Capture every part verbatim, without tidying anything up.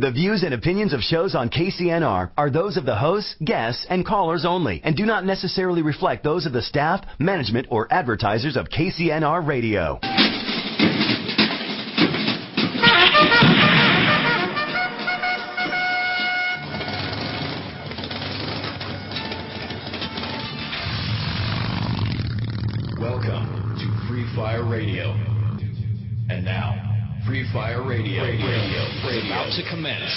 The views and opinions of shows on K C N R are those of the hosts, guests, and callers only, and do not necessarily reflect those of the staff, management, or advertisers of K C N R Radio. Welcome to Free Fire Radio. And now, Free Fire Radio, radio, radio, radio. About to commence.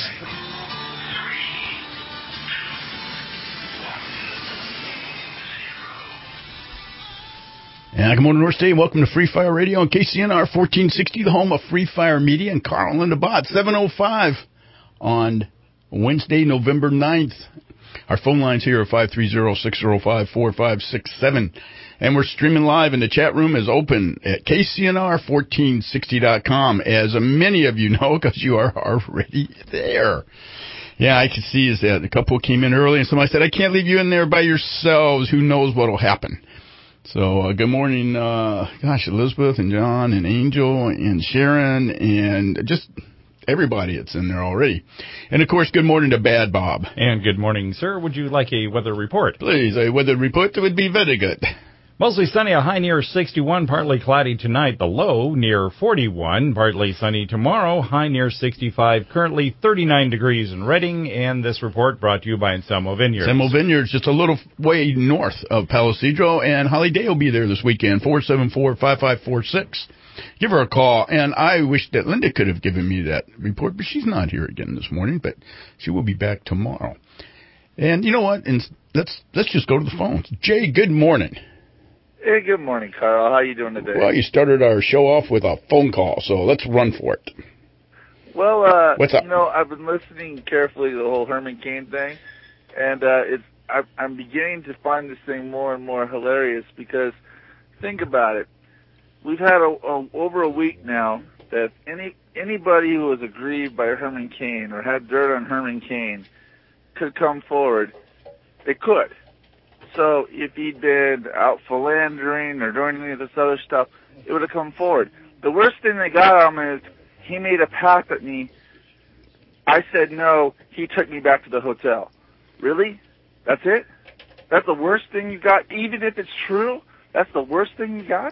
And good morning, North State. Welcome to Free Fire Radio on K C N R fourteen sixty, the home of Free Fire Media, and Carl and Linda Bott, seven oh five on Wednesday, November ninth. Our phone lines here are five three zero, six zero five, four five six seven. And we're streaming live, and the chat room is open at K C N R fourteen sixty dot com, as many of you know, because you are already there. Yeah, I can see is that a couple came in early, and somebody said, I can't leave you in there by yourselves. Who knows what will happen? So, uh, good morning, uh, gosh, Elizabeth and John and Angel and Sharon and just everybody that's in there already. And, of course, good morning to Bad Bob. And good morning, sir. Would you like a weather report? Please, a weather report would be very good. Mostly sunny, a high near sixty-one, partly cloudy tonight, the low near forty-one, partly sunny tomorrow, high near sixty-five, currently thirty-nine degrees in Redding, and this report brought to you by Anselmo Vineyards. Anselmo Vineyards, just a little way north of Palo Cedro, and Holly Day will be there this weekend, four seven four, five five four six. Give her a call, and I wish that Linda could have given me that report, but she's not here again this morning, but she will be back tomorrow. And you know what? And let's let's just go to the phones. Jay, good morning. Hey, good morning, Carl. How you doing today? Well, you started our show off with a phone call, so let's run for it. Well, uh, What's up? you know, I've been listening carefully to the whole Herman Cain thing, and uh, it's I, I'm beginning to find this thing more and more hilarious because think about it. We've had a, a, over a week now that any anybody who was aggrieved by Herman Cain or had dirt on Herman Cain could come forward. They could. So if he'd been out philandering or doing any of this other stuff, it would have come forward. The worst thing they got on him is he made a pact at me. I said no. He took me back to the hotel. Really? That's it? That's the worst thing you got? Even if it's true, that's the worst thing you got?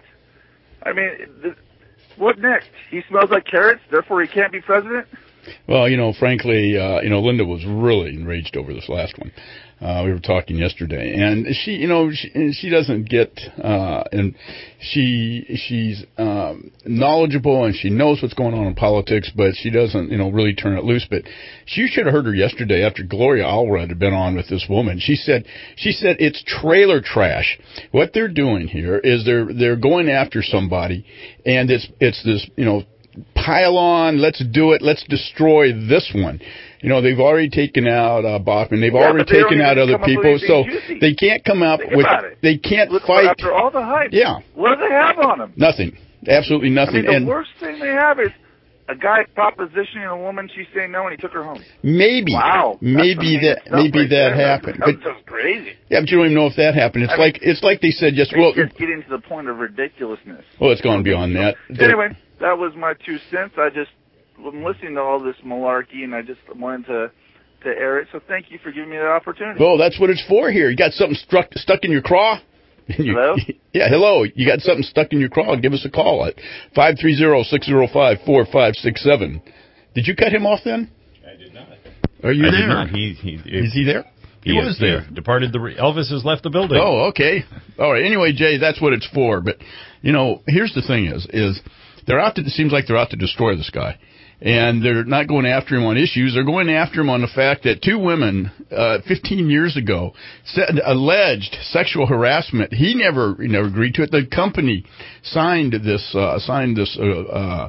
I mean, th- what next? He smells like carrots, therefore he can't be president? Well, you know, frankly, uh, you know, Linda was really enraged over this last one. Uh, we were talking yesterday, and she, you know, she, she doesn't get, uh, and she, she's, um, knowledgeable and she knows what's going on in politics, but she doesn't, you know, really turn it loose. But she should have heard her yesterday after Gloria Allred had been on with this woman. She said, she said, it's trailer trash. What they're doing here is they're, they're going after somebody, and it's, it's this, you know, pile on, let's do it, let's destroy this one. You know, they've already taken out uh, Bachman. They've yeah, already taken out other people, so juicy. They can't come up Think with. They can't Look, fight after all the hype. Yeah. What do they have on them? Nothing. Absolutely nothing. I mean, the and worst thing they have is a guy propositioning a woman. She's saying no, and he took her home. Maybe. Wow. Maybe that. Maybe right that there. happened. That's but, just crazy. Yeah, but you don't even know if that happened. It's I like mean, it's like they said just well. It's getting to the point of ridiculousness. Well, it's gone beyond that. Anyway, that was my two cents. I just I'm listening to all this malarkey, and I just wanted to. to air it, so thank you for giving me that opportunity. Well, that's what it's for here. You got something struck, stuck in your craw? You, hello? Yeah, hello. You got something stuck in your craw? Give us a call at five three zero, six zero five, four five six seven. Did you cut him off then? I did not. Are you I there? Did not. He, he, is he there? He, he was there. Departed the. Re- Elvis has left the building. Oh, okay. All right. Anyway, Jay, that's what it's for. But, you know, here's the thing is, is they're out to, it seems like they're out to destroy this guy. And they're not going after him on issues. They're going after him on the fact that two women, uh, fifteen years ago, said, alleged sexual harassment. He never, he never agreed to it. The company signed this, uh, signed this, uh, uh,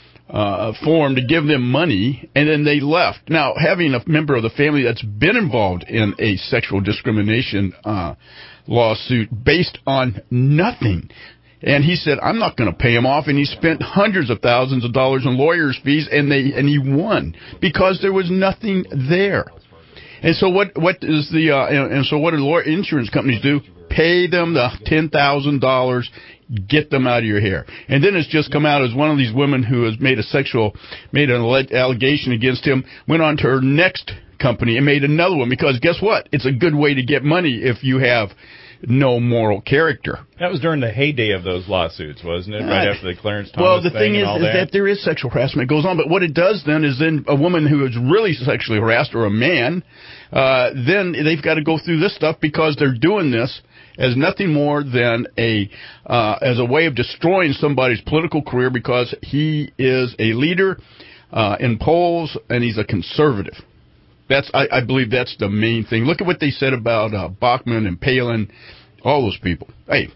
uh, form to give them money, and then they left. Now, having a member of the family that's been involved in a sexual discrimination, uh, lawsuit based on nothing. And he said, I'm not going to pay him off. And he spent hundreds of thousands of dollars in lawyers' fees, and they and he won because there was nothing there. And so what what is the uh, and, and so what do lawyer insurance companies do? pay them the ten thousand dollars, get them out of your hair. And then it's just come out as one of these women who has made a sexual, made an allegation against him, went on to her next company and made another one, because guess what? It's a good way to get money if you have no moral character. That was during the heyday of those lawsuits, wasn't it? Right uh, after the Clarence Thomas Well, the thing thing is, and all is that. that there is sexual harassment that goes on, but what it does then is then a woman who is really sexually harassed, or a man, uh, then they've got to go through this stuff because they're doing this as nothing more than a uh, as a way of destroying somebody's political career, because he is a leader uh, in polls and he's a conservative. That's I, I believe that's the main thing. Look at what they said about uh, Bachmann and Palin, all those people. Hey,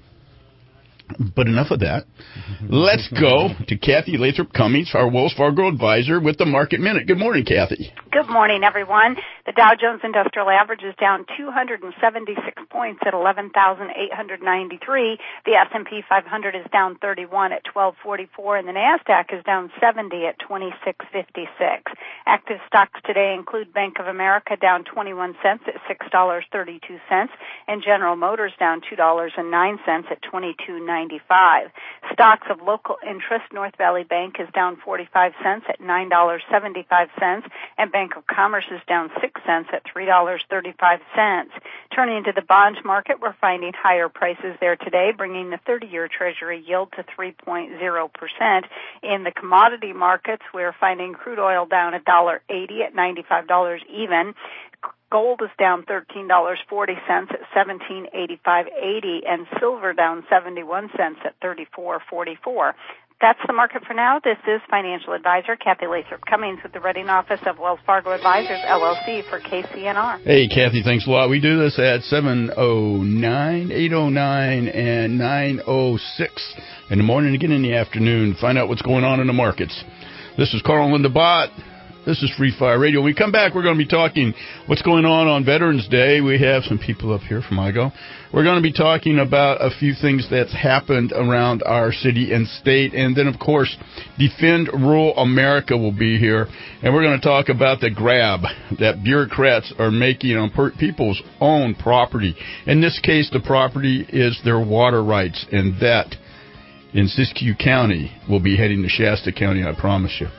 but enough of that. Let's go to Kathy Lathrop Cummings, our Wells Fargo advisor, with the Market Minute. Good morning, Kathy. Good morning, everyone. The Dow Jones Industrial Average is down two hundred seventy-six points at eleven thousand eight hundred ninety-three. The S and P five hundred is down thirty-one at twelve forty-four, and the NASDAQ is down seventy at twenty-six fifty-six. Active stocks today include Bank of America down twenty-one cents at six dollars and thirty-two cents, and General Motors down two dollars and nine cents at twenty-two ninety-five. Stocks of local interest, North Valley Bank is down forty-five cents at nine dollars and seventy-five cents, and Bank of Commerce is down six cents at three dollars and thirty-five cents. Turning to the bond market, we're finding higher prices there today, bringing the thirty-year Treasury yield to three point zero percent. In the commodity markets, we're finding crude oil down one dollar and eighty cents at ninety-five dollars even. Gold is down thirteen dollars and forty cents at seventeen eighty-five eighty, and silver down seventy-one cents at thirty-four forty-four. That's the market for now. This is financial advisor Kathy Lathrop Cummings with the Reading Office of Wells Fargo Advisors, L L C, for K C N R. Hey, Kathy, thanks a lot. We do this at seven oh nine, eight oh nine, and nine oh six in the morning, again in the afternoon. Find out what's going on in the markets. This is Carl Linda Bott. This is Free Fire Radio. When we come back, we're going to be talking what's going on on Veterans Day. We have some people up here from I G O. We're going to be talking about a few things that's happened around our city and state. And then, of course, Defend Rural America will be here. And we're going to talk about the grab that bureaucrats are making on per- people's own property. In this case, the property is their water rights. And that, in Siskiyou County, will be heading to Shasta County, I promise you.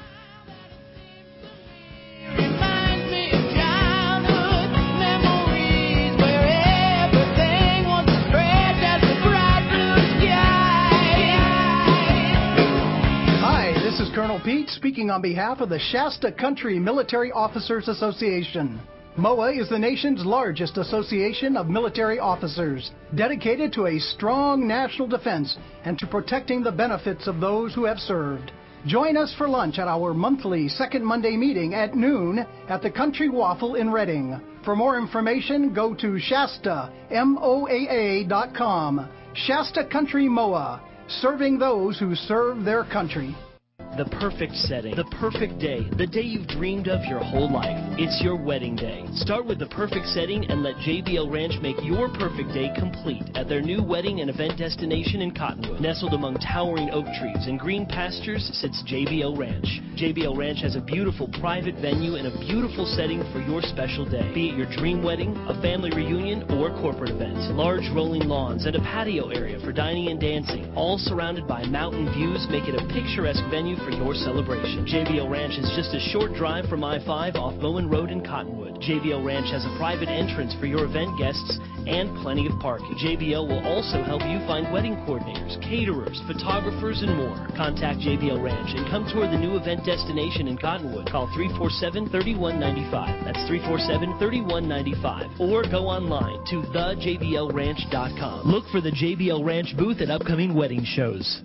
Colonel Pete speaking on behalf of the Shasta Country Military Officers Association. M O A is the nation's largest association of military officers, dedicated to a strong national defense and to protecting the benefits of those who have served. Join us for lunch at our monthly second Monday meeting at noon at the Country Waffle in Reading. For more information, go to Shasta M O A A dot com. Shasta Country M O A, serving those who serve their country. The perfect setting, the perfect day, the day you've dreamed of your whole life. It's your wedding day. Start with the perfect setting and let J B L Ranch make your perfect day complete at their new wedding and event destination in Cottonwood. Nestled among towering oak trees and green pastures sits J B L Ranch. J B L Ranch has a beautiful private venue and a beautiful setting for your special day. Be it your dream wedding, a family reunion, or corporate event. Large rolling lawns and a patio area for dining and dancing, all surrounded by mountain views, make it a picturesque venue for your celebration. J B L Ranch is just a short drive from I five off Bowen Road in Cottonwood. J B L Ranch has a private entrance for your event guests and plenty of parking. J B L will also help you find wedding coordinators, caterers, photographers, and more. Contact J B L Ranch and come tour the new event destination in Cottonwood. Call three four seven, three one nine five. That's three four seven, three one nine five. Or go online to the j b l ranch dot com. Look for the J B L Ranch booth at upcoming wedding shows.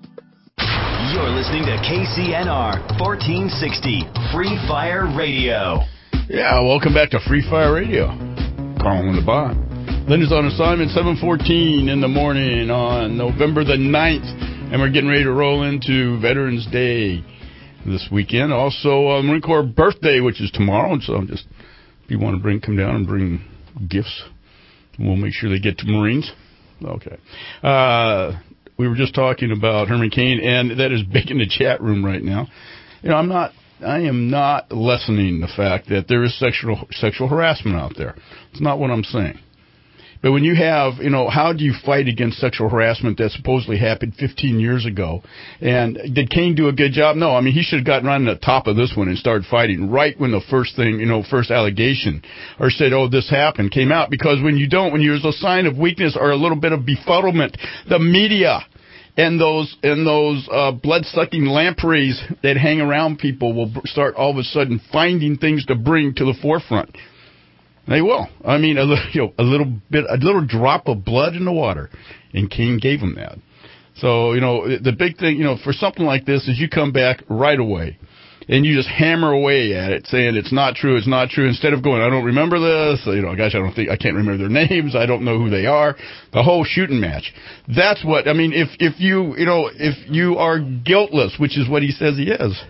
You're listening to K C N R fourteen sixty Free Fire Radio. Yeah, welcome back to Free Fire Radio. Carl in the Bot. Linda's on assignment seven fourteen in the morning on November the ninth, and we're getting ready to roll into Veterans Day this weekend. Also, uh, Marine Corps birthday, which is tomorrow, and so I'm just, if you want to bring, come down and bring gifts, we'll make sure they get to Marines. Okay. Uh... We were just talking about Herman Cain, and that is big in the chat room right now. You know, I'm not, I am not lessening the fact that there is sexual sexual harassment out there. It's not what I'm saying. But when you have, you know, how do you fight against sexual harassment that supposedly happened fifteen years ago? And did Kane do a good job? No. I mean, he should have gotten right on the top of this one and started fighting right when the first thing, you know, first allegation or said, oh, this happened, came out. Because when you don't, when there's a sign of weakness or a little bit of befuddlement, the media and those and those uh, blood-sucking lampreys that hang around people will start all of a sudden finding things to bring to the forefront. They will. I mean, a little, you know, a little bit, a little drop of blood in the water, and King gave them that. So, you know, the big thing, you know, for something like this is you come back right away, and you just hammer away at it, saying it's not true, it's not true. Instead of going, I don't remember this, you know, gosh, I don't think, I can't remember their names, I don't know who they are. The whole shooting match. That's what I mean. If if you, you know, if you are guiltless, which is what he says he is,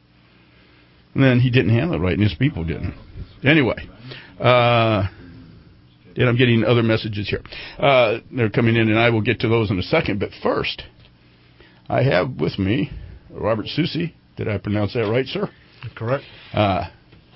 then he didn't handle it right, and his people didn't. Anyway. Uh, and I'm getting other messages here. Uh, they're coming in, and I will get to those in a second. But first, I have with me Robert Soucy. Did I pronounce that right, sir? Correct. Uh,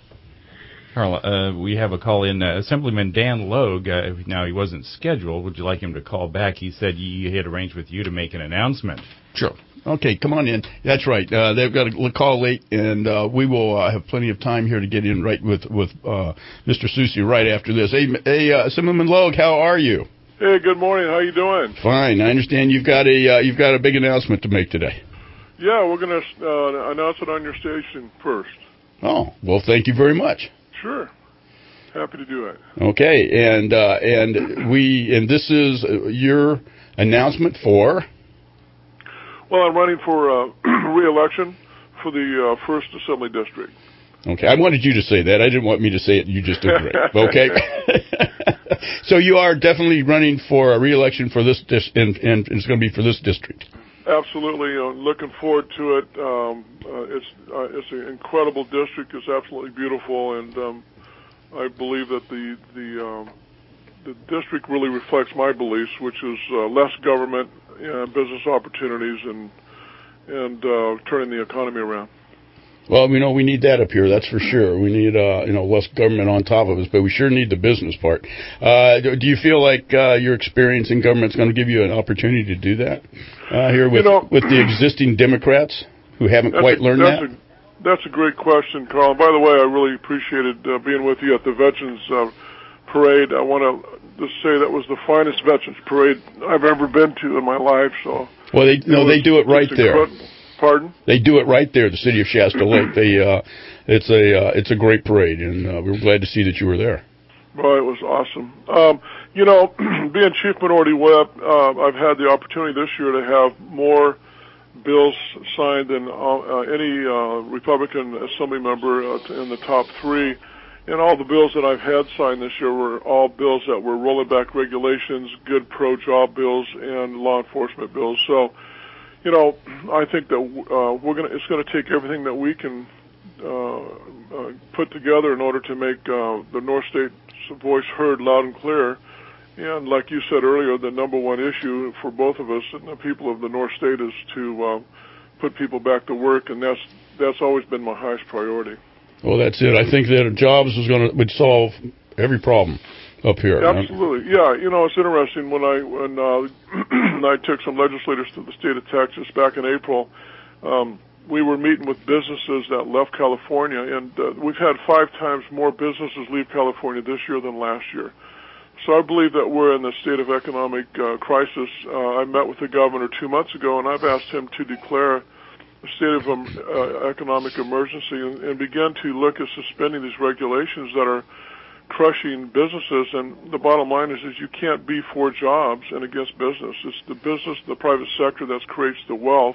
Carl, uh, we have a call in. Uh, Assemblyman Dan Logue. Uh, now, he wasn't scheduled. Would you like him to call back? He said he had arranged with you to make an announcement. Sure. Okay, come on in. That's right. Uh, they've got a call late, and uh, we will uh, have plenty of time here to get in right with with uh, Mister Soucy right after this. Hey, hey uh, Assemblyman Logue, how are you? Hey, good morning. How you doing? Fine. I understand you've got a uh, you've got a big announcement to make today. Yeah, we're going to uh, announce it on your station first. Oh, well, thank you very much. Sure. Happy to do it. Okay, and uh, and we and this is your announcement for. Well, I'm running for uh, re-election for the uh, first Assembly District. Okay, I wanted you to say that. I didn't want me to say it. You just did great. Okay. So you are definitely running for a re-election for this, dis- and, and it's going to be for this district. Absolutely. Uh, looking forward to it. Um, uh, it's uh, it's an incredible district. It's absolutely beautiful, and um, I believe that the the um, the district really reflects my beliefs, which is uh, less government, uh, business opportunities, and and uh, turning the economy around. Well, we know we need that up here. That's for sure. We need uh, you know less government on top of us, but we sure need the business part. Uh, do you feel like uh, your experience in government is going to give you an opportunity to do that uh, here with you know, with the existing Democrats who haven't quite a, learned that's that? A, that's a great question, Carl. And by the way, I really appreciated uh, being with you at the Veterans uh, Parade. I want to just say that was the finest Veterans Parade I've ever been to in my life. So well, they no, was, they do it right there. Incredible. Pardon? They do it right there, the city of Shasta Lake. They, uh, it's a, uh, it's a great parade, and uh, we were glad to see that you were there. Well, it was awesome. Um, you know, being Chief Minority Whip, uh, I've had the opportunity this year to have more bills signed than uh, any uh, Republican Assembly member uh, in the top three. And all the bills that I've had signed this year were all bills that were rolling back regulations, good pro-job bills, and law enforcement bills. So, you know, I think that uh, we're gonna. It's going to take everything that we can uh, uh, put together in order to make uh, the North State's voice heard loud and clear. And like you said earlier, the number one issue for both of us and the people of the North State is to uh, put people back to work, and that's that's always been my highest priority. Well, that's it. I think that jobs is going to would solve every problem up here. Absolutely, yeah. You know, it's interesting when I when uh, I took some legislators to the state of Texas back in April. Um, we were meeting with businesses that left California, and uh, we've had five times more businesses leave California this year than last year. So I believe that we're in the state of economic uh, crisis. Uh, I met with the governor two months ago, and I've asked him to declare a state of um, uh, economic emergency and, and begin to look at suspending these regulations that are crushing businesses. And the bottom line is, is you can't be for jobs and against business. It's the business, the private sector that creates the wealth,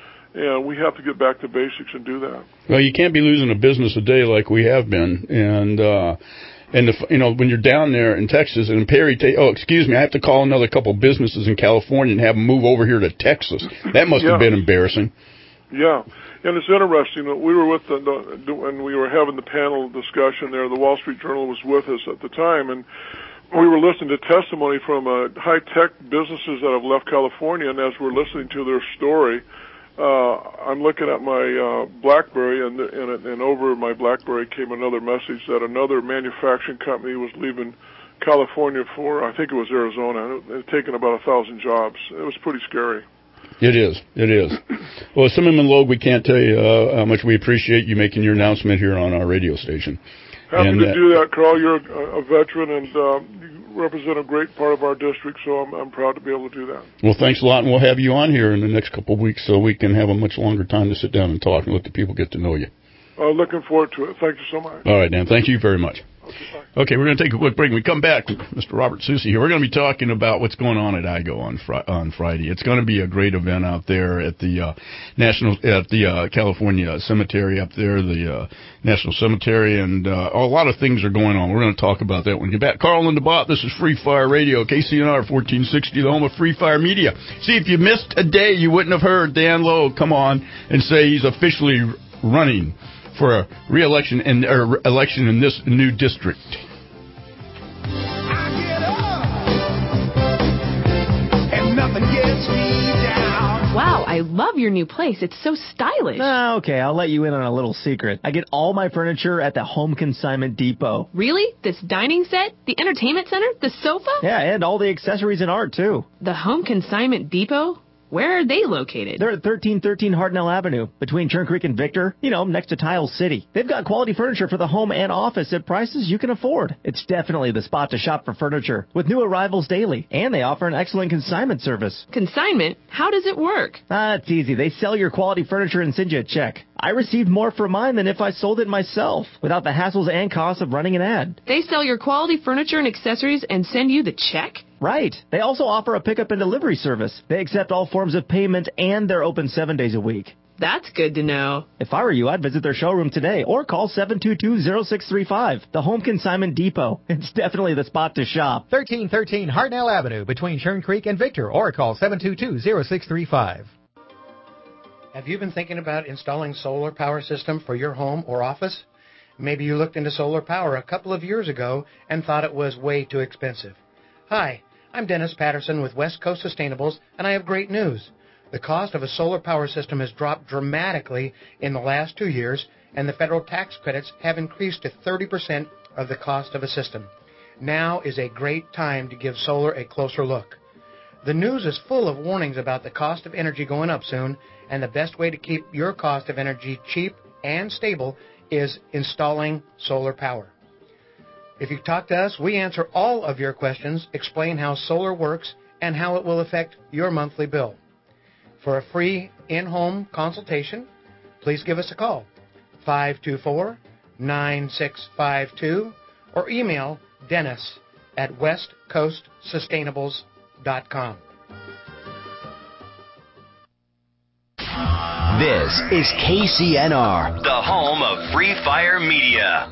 and we have to get back to basics and do that. Well, you can't be losing a business a day like we have been, and uh, and the, you know when you're down there in Texas and Perry, ta- oh excuse me, I have to call another couple of businesses in California and have them move over here to Texas. That must yeah. have been embarrassing. Yeah, and it's interesting that we were with the, the when we were having the panel discussion there. The Wall Street Journal was with us at the time, and we were listening to testimony from uh, high-tech businesses that have left California. And as we're listening to their story, uh, I'm looking at my uh, BlackBerry, and, and and over my BlackBerry came another message that another manufacturing company was leaving California for, I think it was Arizona. It had taken about a thousand jobs. It was pretty scary. It is. It is. Well, Assemblyman Logue, we can't tell you uh, how much we appreciate you making your announcement here on our radio station. Happy and, to uh, do that, Carl. You're a, a veteran, and uh, you represent a great part of our district, so I'm, I'm proud to be able to do that. Well, thanks a lot, and we'll have you on here in the next couple of weeks so we can have a much longer time to sit down and talk and let the people get to know you. Uh, looking forward to it. Thank you so much. All right, Dan. Thank you very much. Okay, okay, we're going to take a quick break. When we come back, Mister Robert Soucy here. We're going to be talking about what's going on at I G O on fr- on Friday. It's going to be a great event out there at the uh, National at the uh, California Cemetery up there, the uh, National Cemetery, and uh, a lot of things are going on. We're going to talk about that when we get back. Carl and DeBot, this is Free Fire Radio, K C N R fourteen sixty, the home of Free Fire Media. See, if you missed a day, you wouldn't have heard Dan Logue come on and say he's officially running for a re-election and or election in this new district. Wow, I love your new place. It's so stylish. Ah, okay, I'll let you in on a little secret. I get all my furniture at the Home Consignment Depot. Really? This dining set? The entertainment center? The sofa? Yeah, and all the accessories and art, too. The Home Consignment Depot? Where are they located? They're at thirteen thirteen Hartnell Avenue, between Churn Creek and Victor, you know, next to Tile City. They've got quality furniture for the home and office at prices you can afford. It's definitely the spot to shop for furniture, with new arrivals daily, and they offer an excellent consignment service. Consignment? How does it work? Ah, it's easy. They sell your quality furniture and send you a check. I received more for mine than if I sold it myself, without the hassles and costs of running an ad. They sell your quality furniture and accessories and send you the check? Right. They also offer a pickup and delivery service. They accept all forms of payment, and they're open seven days a week. That's good to know. If I were you, I'd visit their showroom today or call seven two two, zero six three five, the Home Consignment Depot. It's definitely the spot to shop. thirteen thirteen Hartnell Avenue between Churn Creek and Victor, or call seven two two, zero six three five. Have you been thinking about installing solar power system for your home or office? Maybe you looked into solar power a couple of years ago and thought it was way too expensive. Hi, I'm Dennis Patterson with West Coast Sustainables, and I have great news. The cost of a solar power system has dropped dramatically in the last two years, and the federal tax credits have increased to thirty percent of the cost of a system. Now is a great time to give solar a closer look. The news is full of warnings about the cost of energy going up soon, and the best way to keep your cost of energy cheap and stable is installing solar power. If you talk to us, we answer all of your questions, explain how solar works, and how it will affect your monthly bill. For a free in-home consultation, please give us a call, five two four, nine six five two, or email Dennis at west coast sustainables dot com. This is K C N R, the home of Free Fire Media.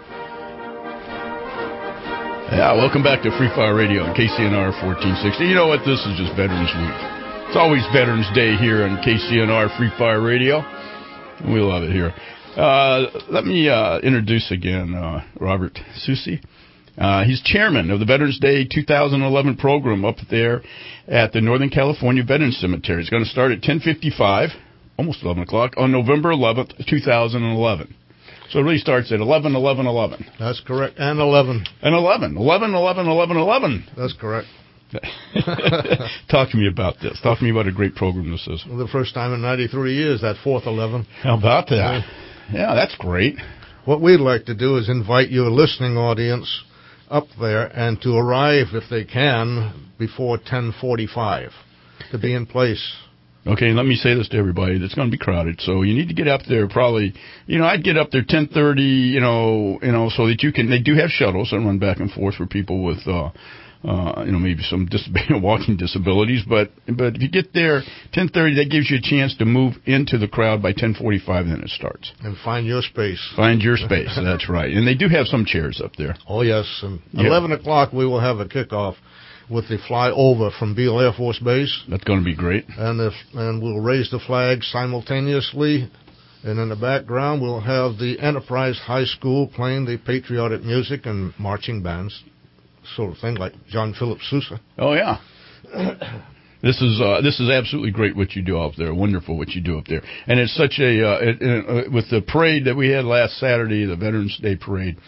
Yeah, welcome back to Free Fire Radio on K C N R fourteen sixty. You know what? This is just Veterans Week. It's always Veterans Day here on K C N R Free Fire Radio. We love it here. Uh, let me uh, introduce again uh, Robert Soucy. Uh, he's chairman of the Veterans Day two thousand eleven program up there at the Northern California Veterans Cemetery. It's going to start at ten fifty-five, almost eleven o'clock, on November eleventh, two thousand eleven. So it really starts at eleven, eleven, eleven. That's correct. And eleven. And eleven. eleven, eleven, eleven, eleven. That's correct. Talk to me about this. Talk to me about a great program this is. Well, the first time in ninety-three years, that fourth eleven. How about that? Yeah, yeah, that's great. What we'd like to do is invite your listening audience up there and to arrive, if they can, before ten forty-five to be in place. Okay, let me say this to everybody. It's going to be crowded, so you need to get up there probably, you know, I'd get up there ten thirty, you know, you know, so that you can, they do have shuttles that run back and forth for people with, uh, uh, you know, maybe some dis- walking disabilities, but, but if you get there ten thirty, that gives you a chance to move into the crowd by ten forty-five, then it starts. And find your space. Find your space, that's right. And they do have some chairs up there. Oh, yes, and yeah. eleven o'clock we will have a kickoff with the flyover from Beale Air Force Base. That's going to be great. And if, and we'll raise the flag simultaneously. And in the background, we'll have the Enterprise High School playing the patriotic music and marching bands, sort of thing, like John Philip Sousa. Oh, yeah. This is uh, this is absolutely great what you do up there. Wonderful what you do up there. And it's such a, uh, it, uh, with the parade that we had last Saturday, the Veterans Day Parade,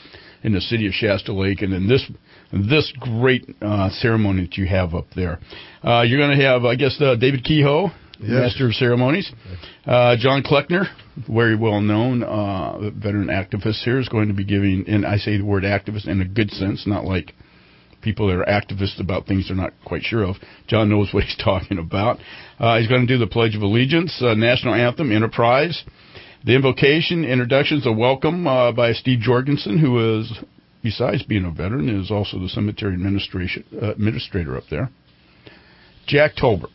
in the city of Shasta Lake, and in this this great uh, ceremony that you have up there. Uh, you're going to have, I guess, uh, David Kehoe, yes. Master of Ceremonies. Uh, John Kleckner, very well-known uh, veteran activist here, is going to be giving, and I say the word activist in a good sense, not like people that are activists about things they're not quite sure of. John knows what he's talking about. Uh, he's going to do the Pledge of Allegiance, uh, National Anthem, Enterprise, the invocation, introductions, a welcome uh, by Steve Jorgensen, who is, besides being a veteran, is also the cemetery administration uh, administrator up there. Jack Tolbert.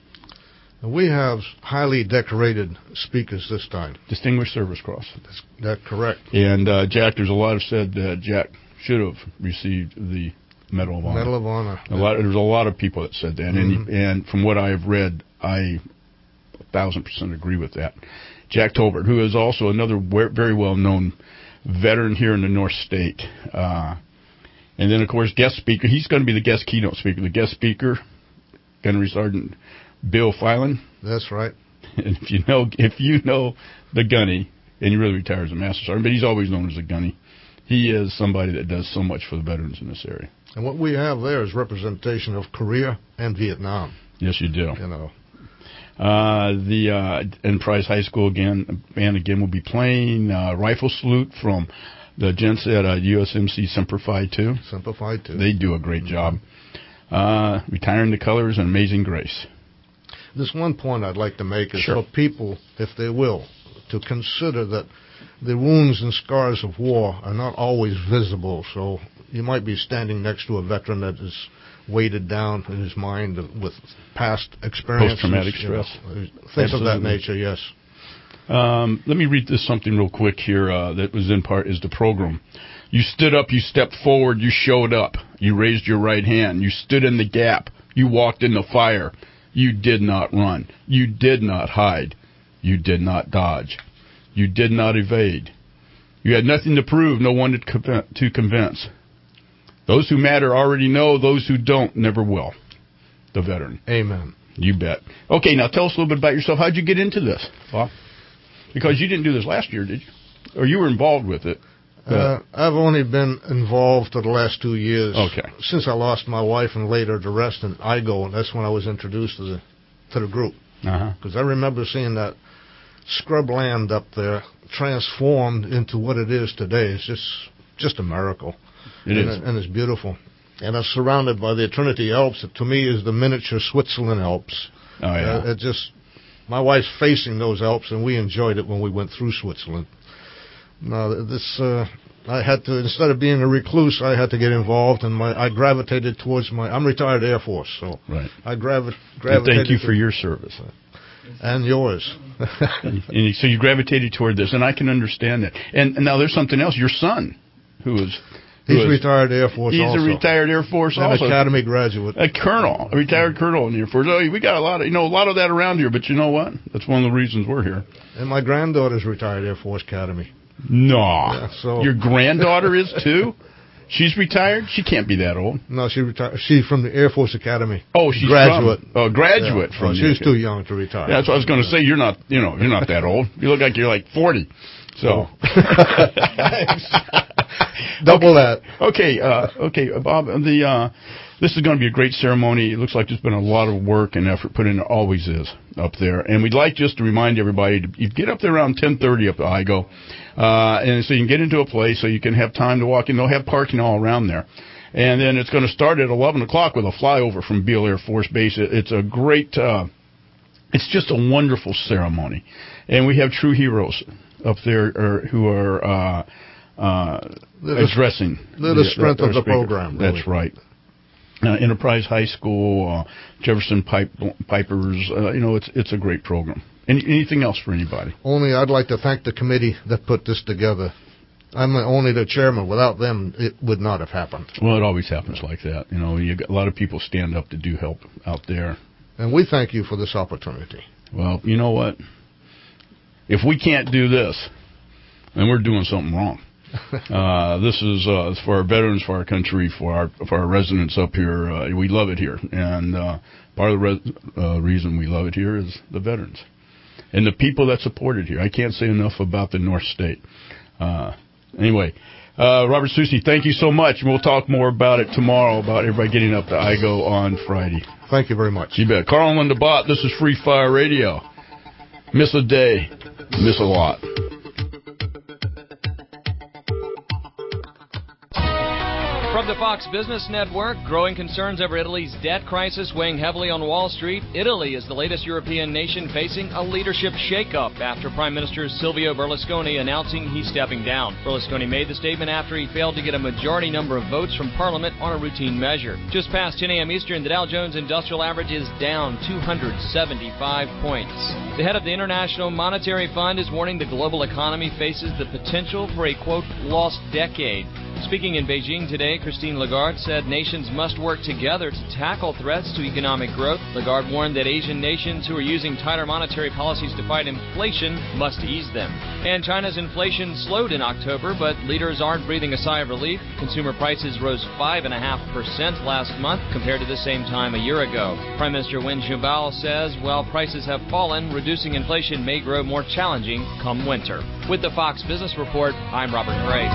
We have highly decorated speakers this time. Distinguished Service Cross. That's, that's correct. And uh, Jack, there's a lot of said that Jack should have received the Medal of Honor. Medal of Honor. A lot. There's a lot of people that said that, mm-hmm. and and from what I have read, I a thousand percent agree with that. Jack Tolbert, who is also another very well-known veteran here in the North State, uh, and then of course guest speaker. He's going to be the guest keynote speaker. The guest speaker, Gunnery Sergeant Bill Filan. That's right. And if you know if you know the Gunny, and he really retired as a Master Sergeant, but he's always known as a Gunny. He is somebody that does so much for the veterans in this area. And what we have there is representation of Korea and Vietnam. Yes, you do. You know, uh, the uh, Enterprise High School again band again will be playing uh, Rifle Salute from the gents at uh, U S M C Semper Fi two. Semper Fi two. They do a great mm-hmm. job. Uh, Retiring the Colors and Amazing Grace. This one point I'd like to make is sure. for people, if they will, to consider that the wounds and scars of war are not always visible. So you might be standing next to a veteran that is weighted down in his mind with past experiences. Post-traumatic stress. You know, things Absolutely. Of that nature, yes. Um, let me read this something real quick here uh, that was in part is the program. You stood up, you stepped forward, you showed up. You raised your right hand. You stood in the gap. You walked in the fire. You did not run. You did not hide. You did not dodge. You did not evade. You had nothing to prove, no one to convince. Those who matter already know. Those who don't never will. The veteran. Amen. You bet. Okay, now tell us a little bit about yourself. How'd you get into this, Bob? Because you didn't do this last year, did you? Or you were involved with it? Uh, I've only been involved for the last two years. Okay. Since I lost my wife and laid her to rest in I G O, and that's when I was introduced to the to the group. Because uh-huh. I remember seeing that scrubland up there transformed into what it is today. It's just just a miracle. It and is. It, and it's beautiful. And it's surrounded by the Trinity Alps. It, to me, is the miniature Switzerland Alps. Oh, yeah. Uh, it just, my wife's facing those Alps, and we enjoyed it when we went through Switzerland. Now, this, uh, I had to, instead of being a recluse, I had to get involved, and my, I gravitated towards my, I'm retired Air Force, so right. I gravi- gravitated. And thank you for your service. And yours. and, and so you gravitated toward this, and I can understand that. And, and now there's something else. Your son, who is... Who he's is, retired Air Force he's also. a retired Air Force An also. Academy graduate. A colonel, a retired colonel in the Air Force. Oh, we got a lot of, you know, a lot of that around here, but you know what? That's one of the reasons we're here. And my granddaughter's retired Air Force Academy. No. Yeah, so. Your granddaughter is too? She's retired? She can't be that old. No, she retired. She's from the Air Force Academy. Oh, she's graduate. From, oh, graduate yeah. from. Oh, she's too young to retire. Yeah, that's what I was going to say. You're not, you know, you're not that old. You look like you're like forty. So. Double okay. that. Okay, uh, okay, Bob. The uh, this is going to be a great ceremony. It looks like there's been a lot of work and effort put in. There always is up there. And we'd like just to remind everybody to you get up there around ten thirty up at I G O, uh, and so you can get into a place so you can have time to walk in. They'll have parking all around there. And then it's going to start at eleven o'clock with a flyover from Beale Air Force Base. It, it's a great, uh, it's just a wonderful ceremony. And we have true heroes up there or, who are uh, uh, they're addressing. They're the, the strength of the speaker. program. Really. That's right. Uh, Enterprise High School, uh, Jefferson Pipe, Pipers, uh, you know, it's it's a great program. Any, anything else for anybody? Only I'd like to thank the committee that put this together. I'm only the chairman. Without them, it would not have happened. Well, it always happens like that. You know, you got a lot of people stand up to do help out there. And we thank you for this opportunity. Well, you know what? If we can't do this, then we're doing something wrong. uh, this is uh, for our veterans, for our country, for our for our residents up here. Uh, we love it here, and uh, part of the res- uh, reason we love it here is the veterans and the people that support it here. I can't say enough about the North State. Uh, anyway, Uh, Robert Susi, thank you so much. We'll talk more about it tomorrow, about everybody getting up to I G O on Friday. Thank you very much. You bet. Carl and Bott, this is Free Fire Radio. Miss a day, miss a lot. From the Fox Business Network, growing concerns over Italy's debt crisis weighing heavily on Wall Street. Italy is the latest European nation facing a leadership shakeup after Prime Minister Silvio Berlusconi announcing he's stepping down. Berlusconi made the statement after he failed to get a majority number of votes from Parliament on a routine measure. Just past ten a.m. Eastern, the Dow Jones Industrial Average is down two hundred seventy-five points. The head of the International Monetary Fund is warning the global economy faces the potential for a, quote, lost decade. Speaking in Beijing today, Christine Lagarde said nations must work together to tackle threats to economic growth. Lagarde warned that Asian nations who are using tighter monetary policies to fight inflation must ease them. And China's inflation slowed in October, but leaders aren't breathing a sigh of relief. Consumer prices rose five point five percent last month compared to the same time a year ago. Prime Minister Wen Jiabao says while prices have fallen, reducing inflation may grow more challenging come winter. With the Fox Business Report, I'm Robert Gray.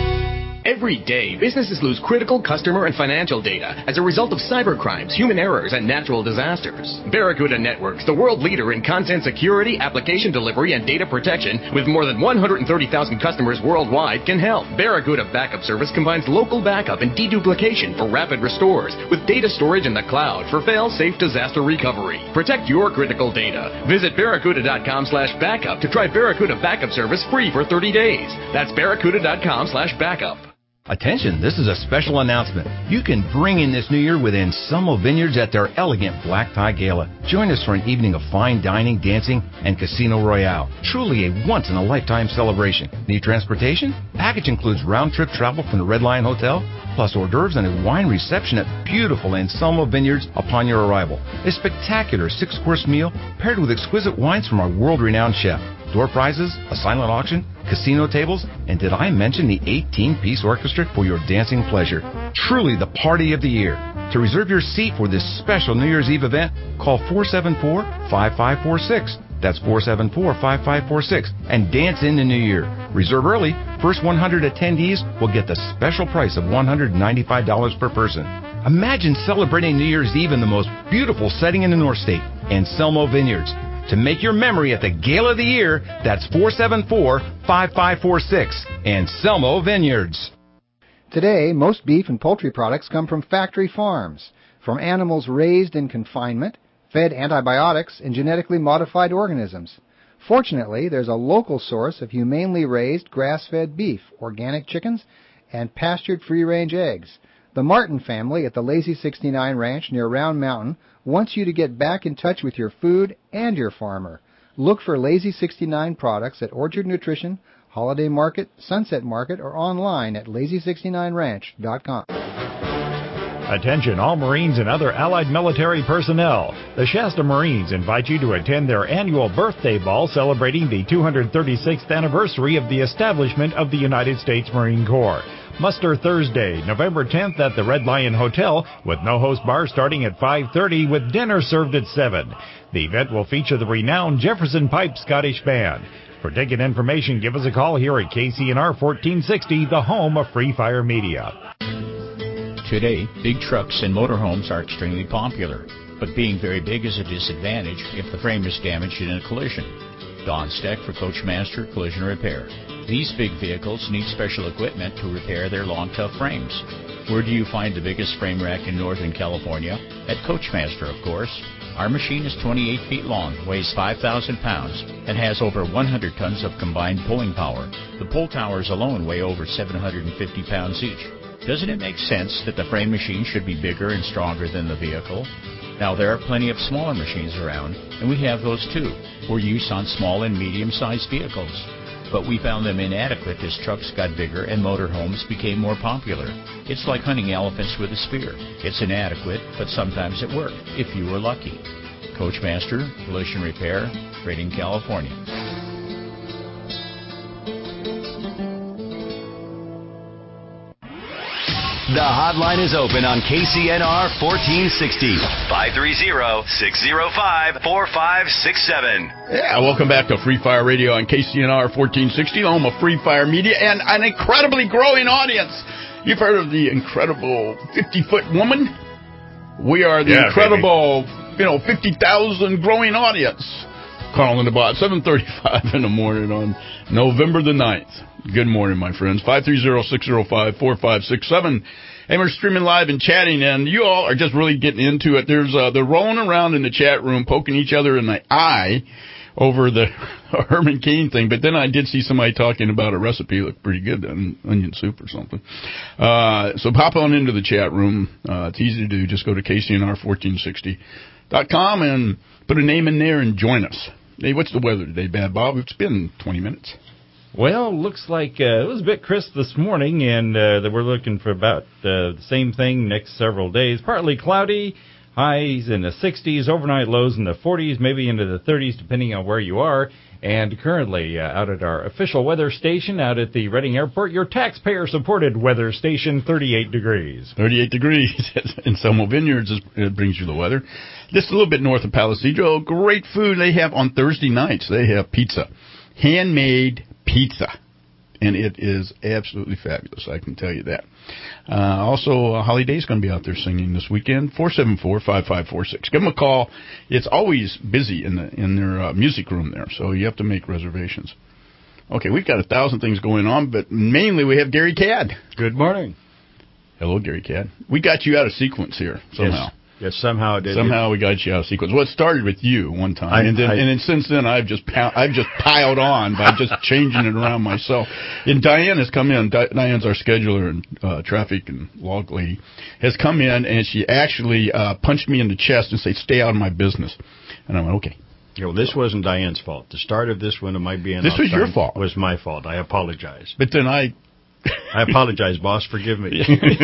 Every day, businesses lose critical customer and financial data as a result of cybercrimes, human errors, and natural disasters. Barracuda Networks, the world leader in content security, application delivery, and data protection, with more than one hundred thirty thousand customers worldwide, can help. Barracuda Backup Service combines local backup and deduplication for rapid restores with data storage in the cloud for fail-safe disaster recovery. Protect your critical data. Visit barracuda.com slash backup to try Barracuda Backup Service free for thirty days. That's barracuda.com slash backup. Attention, this is a special announcement. You can bring in this new year with Anselmo Vineyards at their elegant Black Tie Gala. Join us for an evening of fine dining, dancing, and Casino Royale. Truly a once-in-a-lifetime celebration. Need transportation? Package includes round-trip travel from the Red Lion Hotel, plus hors d'oeuvres and a wine reception at beautiful Anselmo Vineyards upon your arrival. A spectacular six-course meal paired with exquisite wines from our world-renowned chef. Door prizes, a silent auction, casino tables, and did I mention the eighteen-piece orchestra for your dancing pleasure? Truly the party of the year. To reserve your seat for this special New Year's Eve event, call four seven four, five five four six. That's four seven four, five five four six. And dance in the new year. Reserve early. First one hundred attendees will get the special price of one hundred ninety-five dollars per person. Imagine celebrating New Year's Eve in the most beautiful setting in the North State, Anselmo Vineyards. To make your memory at the Gala of the Year, that's four seven four, five five four six. Anselmo Vineyards. Today, most beef and poultry products come from factory farms, from animals raised in confinement, fed antibiotics, and genetically modified organisms. Fortunately, there's a local source of humanely raised grass-fed beef, organic chickens, and pastured free-range eggs. The Martin family at the Lazy sixty-nine Ranch near Round Mountain wants you to get back in touch with your food and your farmer. Look for Lazy sixty-nine products at Orchard Nutrition, Holiday Market, Sunset Market, or online at lazy sixty-nine ranch dot com. Attention all Marines and other allied military personnel. The Shasta Marines invite you to attend their annual birthday ball celebrating the two hundred thirty-sixth anniversary of the establishment of the United States Marine Corps. Muster Thursday, November tenth at the Red Lion Hotel with no-host bar starting at five thirty with dinner served at seven. The event will feature the renowned Jefferson Pipe Scottish Band. For ticket information, give us a call here at K C N R fourteen sixty, the home of Free Fire Media. Today, big trucks and motorhomes are extremely popular, but being very big is a disadvantage if the frame is damaged in a collision. Don Steck for Coachmaster Collision Repair. These big vehicles need special equipment to repair their long, tough frames. Where do you find the biggest frame rack in Northern California? At Coachmaster, of course. Our machine is twenty-eight feet long, weighs five thousand pounds, and has over one hundred tons of combined pulling power. The pull towers alone weigh over seven hundred fifty pounds each. Doesn't it make sense that the frame machine should be bigger and stronger than the vehicle? Now, there are plenty of smaller machines around, and we have those too, for use on small and medium-sized vehicles. But we found them inadequate as trucks got bigger and motorhomes became more popular. It's like hunting elephants with a spear. It's inadequate, but sometimes it worked, if you were lucky. Coachmaster, Collision Repair, Redding, California. The hotline is open on K C N R fourteen sixty, five three zero, six zero five, four five six seven. Yeah, welcome back to Free Fire Radio on K C N R fourteen sixty, home of Free Fire Media and an incredibly growing audience. You've heard of the incredible fifty-foot woman? We are the yeah, incredible, baby. you know, fifty thousand growing audience. Calling about seven thirty-five in the morning on November the ninth. Good morning, my friends. five three zero, six zero five, four five six seven. And we're streaming live and chatting, and you all are just really getting into it. There's uh, they're rolling around in the chat room, poking each other in the eye over the Herman Cain thing. But then I did see somebody talking about a recipe that looked pretty good, an onion soup or something. Uh, so pop on into the chat room. Uh, it's easy to do. Just go to K C N R fourteen sixty dot com and put a name in there and join us. Hey, what's the weather today, Bad Bob? It's been twenty minutes. Well, looks like uh, it was a bit crisp this morning, and uh, that we're looking for about uh, the same thing next several days. Partly cloudy, highs in the sixties, overnight lows in the forties, maybe into the thirties, depending on where you are. And currently, uh, out at our official weather station, out at the Reading Airport, your taxpayer-supported weather station, thirty-eight degrees. thirty-eight degrees in Selma Vineyards, it brings you the weather. Just a little bit north of Palisadro, great food they have on Thursday nights. They have pizza, handmade pizza, and it is absolutely fabulous, I can tell you that. Uh, also, uh, Holly Day's going to be out there singing this weekend, four seven four, five five four six. Give them a call. It's always busy in the in their uh, music room there, so you have to make reservations. Okay, we've got a thousand things going on, but mainly we have Gary Cadd. Good morning. Hello, Gary Cadd. We got you out of sequence here somehow. Yes. Yes, somehow it did. Somehow we got you out of sequence. Well, it started with you one time, I, and then I, and then since then I've just pow- I've just piled on by just changing it around myself. And Diane has come in. Di- Diane's our scheduler and uh, traffic and log lady, has come in and she actually uh, punched me in the chest and said, "Stay out of my business." And I went, "Okay." Yeah, well, this wasn't Diane's fault. The start of this one of my being this was your fault. Was my fault. I apologize. But then I, I apologize, boss. Forgive me.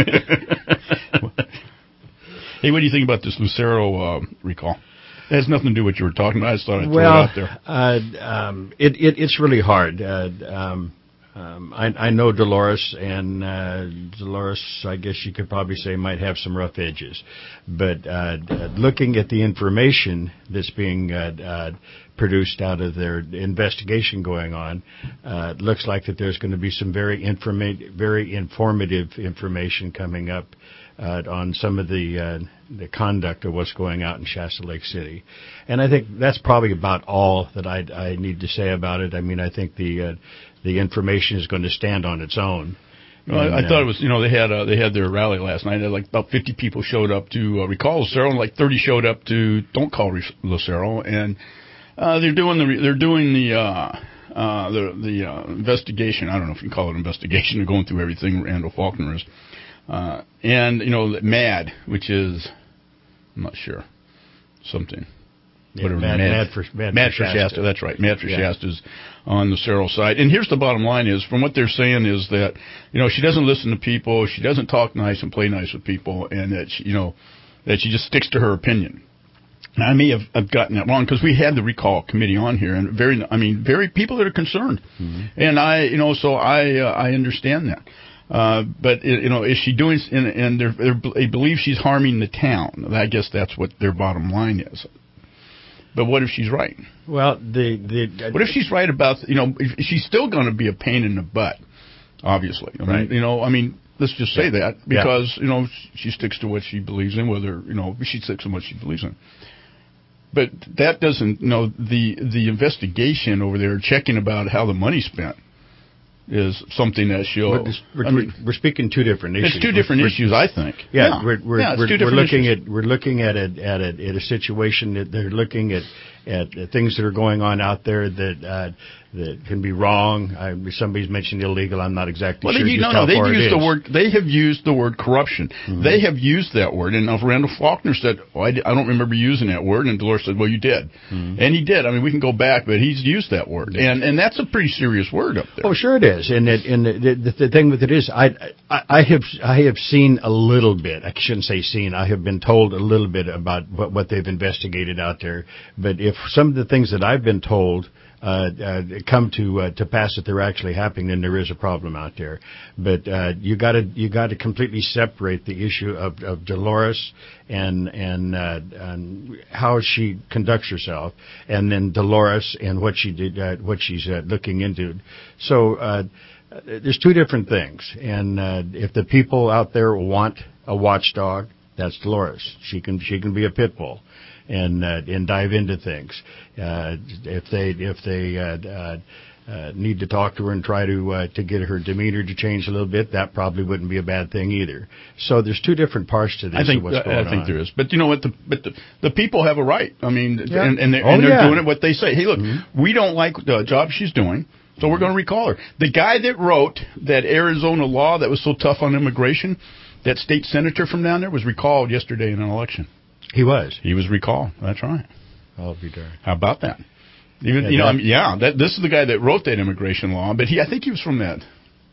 Hey, what do you think about this Lucero uh, recall? It has nothing to do with what you were talking about. I just thought I'd throw well, it out there. Uh, um, it, it, it's really hard. Uh, um, um, I, I know Dolores, and uh, Dolores, I guess you could probably say, might have some rough edges. But uh, uh, looking at the information that's being uh, uh, produced out of their investigation going on, uh, it looks like that there's going to be some very informa- very informative information coming up Uh, on some of the uh, the conduct of what's going out in Shasta Lake City, and I think that's probably about all that I I need to say about it. I mean, I think the uh, the information is going to stand on its own. Well, and, I, I uh, thought it was, you know, they had uh, they had their rally last night. Like about fifty people showed up to uh, recall Lucero, and like thirty showed up to don't call Lucero, and uh, they're doing the they're doing the. Uh, Uh, the the uh, investigation. I don't know if you can call it investigation. They're going through everything. Randall Faulkner is, uh, and you know, MAD, which is I'm not sure something. Yeah, Whatever mad, mad, mad for mad, mad for Shasta. Shasta. That's right. Mad for yeah. Shasta is on the Cerro side. And here's the bottom line: is from what they're saying is that you know she doesn't listen to people, she doesn't talk nice and play nice with people, and that she, you know that she just sticks to her opinion. Now, I may have I've gotten that wrong because we had the recall committee on here, and very, I mean, very people that are concerned, mm-hmm. and I, you know, so I, uh, I understand that. Uh, but you know, is she doing? And, and they're, they're, they believe she's harming the town. I guess that's what their bottom line is. But what if she's right? Well, the the. What if she's right about? You know, if she's still going to be a pain in the butt. Obviously, I mean, right. you know, I mean. Let's just say yeah. that because, yeah. you know, she sticks to what she believes in, whether, you know, she sticks to what she believes in. But that doesn't, you know, the, the investigation over there, checking about how the money's spent, is something that she'll... We're, I mean, we're speaking two different issues. It's two different we're, issues, I think. Yeah, yeah. we're, we're, yeah, we're, two we're looking issues. at we're looking at it at a, at a situation that they're looking at, at things that are going on out there that uh, that can be wrong. I, somebody's mentioned illegal. I'm not exactly well, sure they, just no, how no, they've far used it the is. word. They have used the word corruption. Mm-hmm. They have used that word. And Randall Faulkner said, oh, I, I don't remember using that word. And Dolores said, well, you did. Mm-hmm. And he did. I mean, we can go back, but he's used that word. Yeah. And and that's a pretty serious word up there. Oh, sure it is. And it, and the, the, the thing with it is, I, I I have I have seen a little bit. I shouldn't say seen. I have been told a little bit about what, what they've investigated out there. But if some of the things that I've been told uh, uh, come to uh, to pass that they're actually happening, then there is a problem out there. But uh, you got to you got to completely separate the issue of, of Dolores and and, uh, and how she conducts herself, and then Dolores and what she did, uh, what she's uh, looking into. So uh, there's two different things, and uh, if the people out there want a watchdog, that's Dolores. She can she can be a pit bull, and uh, and dive into things. Uh, if they if they uh, uh, uh, need to talk to her and try to uh, to get her demeanor to change a little bit, that probably wouldn't be a bad thing either. So there's two different parts to this. I think of what's I, going I think on. there is, but you know what? The but the, the people have a right. I mean, Yeah. and, and they're, Oh, and they're yeah. doing it what they say. Hey, look, Mm-hmm. we don't like the job she's doing, so we're going to recall her. The guy that wrote that Arizona law that was so tough on immigration, that state senator from down there, was recalled yesterday in an election. He was. He was recalled. That's right. I'll be darned. How about that? Even Yeah, you know, that- I mean, yeah. That this is the guy that wrote that immigration law, but he, I think he was from that.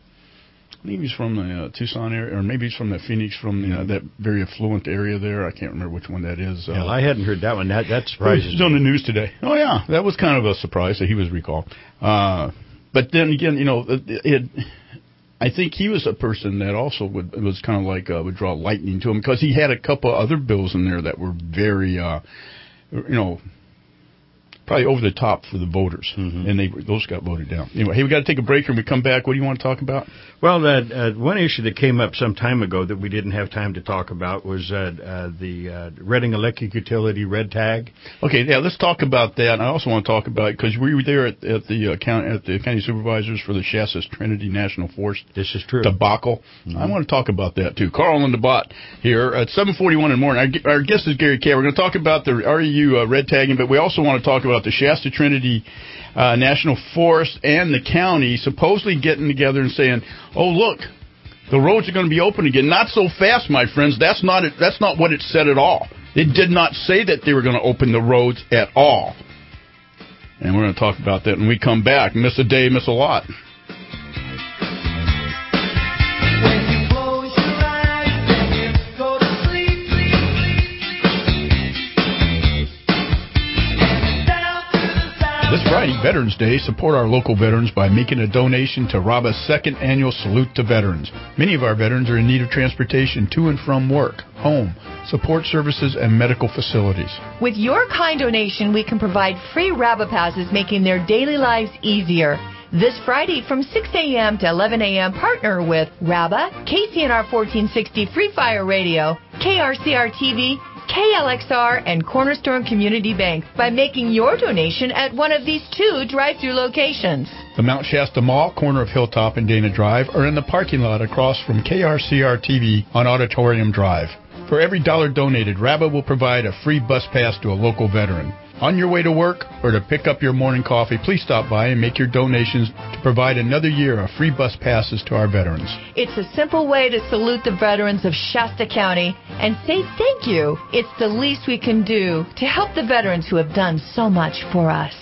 I think he's from the uh, Tucson area, or maybe he's from the Phoenix, from the, uh, that very affluent area there. I can't remember which one that is. Uh, Yeah, well, I hadn't heard that one. That that It surprises was on me. the news today. Oh yeah, that was kind of a surprise that he was recalled. Uh, but then again, you know, it, it, I think he was a person that also would was kind of like uh, would draw lightning to him, because he had a couple other bills in there that were very, uh, you know, probably over the top for the voters, Mm-hmm. and they those got voted down. Anyway, hey, we got to take a break, and we come back. What do you want to talk about? Well, uh, uh, one issue that came up some time ago that we didn't have time to talk about was uh, uh, the uh, Reading Electric Utility red tag. Okay, yeah, let's talk about that. And I also want to talk about, because we were there at, at the uh, county at the county supervisors for the Shasta Trinity National Forest. This is true. Debacle. Mm-hmm. I want to talk about that too. Carl and the Bot here at seven forty-one in the morning. Our, our guest is Gary Kay. We're going to talk about the R E U uh, red tagging, but we also want to talk about the Shasta Trinity uh, National Forest and the county supposedly getting together and saying, "Oh, look, the roads are going to be open again." Not so fast, my friends. That's not it. That's not what it said at all. It did not say that they were going to open the roads at all. And we're going to talk about that when we come back. Miss a day, miss a lot. This Friday, Veterans Day, support our local veterans by making a donation to RABA's second annual Salute to Veterans. Many of our veterans are in need of transportation to and from work, home, support services, and medical facilities. With your kind donation, we can provide free RABA passes, making their daily lives easier. This Friday from six a.m. to eleven a.m., partner with RABA, K C N R fourteen sixty Free Fire Radio, K R C R T V, K L X R, and Cornerstone Community Bank by making your donation at one of these two drive-through locations. The Mount Shasta Mall, corner of Hilltop and Dana Drive, are in the parking lot across from K R C R T V on Auditorium Drive. For every dollar donated, RABA will provide a free bus pass to a local veteran. On your way to work or to pick up your morning coffee, please stop by and make your donations to provide another year of free bus passes to our veterans. It's a simple way to salute the veterans of Shasta County and say thank you. It's the least we can do to help the veterans who have done so much for us.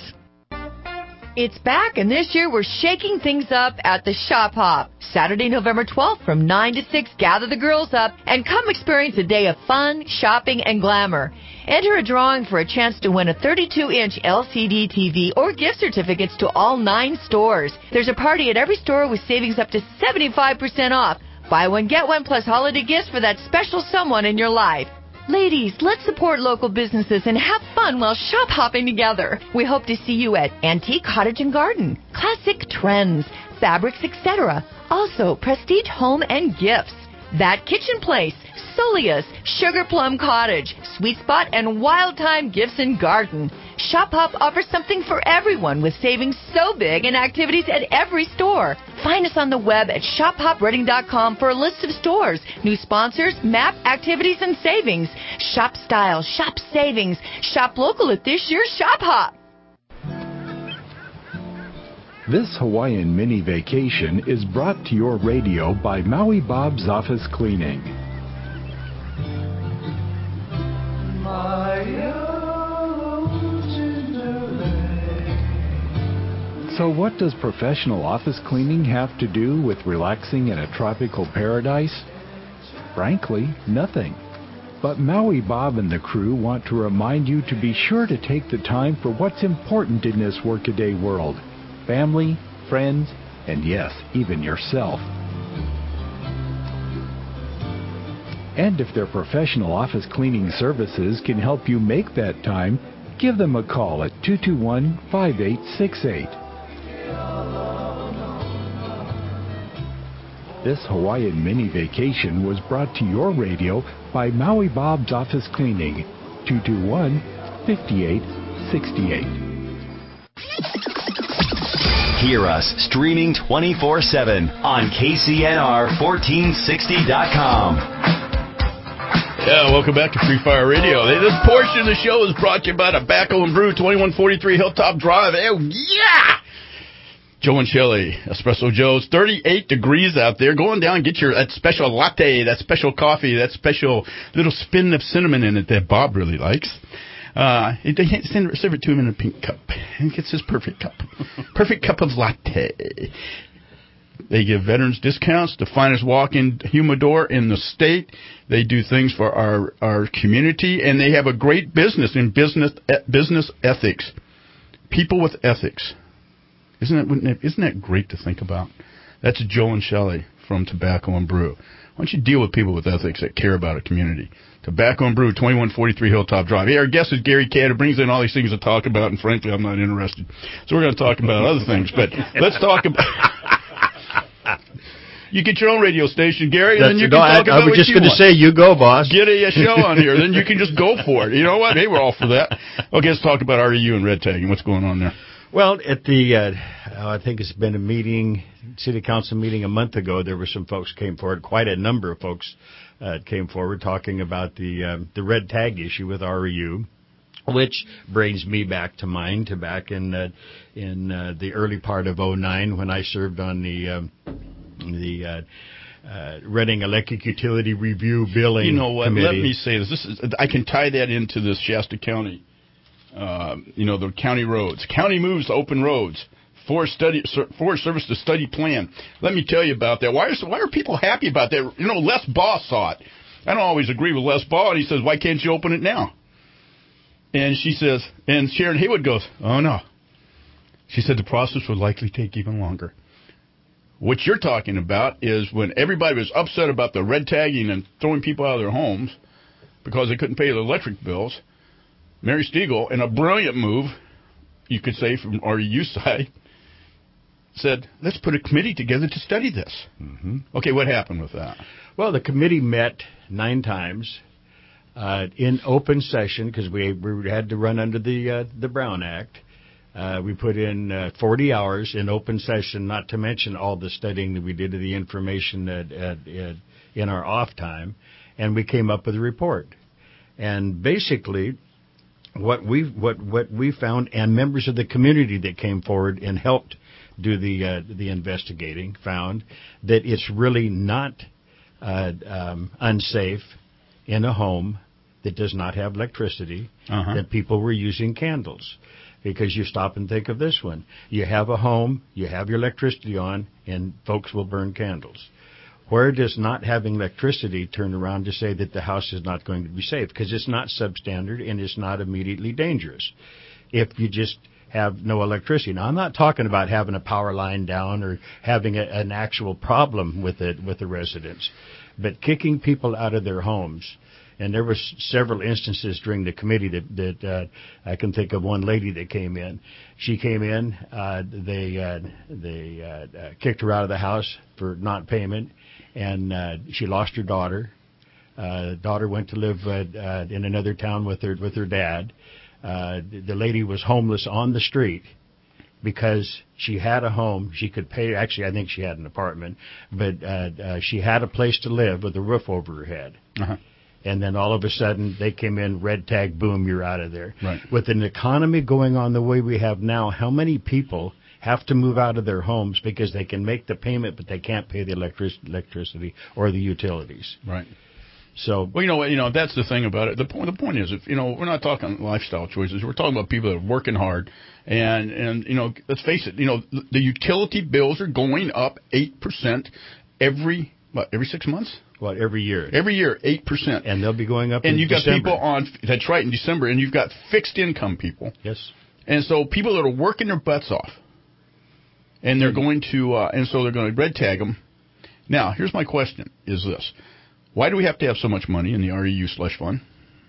It's back, and this year we're shaking things up at the Shop Hop. Saturday, November twelfth from nine to six, gather the girls up and come experience a day of fun, shopping, and glamour. Enter a drawing for a chance to win a thirty-two inch L C D T V or gift certificates to all nine stores. There's a party at every store with savings up to seventy-five percent off. Buy one, get one, plus holiday gifts for that special someone in your life. Ladies, let's support local businesses and have fun while shop hopping together. We hope to see you at Antique Cottage and Garden, Classic Trends, Fabrics, et cetera. Also, Prestige Home and Gifts, That Kitchen Place, Solius, Sugar Plum Cottage, Sweet Spot, and Wild Time Gifts and Garden. Shop Hop offers something for everyone with savings so big and activities at every store. Find us on the web at shop hop reading dot com for a list of stores, new sponsors, map, activities, and savings. Shop style, shop savings. Shop local at this year's Shop Hop. This Hawaiian mini vacation is brought to your radio by Maui Bob's Office Cleaning. So what does professional office cleaning have to do with relaxing in a tropical paradise? Frankly, nothing. But Maui Bob and the crew want to remind you to be sure to take the time for what's important in this workaday world. Family, friends, and yes, even yourself. And if their professional office cleaning services can help you make that time, give them a call at two two one, five eight six eight. This Hawaiian mini vacation was brought to your radio by Maui Bob's Office Cleaning, two two one, five eight six eight. Hear us streaming twenty-four seven on K C N R fourteen sixty dot com. Yeah, welcome back to Free Fire Radio. This portion of the show is brought to you by Tobacco and Brew, twenty-one forty-three Hilltop Drive. Oh, yeah! Joe and Shelley, Espresso Joe's, thirty-eight degrees out there. Go on down and get your that special latte, that special coffee, that special little spin of cinnamon in it that Bob really likes. Uh, they send, serve it to him in a pink cup. And he gets his perfect cup. Perfect cup of latte. They give veterans discounts, the finest walk-in humidor in the state. They do things for our, our community, and they have a great business in business business ethics. People with ethics. Isn't that, wouldn't it, isn't that great to think about? That's Joe and Shelley from Tobacco and Brew. Why don't you deal with people with ethics that care about a community? Tobacco and Brew, twenty-one forty-three Hilltop Drive. Hey, our guest is Gary Catt, who brings in all these things to talk about, and frankly, I'm not interested. So we're going to talk about other things, but let's talk about... You get your own radio station, Gary, and That's, then you no, can I, talk about I was what just you going to want. say, you go, boss. Get a, a show on here, then you can just go for it. You know what? Hey, we're all for that. Okay, let's talk about R E U and red tagging. What's going on there? Well, at the, uh, I think it's been a meeting, city council meeting a month ago, there were some folks came forward, quite a number of folks uh, came forward talking about the um, the red tag issue with R E U, which brings me back to mind, to back in uh, in uh, the early part of oh nine when I served on the um, the uh, uh, Reading Electric Utility Review Billing You know what? Committee. Let me say this. This is I can tie that into this Shasta County. Uh, you know, the county roads. County moves to open roads. Forest study, Forest Service to study plan. Let me tell you about that. Why are why are people happy about that? You know, Les Baugh saw it. I don't always agree with Les Baugh, and he says, "Why can't you open it now?" And she says, and Sharon Haywood goes, "Oh no." She said the process would likely take even longer. What you're talking about is when everybody was upset about the red tagging and throwing people out of their homes because they couldn't pay their electric bills. Mary Stiegel, in a brilliant move, you could say from R E U side, said, let's put a committee together to study this. Mm-hmm. Okay, what happened with that? Well, the committee met nine times uh, in open session because we, we had to run under the uh, the Brown Act. Uh, we put in uh, forty hours in open session, not to mention all the studying that we did of the information that, uh, in our off time, and we came up with a report. And basically, what we what what we found, and members of the community that came forward and helped do the uh, the investigating, found that it's really not uh, um, unsafe in a home that does not have electricity, uh-huh. that people were using candles. Because you stop and think of this one. You have a home, you have your electricity on, and folks will burn candles. Where does not having electricity turn around to say that the house is not going to be safe? Because it's not substandard and it's not immediately dangerous if you just have no electricity. Now, I'm not talking about having a power line down or having a, an actual problem with it with the residents, but kicking people out of their homes. And there were several instances during the committee that, that uh, I can think of one lady that came in. She came in, uh, they uh, they uh, uh, kicked her out of the house for not payment, and uh, she lost her daughter. Uh, daughter went to live uh, uh, in another town with her with her dad. Uh, the lady was homeless on the street because she had a home. She could pay. Actually, I think she had an apartment, but uh, uh, she had a place to live with a roof over her head. Uh-huh. And then all of a sudden, they came in, red tag, boom, you're out of there. Right. With an economy going on the way we have now, how many people have to move out of their homes because they can make the payment, but they can't pay the electric- electricity or the utilities? Right. So, well, you know what? You know that's the thing about it. The point. The point is, if you know, we're not talking lifestyle choices. We're talking about people that are working hard, and and you know, let's face it. You know, the utility bills are going up eight percent every what, every six months? What, every year? Every year, eight percent. And they'll be going up and in you've got December. people on, that's right, in December, and you've got fixed income people. Yes. And so people that are working their butts off, and they're going to, uh, and so they're going to red tag them. Now, here's my question, is this. Why do we have to have so much money in the R E U slush fund?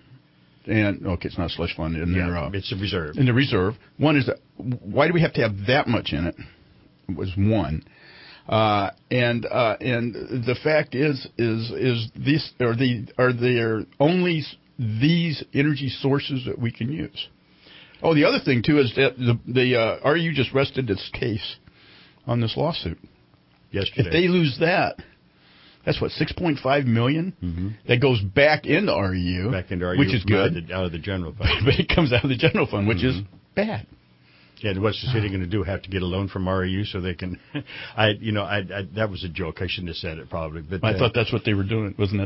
And, okay, it's not a slush fund. In yeah, their, uh, it's a reserve. In the reserve. One is, that, why do we have to have that much in it? Was one. Uh, and uh, and the fact is, is is this are the are there only these energy sources that we can use? Oh, the other thing too is that the the uh, R E U just rested its case on this lawsuit. Yesterday, if they lose that, that's what six point five million mm-hmm. that goes back into R E U, back into R E U, which is good, out of the, out of the general fund. But it comes out of the general fund, which mm-hmm. is bad. Yeah, what's the city going to do? Have to get a loan from R E U so they can? I, you know, I, I that was a joke. I shouldn't have said it probably, but I uh, thought that's what they were doing, wasn't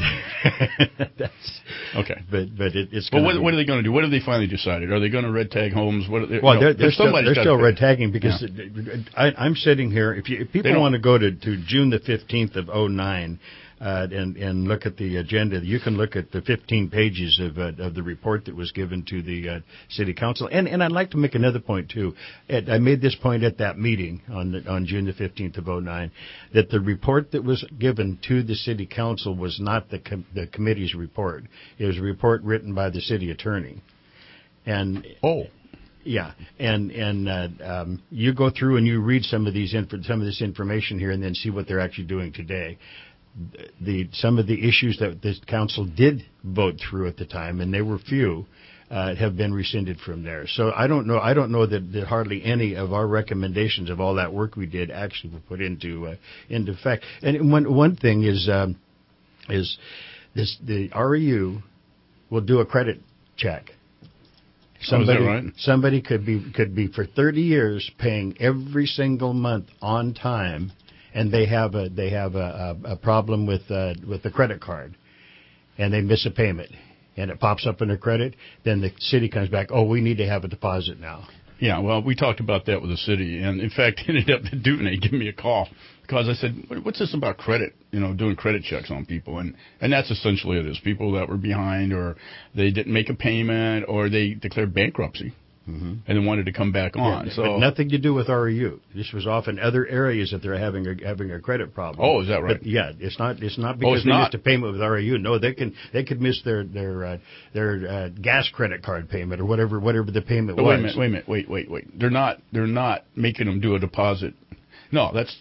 that? that's okay. But but it, it's. Well, what, be, what are they going to do? What have they finally decided? Are they going to red tag homes? What? Are they, well, you know, they're, they're still, they're still red tagging because yeah. I, I'm sitting here. If, you, if people want to go to, to June the fifteenth of oh nine. Uh, and, and look at the agenda. You can look at the fifteen pages of, uh, of the report that was given to the uh, city council. And, and I'd like to make another point too. Ed, I made this point at that meeting on the, on June the fifteenth of oh nine, that the report that was given to the city council was not the com- the committee's report. It was a report written by the city attorney. And oh. Yeah, and and uh, um, you go through and you read some of these inf- some of this information here, and then see what they're actually doing today. The some of the issues that this council did vote through at the time, and they were few, uh, have been rescinded from there. So I don't know. I don't know that, that hardly any of our recommendations of all that work we did actually were put into uh, into effect. And one one thing is um, is this the R E U will do a credit check. Somebody, oh, is that right? Somebody could be could be for thirty years paying every single month on time. And they have a they have a, a, a problem with uh, with the credit card, and they miss a payment, and it pops up in their credit. Then the city comes back. Oh, we need to have a deposit now. Yeah, well, we talked about that with the city, and in fact, ended up Duvernay giving me a call because I said, "What's this about credit? You know, doing credit checks on people?" And and that's essentially it is people that were behind, or they didn't make a payment, or they declared bankruptcy. Mm-hmm. And then wanted to come back on. Yeah, so but nothing to do with R E U. This was often other areas that they're having a, having a credit problem. Oh, is that right? But yeah, it's not it's not because oh, it's they not. missed a payment with R E U. No, they can they could miss their their uh, their uh, gas credit card payment or whatever whatever the payment but was. Wait a minute, wait a minute, wait, wait, wait. They're not they're not making them do a deposit. No, that's.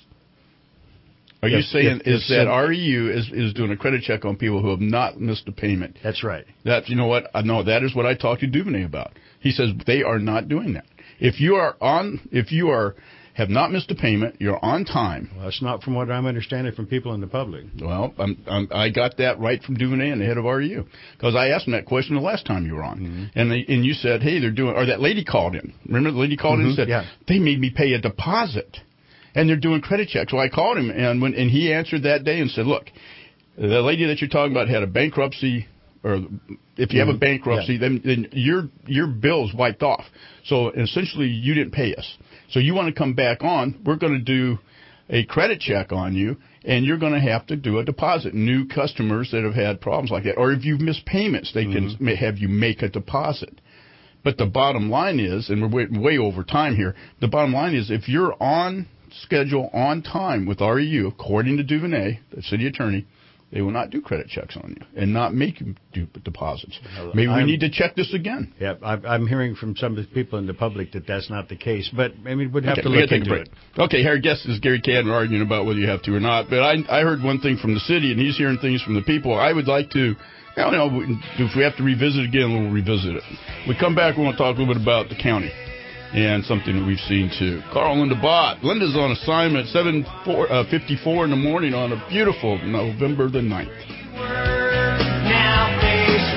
Are yes, you saying if, is if that some, R E U is, is doing a credit check on people who have not missed a payment? That's right. That you know what? I know that is what I talked to Duvernay about. He says they are not doing that. If you are on, if you are have not missed a payment, you're on time. Well, that's not from what I'm understanding from people in the public. Well, I'm, I'm, I got that right from Duvernay and the head of R E U because I asked him that question the last time you were on, mm-hmm. and they, and you said, hey, they're doing, or that lady called in. Remember the lady called mm-hmm. in and said, yeah. they made me pay a deposit, and they're doing credit checks. So I called him, and when and he answered that day and said, look, the lady that you're talking about had a bankruptcy. Or if you have a bankruptcy, yeah. then, then your your bill's wiped off. So essentially, you didn't pay us. So you want to come back on? We're going to do a credit check on you, and you're going to have to do a deposit. New customers that have had problems like that, or if you've missed payments, they mm-hmm. can have you make a deposit. But the bottom line is, and we're way, way over time here. The bottom line is, if you're on schedule, on time with R E U, according to Duvernay, the city attorney. They will not do credit checks on you and not make you do deposits. Maybe we I'm, need to check this again. Yeah, I'm hearing from some of the people in the public that that's not the case, but I mean, we'd have okay, to look into it. Okay, our guest is Gary Cadden arguing about whether you have to or not, but I, I heard one thing from the city, and he's hearing things from the people. I would like to, I don't know, if we have to revisit again, we'll revisit it. We come back, we want to talk a little bit about the county. And something that we've seen too. Carl Linda Bott. Linda's on assignment at seven fifty-four in the morning on a beautiful November the ninth. Now face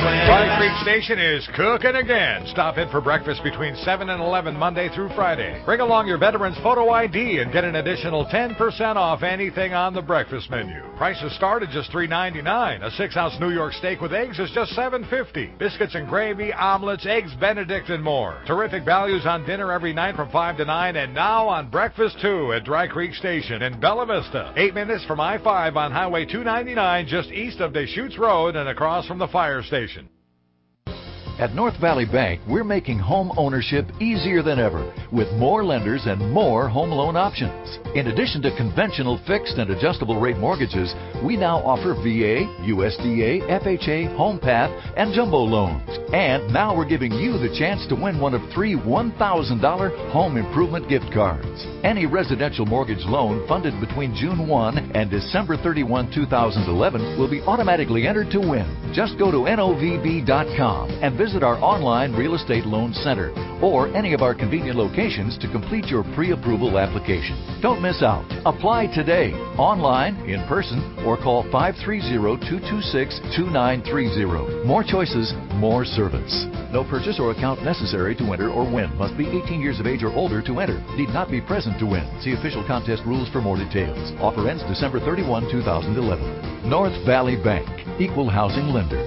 Dry Creek Station is cooking again. Stop in for breakfast between seven and eleven Monday through Friday. Bring along your veteran's photo I D and get an additional ten percent off anything on the breakfast menu. Prices start at just three ninety-nine. A six-ounce New York steak with eggs is just seven fifty. Biscuits and gravy, omelets, eggs Benedict, and more. Terrific values on dinner every night from five to nine, and now on breakfast too at Dry Creek Station in Bella Vista. Eight minutes from I five on Highway two ninety-nine, just east of Deschutes Road and across from the fire station. At North Valley Bank, we're making home ownership easier than ever with more lenders and more home loan options. In addition to conventional fixed and adjustable rate mortgages, we now offer V A, U S D A, F H A, HomePath, and jumbo loans. And now we're giving you the chance to win one of three one thousand dollars home improvement gift cards. Any residential mortgage loan funded between June first and December thirty-first, two thousand eleven will be automatically entered to win. Just go to N O V B dot com and visit Visit our online real estate loan center or any of our convenient locations to complete your pre-approval application. Don't miss out. Apply today, online, in person, or call five three zero, two two six, two nine three zero. More choices, more service. No purchase or account necessary to enter or win. Must be eighteen years of age or older to enter. Need not be present to win. See official contest rules for more details. Offer ends December thirty-first, two thousand eleven. North Valley Bank. Equal housing lender.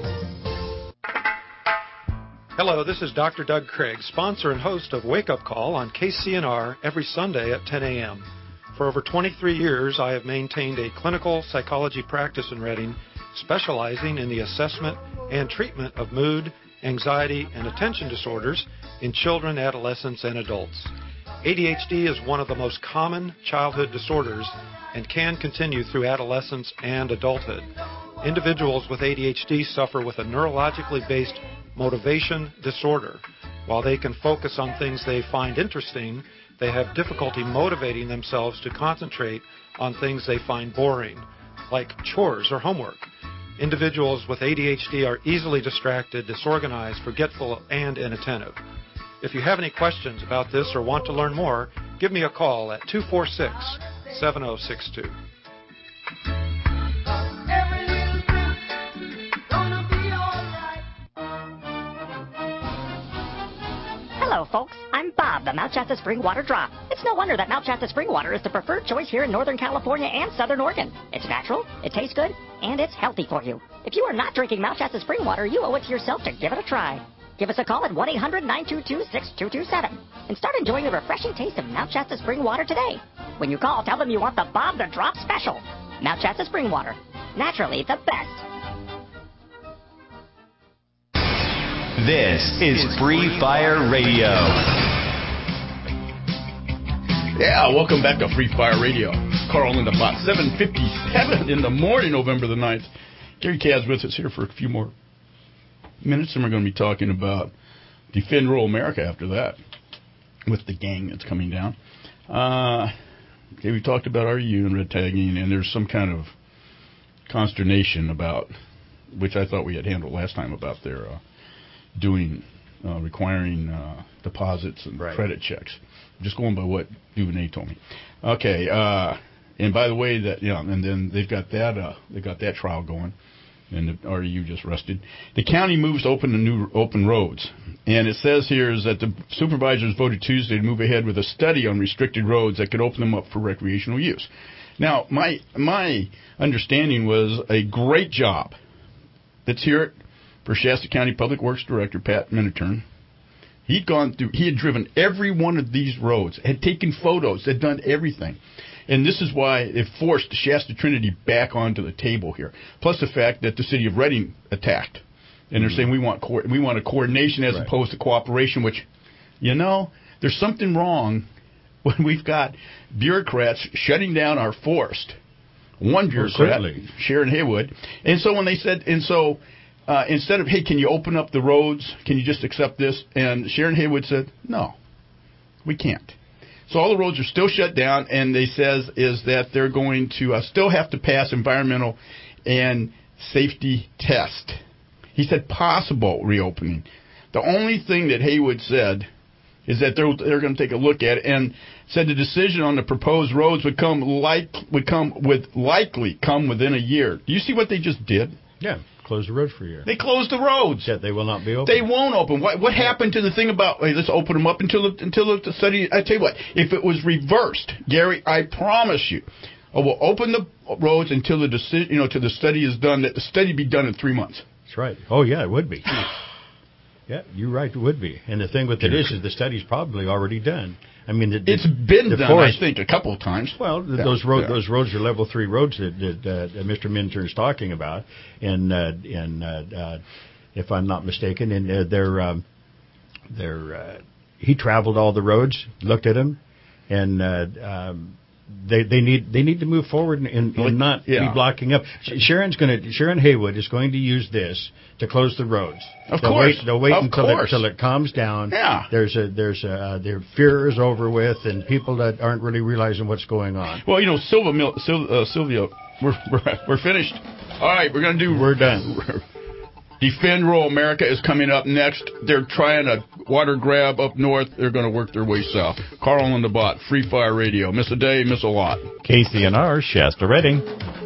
Hello, this is Doctor Doug Craig, sponsor and host of Wake Up Call on K C N R every Sunday at ten a.m. For over twenty-three years, I have maintained a clinical psychology practice in Reading, specializing in the assessment and treatment of mood, anxiety, and attention disorders in children, adolescents, and adults. A D H D is one of the most common childhood disorders and can continue through adolescence and adulthood. Individuals with A D H D suffer with a neurologically based motivation disorder. While they can focus on things they find interesting, they have difficulty motivating themselves to concentrate on things they find boring, like chores or homework. Individuals with A D H D are easily distracted, disorganized, forgetful, and inattentive. If you have any questions about this or want to learn more, give me a call at two four six, seven zero six two. Hello, folks. I'm Bob, the Mount Shasta Spring Water Drop. It's no wonder that Mount Shasta Spring Water is the preferred choice here in Northern California and Southern Oregon. It's natural, it tastes good, and it's healthy for you. If you are not drinking Mount Shasta Spring Water, you owe it to yourself to give it a try. Give us a call at one eight hundred, nine two two, six two two seven and start enjoying the refreshing taste of Mount Shasta Spring Water today. When you call, tell them you want the Bob the Drop special. Mount Shasta Spring Water. Naturally the best. This is Free Fire Radio. Yeah, welcome back to Free Fire Radio. Carl in the box, seven fifty-seven in the morning, November the ninth. Gary Kaz with us here for a few more minutes, and we're going to be talking about Defend Rural America after that with the gang that's coming down. Uh, okay, we talked about R U and red tagging, and there's some kind of consternation about, which I thought we had handled last time, about their uh, doing, uh, requiring uh, deposits and right. credit checks. Just going by what Duvernay told me. Okay, uh, and by the way, that yeah, and then they've got that uh, they got that trial going, and the R U just rested. The county moves to open the new open roads, and it says here is that the supervisors voted Tuesday to move ahead with a study on restricted roads that could open them up for recreational use. Now, my my understanding was a great job. Let's hear it for Shasta County Public Works Director Pat Minturn. He'd gone through, he had driven every one of these roads, had taken photos, had done everything. And this is why it forced Shasta Trinity back onto the table here. Plus the fact that the city of Reading attacked. And they're mm-hmm. saying we want co- we want a coordination as right. opposed to cooperation, which, you know, there's something wrong when we've got bureaucrats shutting down our forest. One bureaucrat, well, Sharon Haywood. And so when they said, and so uh, instead of, hey, can you open up the roads? Can you just accept this? And Sharon Haywood said, no, we can't. So all the roads are still shut down, and they says is that they're going to uh, still have to pass environmental and safety test. He said possible reopening. The only thing that Haywood said is that they're they're going to take a look at it, and said the decision on the proposed roads would come like would come with likely come within a year. Do you see what they just did? Yeah, close the roads for a year. They closed the roads. Yeah, they will not be open. They won't open. What what happened to the thing about, hey, let's open them up until the, until the study, I tell you what, if it was reversed, Gary, I promise you, oh, we'll open the roads until the decision, you know, till the study is done, that the study be done in three months. That's right. Oh, yeah, it would be. Yeah, you're right, it would be. And the thing with it is, is the study's probably already done. I mean, the, the, it's been the done, forest, I think, a couple of times. Well, yeah, those road, yeah. those roads are level three roads that, that, uh, Mister Minturn is talking about, and uh, and uh, uh, if I'm not mistaken, and uh, they're um, they're uh, he traveled all the roads, looked at them, and uh, um, they they need they need to move forward and, and, and not yeah. be blocking up. Sharon's going to Sharon Haywood is going to use this to close the roads. Of they'll course, wait, they'll wait of until course. it, until it calms down. Yeah, there's a there's a uh, their fear is over with, and people that aren't really realizing what's going on. Well, you know, Silva, Mil- Sil- uh, Sylvia, we're, we're we're finished. All right, we're gonna do. We're done. Defend Rural America is coming up next. They're trying to water grab up north. They're going to work their way south. Carl and the Bot, Free Fire Radio. Miss a day, miss a lot. K C N R, Shasta Redding.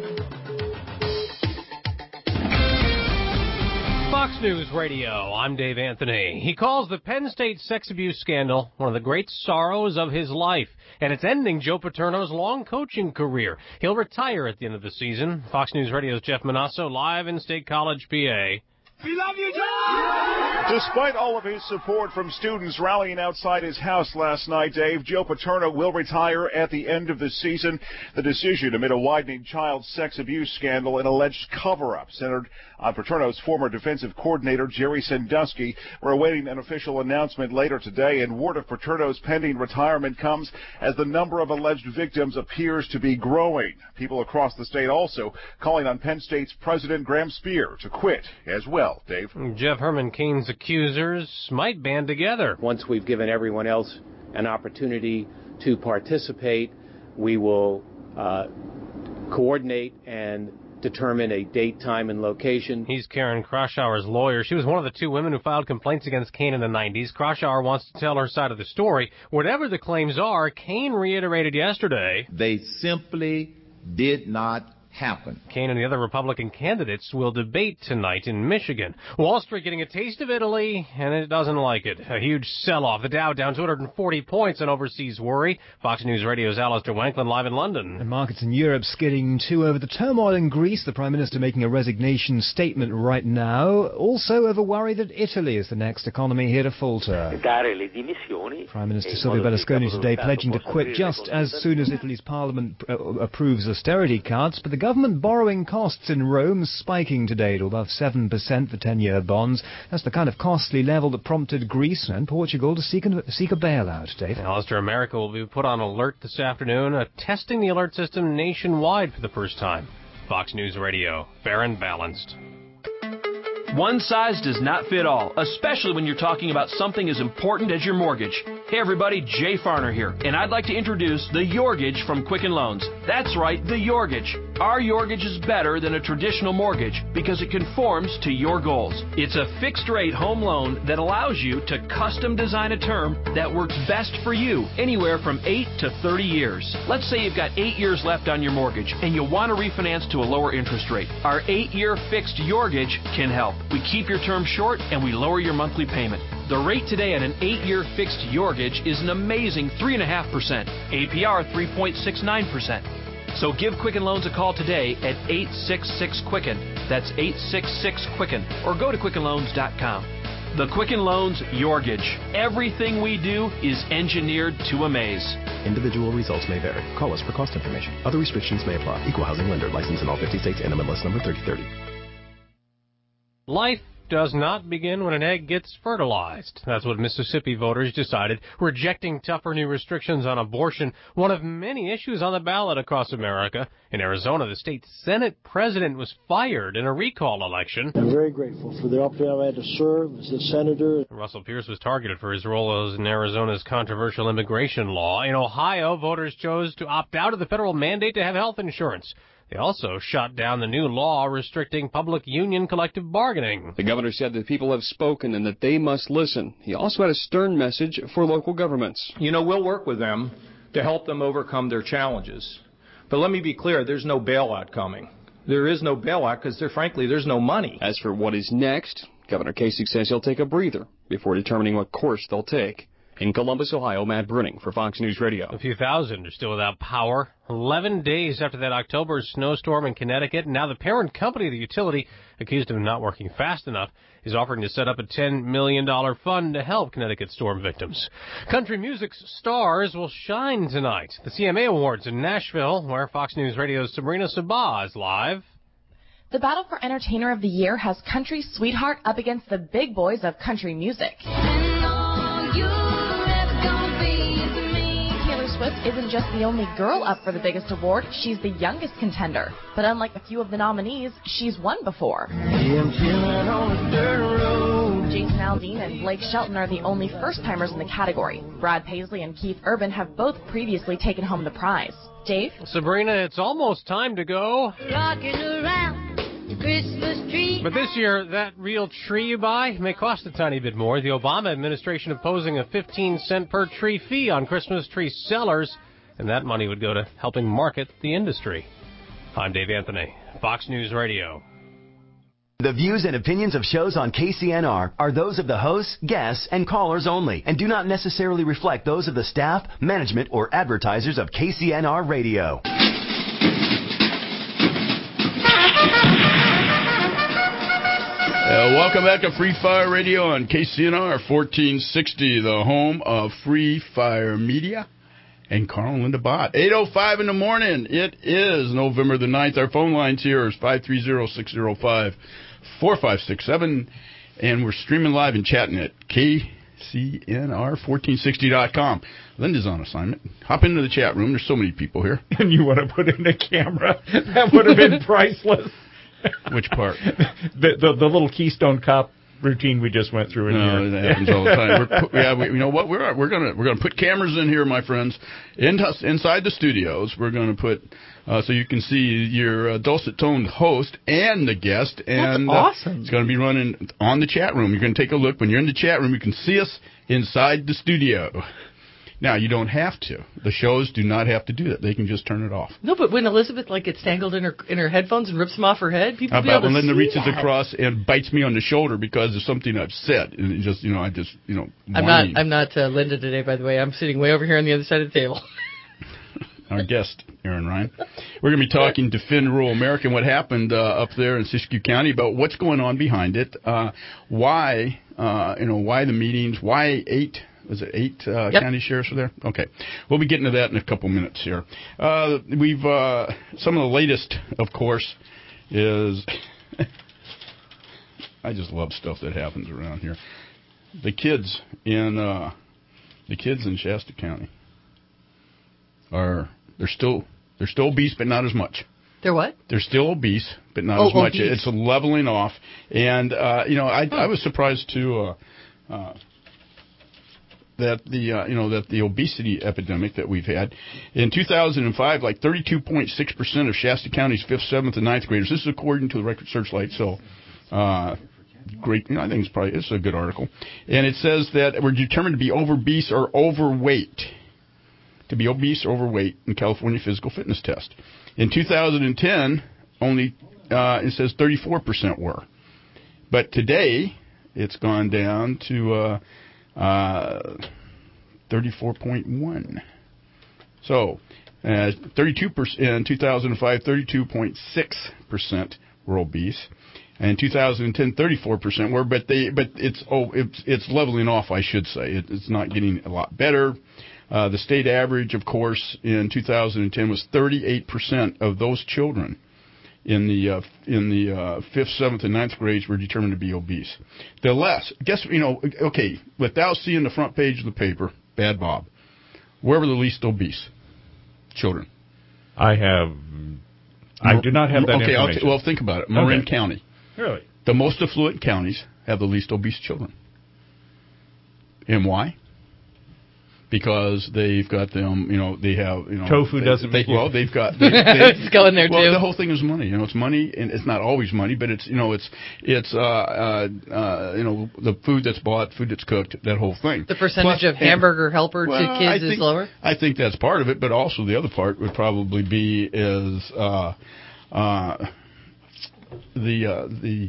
Fox News Radio, I'm Dave Anthony. He calls the Penn State sex abuse scandal one of the great sorrows of his life, and it's ending Joe Paterno's long coaching career. He'll retire at the end of the season. Fox News Radio's Jeff Manasso, live in State College, P A. We love you, Joe! Despite all of his support from students rallying outside his house last night, Dave, Joe Paterno will retire at the end of the season. The decision amid a widening child sex abuse scandal and alleged cover-up centered on Paterno's former defensive coordinator, Jerry Sandusky. We're awaiting an official announcement later today, and word of Paterno's pending retirement comes as the number of alleged victims appears to be growing. People across the state also calling on Penn State's President Graham Spear to quit as well. Dave. Jeff Herman Cain's accusers might band together. Once we've given everyone else an opportunity to participate, we will uh, coordinate and determine a date, time, and location. He's Karen Kroshauer's lawyer. She was one of the two women who filed complaints against Cain in the nineties. Kroshauer wants to tell her side of the story. Whatever the claims are, Cain reiterated yesterday, they simply did not happen. Cain and the other Republican candidates will debate tonight in Michigan. Wall Street getting a taste of Italy, and it doesn't like it. A huge sell-off. The Dow down two hundred forty points on overseas worry. Fox News Radio's Alistair Wanklin live in London. And markets in Europe skidding too over the turmoil in Greece. The Prime Minister making a resignation statement right now. Also over worry that Italy is the next economy here to falter. Prime Minister Silvio Berlusconi today pledging to quit just as soon as Italy's parliament uh, approves austerity cuts, but the government borrowing costs in Rome spiking today to above seven percent for ten-year bonds. That's the kind of costly level that prompted Greece and Portugal to seek a, seek a bailout, Dave. Alistair, America will be put on alert this afternoon, uh, testing the alert system nationwide for the first time. Fox News Radio, fair and balanced. One size does not fit all, especially when you're talking about something as important as your mortgage. Hey everybody, Jay Farner here, and I'd like to introduce the Yorgage from Quicken Loans. That's right, the Yorgage. Our Yorgage is better than a traditional mortgage because it conforms to your goals. It's a fixed-rate home loan that allows you to custom design a term that works best for you, anywhere from eight to thirty years. Let's say you've got eight years left on your mortgage and you want to refinance to a lower interest rate. Our eight-year fixed Yorgage can help. We keep your term short and we lower your monthly payment. The rate today on an eight-year fixed Yorgage is an amazing three point five percent. A P R three point six nine percent. So give Quicken Loans a call today at eight six six Quicken. That's eight six six Quicken. Or go to Quicken Loans dot com. The Quicken Loans Yorgage. Everything we do is engineered to amaze. Individual results may vary. Call us for cost information. Other restrictions may apply. Equal housing lender. License in all fifty states. N M L S number thirty thirty. Life does not begin when an egg gets fertilized. That's what Mississippi voters decided, rejecting tougher new restrictions on abortion, one of many issues on the ballot across America. In Arizona, the state Senate president was fired in a recall election. I'm very grateful for the opportunity I had to serve as a senator. Russell Pierce was targeted for his role in Arizona's controversial immigration law. In Ohio, voters chose to opt out of the federal mandate to have health insurance. They also shot down the new law restricting public union collective bargaining. The governor said that people have spoken and that they must listen. He also had a stern message for local governments. You know, we'll work with them to help them overcome their challenges. But let me be clear, there's no bailout coming. there is no bailout because, there, frankly, there's no money. As for what is next, Governor Kasich says he'll take a breather before determining what course they'll take. In Columbus, Ohio, Matt Bruning for Fox News Radio. A few thousand are still without power. Eleven days after that October snowstorm in Connecticut, now the parent company of the utility, accused of not working fast enough, is offering to set up a ten million dollars fund to help Connecticut storm victims. Country music's stars will shine tonight. The C M A Awards in Nashville, where Fox News Radio's Sabrina Sabah is live. The battle for Entertainer of the Year has country sweetheart up against the big boys of country music. Swift isn't just the only girl up for the biggest award, she's the youngest contender. But unlike a few of the nominees, she's won before. Jason Aldean and Blake Shelton are the only first-timers in the category. Brad Paisley and Keith Urban have both previously taken home the prize. Dave? Sabrina, it's almost time to go. Rocking around the Christmas tree. But this year, that real tree you buy may cost a tiny bit more. The Obama administration imposing a fifteen cent per tree fee on Christmas tree sellers, and that money would go to helping market the industry. I'm Dave Anthony, Fox News Radio. The views and opinions of shows on K C N R are those of the hosts, guests, and callers only, and do not necessarily reflect those of the staff, management, or advertisers of K C N R Radio. Uh, welcome back to Free Fire Radio on K C N R fourteen sixty, the home of Free Fire Media and Carl and Linda Bott. eight oh five in the morning. It is November the ninth. Our phone lines here is five three zero, six zero five, four five six seven, and we're streaming live and chatting at K C N R fourteen sixty dot com. Linda's on assignment. Hop into the chat room. There's so many people here. And you want to put in a camera? That would have been priceless. Which part? the, the the little Keystone Cop routine we just went through in no, here. That happens all the time. We're, yeah, we, you know what? We're we're gonna we're gonna put cameras in here, my friends, in, inside the studios. We're gonna put uh, so you can see your uh, dulcet toned host and the guest. And That's awesome. Uh, it's gonna be running on the chat room. You're gonna take a look when you're in the chat room. You can see us inside the studio. Now, you don't have to. The shows do not have to do that. They can just turn it off. No, but when Elizabeth like gets tangled in her in her headphones and rips them off her head, people How be about able to when Linda see reaches that. across and bites me on the shoulder because of something I've said? And it just, you know, I just, you know, I'm whining. not. I'm not uh, Linda today, by the way. I'm sitting way over here on the other side of the table. Our guest, Aaron Ryan. We're going to be talking to Defend Rural America and what happened uh, up there in Siskiyou County, about what's going on behind it, uh, why, uh, you know, why the meetings, why eight. Was it eight uh, yep. county sheriffs were there? Okay. We'll be getting to that in a couple minutes here. Uh, we've uh, some of the latest, of course, is I just love stuff that happens around here. The kids in uh, the kids in Shasta County are they're still they're still obese, but not as much. They're what? They're still obese, but not oh, as much. Obese. It's leveling off, and uh, you know I I was surprised too. Uh, uh, that the uh, you know that the obesity epidemic that we've had in two thousand five, like thirty-two point six percent of Shasta County's fifth, seventh, and ninth graders. This is according to the Record Searchlight. So, uh, great. You know, I think it's probably it's a good article, and it says that we're determined to be obese or overweight, to be obese or overweight in California physical fitness test. In two thousand ten, only uh, it says thirty-four percent were, but today it's gone down to. Uh, Uh, thirty-four point one. So, uh, thirty-two percent in two thousand five, thirty-two point six percent were obese, and in two thousand ten, thirty-four percent were. But they, but it's oh, it's it's leveling off, I should say. It, it's not getting a lot better. Uh, the state average, of course, in two thousand ten was thirty-eight percent of those children in the uh, in the uh, fifth, seventh, and ninth grades were determined to be obese. The less, guess you know, okay, without seeing the front page of the paper, Bad Bob, where were the least obese children? I have, I do not have that okay, information. Okay, well, think about it. Marin okay. County. Really? The most affluent counties have the least obese children. And why? Because they've got them, you know, they have, you know. Tofu they, doesn't they, make Well, you... they've got... They, they, it's going there, well, too. the whole thing is money. You know, it's money, and it's not always money, but it's, you know, it's, it's uh, uh, uh, you know, the food that's bought, food that's cooked, that whole thing. The percentage Plus, of hamburger and, helper well, to kids think, is lower? I think that's part of it, but also the other part would probably be is... Uh, uh, the uh, the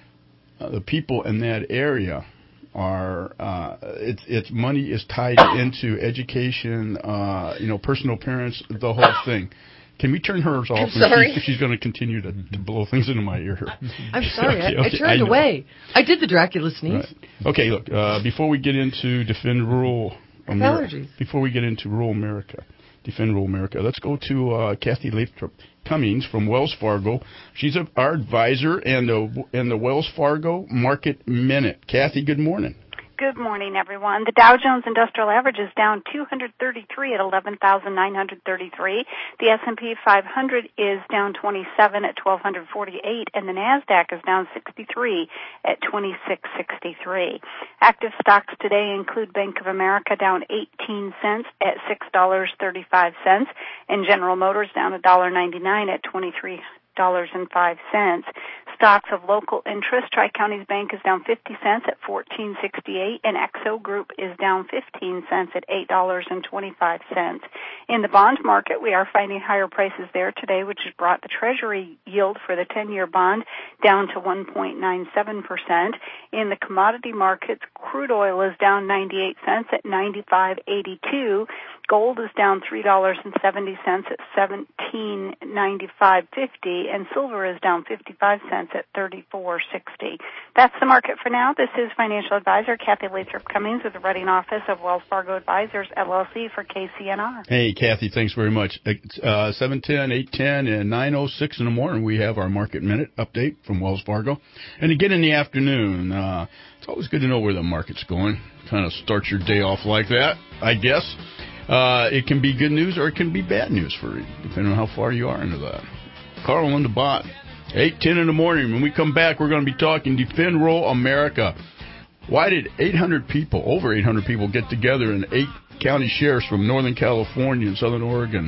uh, the people in that area are uh, it's it's money is tied into education, uh, you know, personal appearance, the whole thing. Can we turn hers off? I'm sorry. She's, she's going to continue to, to blow things into my ear. I'm sorry. okay, I, I okay, turned I away. I did the Dracula sneeze. Right. Okay, look, uh, before we get into Defend Rural America, allergies. before we get into Rural America, Defend Rural America, let's go to uh, Kathy Lathrop Cummings from Wells Fargo. She's a, our advisor and the, and the Wells Fargo Market Minute. Kathy, good morning. Good morning, everyone. The Dow Jones Industrial Average is down two hundred thirty-three at eleven thousand nine hundred thirty-three. The S and P five hundred is down twenty-seven at twelve forty-eight, and the NASDAQ is down sixty-three at twenty-six sixty-three. Active stocks today include Bank of America down eighteen cents at six dollars and thirty-five cents, and General Motors down one dollar ninety-nine at twenty-three dollars and five cents. Stocks of local interest, Tri-Counties Bank is down fifty cents at fourteen sixty-eight, and Exo Group is down fifteen cents at eight dollars and twenty-five cents. In the bond market, we are finding higher prices there today, which has brought the Treasury yield for the ten-year bond down to one point nine seven percent. In the commodity markets, crude oil is down ninety-eight cents at ninety-five eighty-two. Gold is down three dollars and seventy cents at seventeen ninety-five fifty, and silver is down fifty-five cents at thirty-four sixty. That's the market for now. This is financial advisor Kathy Lathrop Cummings with the Reading Office of Wells Fargo Advisors, L L C for K C N R. Hey, Kathy, thanks very much. Uh, seven ten, eight ten, and nine oh six in the morning, we have our Market Minute update from Wells Fargo. And again in the afternoon, uh, it's always good to know where the market's going. Kind of start your day off like that, I guess. Uh, it can be good news or it can be bad news for you, depending on how far you are into that. Carl and Linda Bott, eight ten in the morning. When we come back, we're going to be talking Defend Rural America. Why did eight hundred people, over eight hundred people, get together and eight county sheriffs from Northern California and Southern Oregon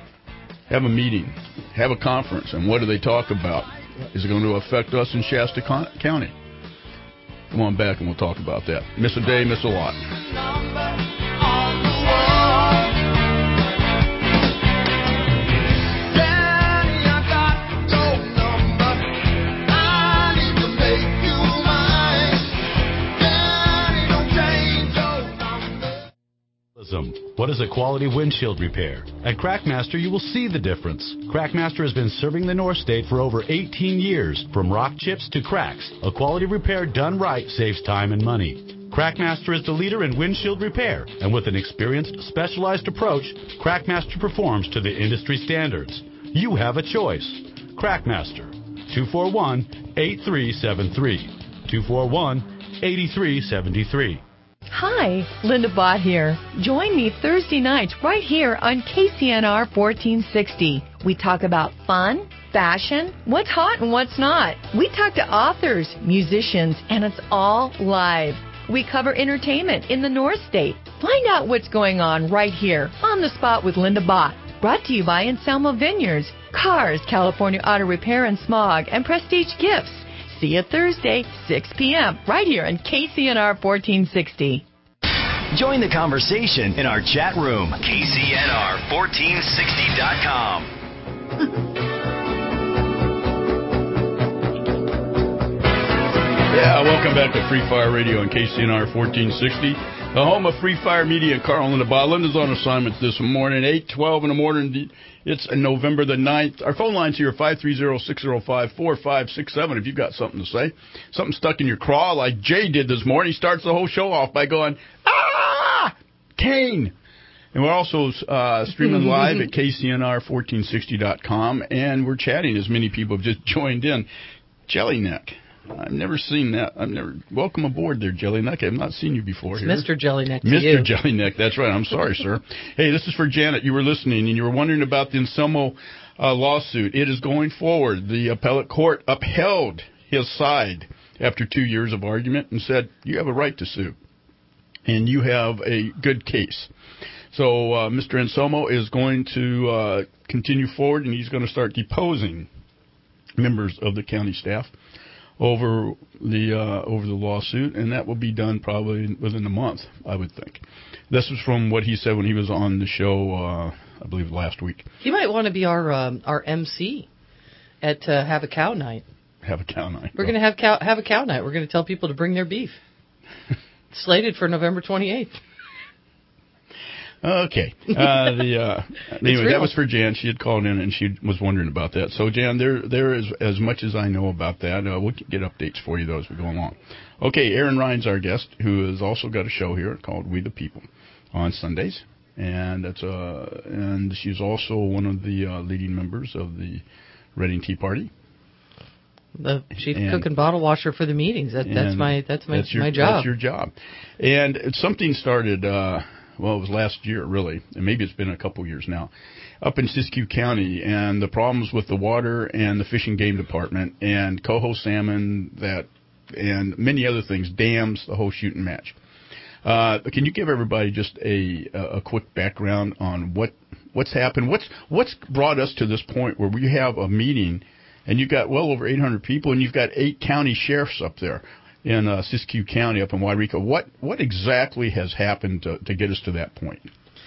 have a meeting, have a conference, and what do they talk about? Is it going to affect us in Shasta County? Come on back and we'll talk about that. Miss a day, miss a lot. What is a quality windshield repair? At Crackmaster, you will see the difference. Crackmaster has been serving the North State for over eighteen years. From rock chips to cracks, a quality repair done right saves time and money. Crackmaster is the leader in windshield repair, and with an experienced, specialized approach, Crackmaster performs to the industry standards. You have a choice. Crackmaster, two four one, eight three seven three, two four one, eight three seven three. Hi, Linda Bott here. Join me Thursday nights right here on K C N R fourteen sixty. We talk about fun, fashion, what's hot and what's not. We talk to authors, musicians, and it's all live. We cover entertainment in the North State. Find out what's going on right here on the spot with Linda Bott. Brought to you by Anselmo Vineyards, Cars, California Auto Repair and Smog, and Prestige Gifts. See you Thursday, six p.m., right here on K C N R fourteen sixty. Join the conversation in our chat room, K C N R fourteen sixty dot com. Yeah, welcome back to Free Fire Radio on K C N R fourteen sixty, the home of Free Fire Media. Carl and Linda. Linda's on assignment this morning, eight twelve in the morning. It's November the ninth. Our phone line's here, five three zero, six zero five, four five six seven, if you've got something to say. Something stuck in your craw like Jay did this morning. He starts the whole show off by going, ah, Kane. And we're also uh, streaming live at K C N R fourteen sixty dot com, and we're chatting as many people have just joined in. Jellyneck. I've never seen that. I've never. Welcome aboard there, Jellyneck. I've not seen you before here. Mister Jellyneck to Mister you. Jellyneck, that's right. I'm sorry, sir. Hey, this is for Janet. You were listening, and you were wondering about the Anselmo uh, lawsuit. It is going forward. The appellate court upheld his side after two years of argument and said, you have a right to sue, and you have a good case. So uh, Mister Anselmo is going to uh, continue forward, and he's going to start deposing members of the county staff over the uh, over the lawsuit, and that will be done probably within a month, I would think. This was from what he said when he was on the show, uh, I believe, last week. He might want to be our um, our M C at uh, Have a Cow Night. have a cow night. We're going to have cow have a cow night. We're going to tell people to bring their beef. Slated for November twenty-eighth. Okay. Uh, the uh, anyway, that was for Jan. She had called in and she was wondering about that. So, Jan, there there is as much as I know about that. Uh, we'll get updates for you though as we go along. Okay, Erin Ryan's our guest, who has also got a show here called We the People on Sundays, and that's uh and she's also one of the uh, leading members of the Reading Tea Party. The chief and, cook and bottle washer for the meetings. That, that's my that's my that's your, my job. That's your job. And something started. Uh, Well, it was last year, really, and maybe it's been a couple years now, up in Siskiyou County, and the problems with the water and the Fish and Game Department and coho salmon, that, and many other things, dams, the whole shooting match. Uh, can you give everybody just a a quick background on what what's happened? What's what's brought us to this point where we have a meeting, and you've got well over eight hundred people, and you've got eight county sheriffs up there in uh, Siskiyou County up in Wairika. What what exactly has happened to, to get us to that point?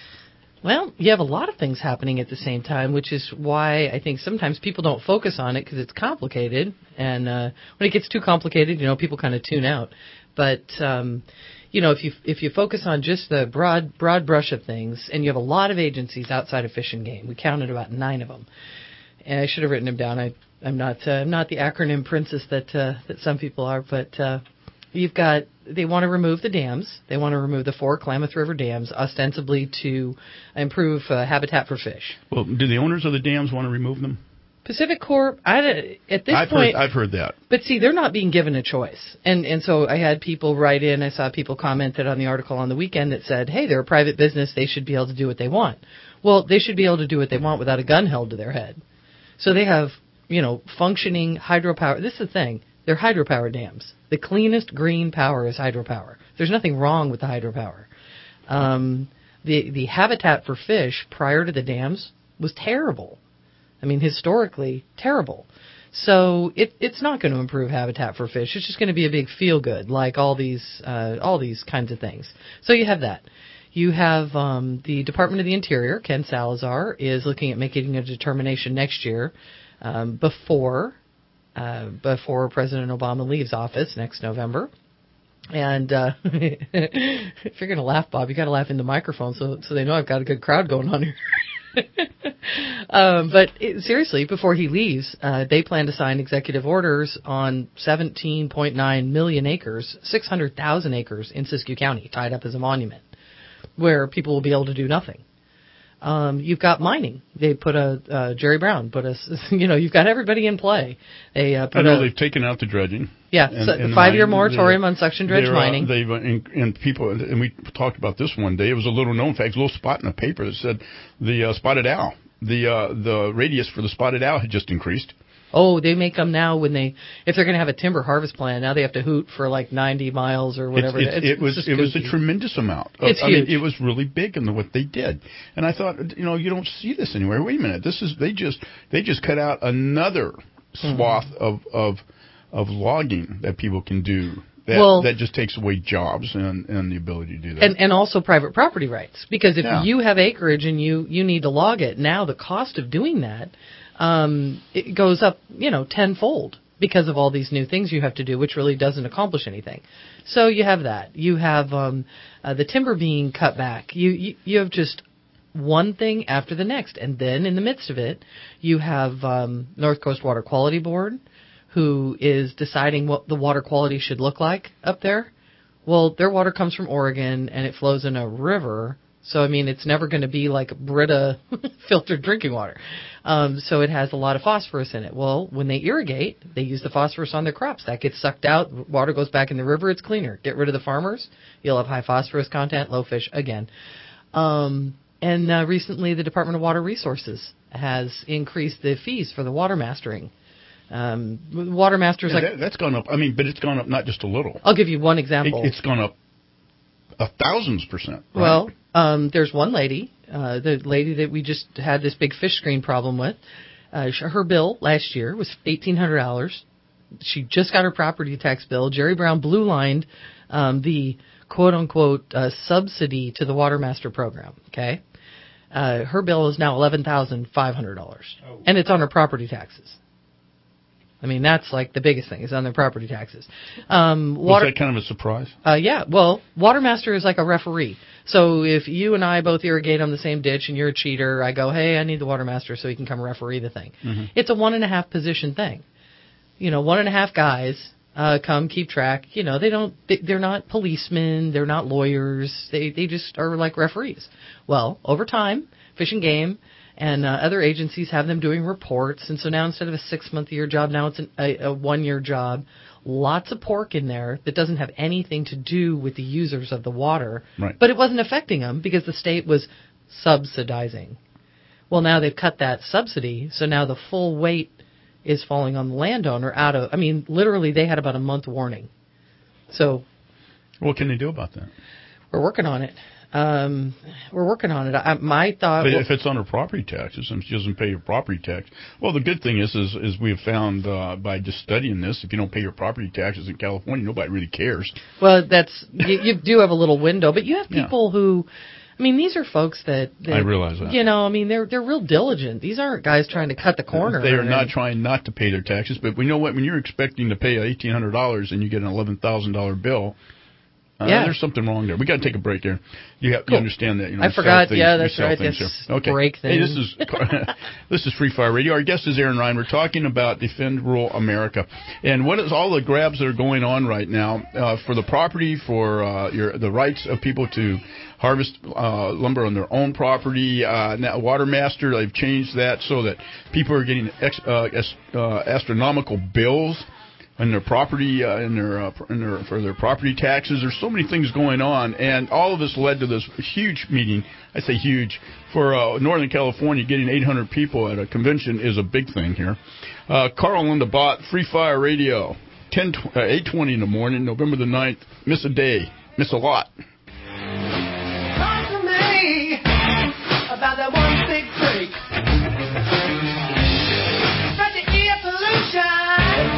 Well, you have a lot of things happening at the same time, which is why I think sometimes people don't focus on it because it's complicated. And uh, when it gets too complicated, you know, people kind of tune out. But, um, you know, if you if you focus on just the broad broad brush of things, and you have a lot of agencies outside of Fish and Game. We counted about nine of them. And I should have written them down. I I'm not uh, I'm not the acronym princess that uh, that some people are, but uh, you've got they want to remove the dams. They want to remove the four Klamath River dams, ostensibly to improve uh, habitat for fish. Well, do the owners of the dams want to remove them? Pacific Corp, I, at this I've point, heard, I've heard that. But see, they're not being given a choice, and and so I had people write in. I saw people commented on the article on the weekend that said, "Hey, they're a private business. They should be able to do what they want." Well, they should be able to do what they want without a gun held to their head. So they have, you know, functioning hydropower. This is the thing. They're hydropower dams. The cleanest green power is hydropower. There's nothing wrong with the hydropower. Um, the the habitat for fish prior to the dams was terrible. I mean, historically, terrible. So it, it's not going to improve habitat for fish. It's just going to be a big feel-good, like all these uh, all these kinds of things. So you have that. You have um, the Department of the Interior, Ken Salazar, is looking at making a determination next year um, before uh, before President Obama leaves office next November. And uh, if you're going to laugh, Bob, you got to laugh in the microphone so so they know I've got a good crowd going on here. um, but it, seriously, before he leaves, uh, they plan to sign executive orders on seventeen point nine million acres, six hundred thousand acres in Siskiyou County, tied up as a monument, where people will be able to do nothing. Um, you've got mining. They put a uh, Jerry Brown put a you know you've got everybody in play. They uh, put I know a, they've taken out the dredging. Yeah, and, so and the five-year mining, moratorium on suction dredge uh, mining. They've and, and people and we talked about this one day. It was a little known fact, a little spot in the paper that said the uh, spotted owl, the uh, the radius for the spotted owl had just increased. Oh, they make them now when they if they're going to have a timber harvest plan. Now they have to hoot for like ninety miles or whatever. It's, it's, it's, it was it's it was goofy. a tremendous amount. It's I huge. mean, it was really big in the, what they did, and I thought, you know, you don't see this anywhere. Wait a minute, this is they just they just cut out another swath mm-hmm. of of of logging that people can do. That, well, that just takes away jobs and, and the ability to do that. And, and also private property rights. Because if yeah. you have acreage and you, you need to log it, now the cost of doing that um, it goes up, you know, tenfold because of all these new things you have to do, which really doesn't accomplish anything. So you have that. You have um, uh, the timber being cut back. You, you, you have just one thing after the next. And then in the midst of it, you have um, North Coast Water Quality Board, who is deciding what the water quality should look like up there. Well, their water comes from Oregon, and it flows in a river. So, I mean, it's never going to be like Brita filtered drinking water. Um, so it has a lot of phosphorus in it. Well, when they irrigate, they use the phosphorus on their crops. That gets sucked out. Water goes back in the river. It's cleaner. Get rid of the farmers. You'll have high phosphorus content, low fish again. Um, and uh, recently, the Department of Water Resources has increased the fees for the water mastering. Um, water masters yeah, like that, that's gone up. I mean, but it's gone up not just a little. I'll give you one example. It, it's gone up a thousands percent. Right? Well, um, there's one lady, uh, the lady that we just had this big fish screen problem with. Uh, her bill last year was eighteen hundred dollars. She just got her property tax bill. Jerry Brown blue lined um, the quote unquote uh, subsidy to the Water Master program. Okay, uh, her bill is now eleven thousand five hundred dollars, oh. and it's on her property taxes. I mean, that's like the biggest thing is on their property taxes. Um, water, Was that kind of a surprise? Uh, yeah. Well, Watermaster is like a referee. So if you and I both irrigate on the same ditch and you're a cheater, I go, hey, I need the Watermaster so he can come referee the thing. Mm-hmm. It's a one and a half position thing. You know, one and a half guys uh, come keep track. You know, they don't. They, they're not policemen. They're not lawyers. They they just are like referees. Well, over time, Fish and Game and uh, other agencies have them doing reports, and so now instead of a six-month-a-year job, now it's an, a, a one-year job. Lots of pork in there that doesn't have anything to do with the users of the water, right. But it wasn't affecting them because the state was subsidizing. Well, now they've cut that subsidy, so now the full weight is falling on the landowner out of, I mean, literally they had about a month warning. So what can they do about that? We're working on it. Um, we're working on it. I, my thought. But well, if it's under property taxes and she doesn't pay your property tax, well, the good thing is, is, is we have found uh, by just studying this, if you don't pay your property taxes in California, nobody really cares. Well, that's you, you do have a little window, but you have people yeah. who, I mean, these are folks that, that I realize that. You know, I mean, they're they're real diligent. These aren't guys trying to cut the corner. They are not trying not to pay their taxes, but we know what when you're expecting to pay eighteen hundred dollars and you get an eleven thousand dollar bill. Uh, yeah. There's something wrong there. We got to take a break here. You, have, cool. you understand that? You know, I forgot. Things, yeah, that's right. That's okay. break thing. Hey, this is this is Free Fire Radio. Our guest is Aaron Ryan. We're talking about Defend Rural America and what is all the grabs that are going on right now uh, for the property, for uh, your the rights of people to harvest uh, lumber on their own property. Uh, now, Watermaster, they've changed that so that people are getting ex, uh, as, uh, astronomical bills. And their property, uh, in their, uh, in their for their property taxes. There's so many things going on, and all of this led to this huge meeting. I say huge for uh, Northern California. Getting eight hundred people at a convention is a big thing here. Uh, Carl and Linda Bott, Free Fire Radio, ten uh, eight twenty in the morning, November the ninth. Miss a day, miss a lot. Talk to me about that one big break. Spread the air pollution.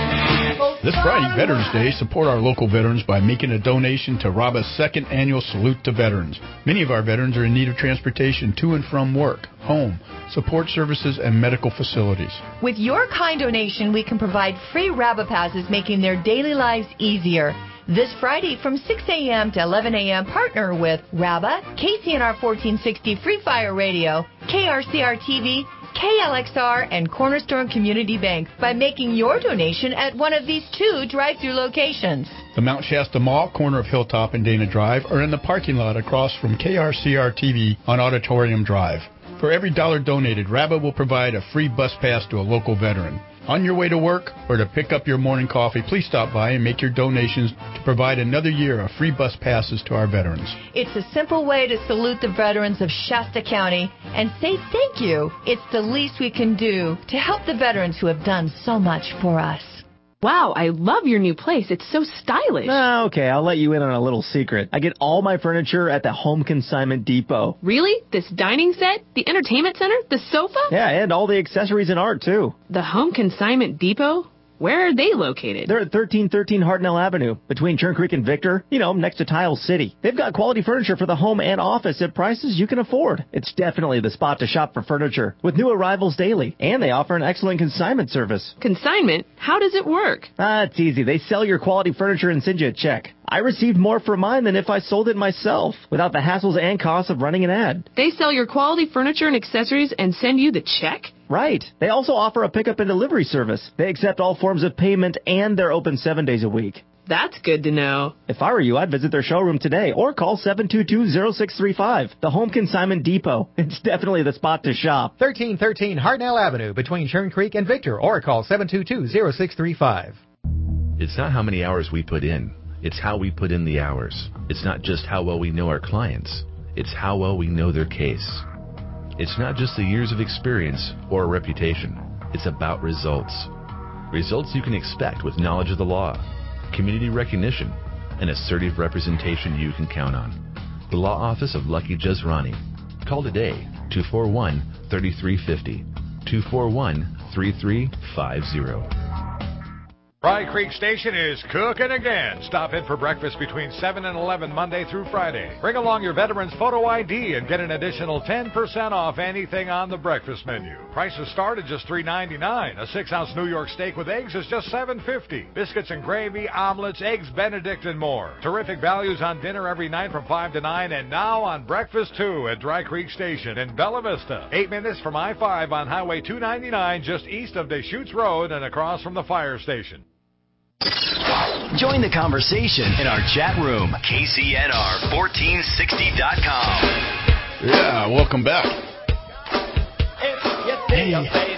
This Friday, Veterans Day, support our local veterans by making a donation to RABA's second annual Salute to Veterans. Many of our veterans are in need of transportation to and from work, home, support services, and medical facilities. With your kind donation, we can provide free RABA passes, making their daily lives easier. This Friday from six a.m. to eleven a.m., partner with RABA, K C N R fourteen sixty Free Fire Radio, K R C R T V, K L X R, and Cornerstone Community Bank by making your donation at one of these two drive-through locations. The Mount Shasta Mall, corner of Hilltop and Dana Drive, are in the parking lot across from K R C R T V on Auditorium Drive. For every dollar donated, RABA will provide a free bus pass to a local veteran. On your way to work or to pick up your morning coffee, please stop by and make your donations to provide another year of free bus passes to our veterans. It's a simple way to salute the veterans of Shasta County and say thank you. It's the least we can do to help the veterans who have done so much for us. Wow, I love your new place. It's so stylish. Ah, okay, I'll let you in on a little secret. I get all my furniture at the Home Consignment Depot. Really? This dining set? The entertainment center? The sofa? Yeah, and all the accessories and art, too. The Home Consignment Depot? Where are they located? They're at thirteen thirteen Hartnell Avenue, between Churn Creek and Victor, you know, next to Tile City. They've got quality furniture for the home and office at prices you can afford. It's definitely the spot to shop for furniture, with new arrivals daily. And they offer an excellent consignment service. Consignment? How does it work? Ah, it's easy. They sell your quality furniture and send you a check. I received more for mine than if I sold it myself, without the hassles and costs of running an ad. They sell your quality furniture and accessories and send you the check? Right. They also offer a pickup and delivery service. They accept all forms of payment, and they're open seven days a week. That's good to know. If I were you, I'd visit their showroom today or call seven two two, zero six three five. The Home Consignment Depot. It's definitely the spot to shop. thirteen thirteen Hartnell Avenue, between Churn Creek and Victor, or call seven two two, zero six three five. It's not how many hours we put in. It's how we put in the hours. It's not just how well we know our clients. It's how well we know their case. It's not just the years of experience or a reputation. It's about results. Results you can expect with knowledge of the law, community recognition, and assertive representation you can count on. The Law Office of Lucky Jazrani. Call today, two four one, three three five zero, two four one, three three five zero. Dry Creek Station is cooking again. Stop in for breakfast between seven and eleven Monday through Friday. Bring along your veteran's photo I D and get an additional ten percent off anything on the breakfast menu. Prices start at just three ninety-nine. A six-ounce New York steak with eggs is just seven fifty. Biscuits and gravy, omelets, eggs Benedict, and more. Terrific values on dinner every night from five to nine, and now on breakfast too at Dry Creek Station in Bella Vista. Eight minutes from I five on Highway two ninety-nine, just east of Deschutes Road and across from the fire station. Join the conversation in our chat room, K C N R fourteen sixty dot com. Yeah, welcome back. Hey.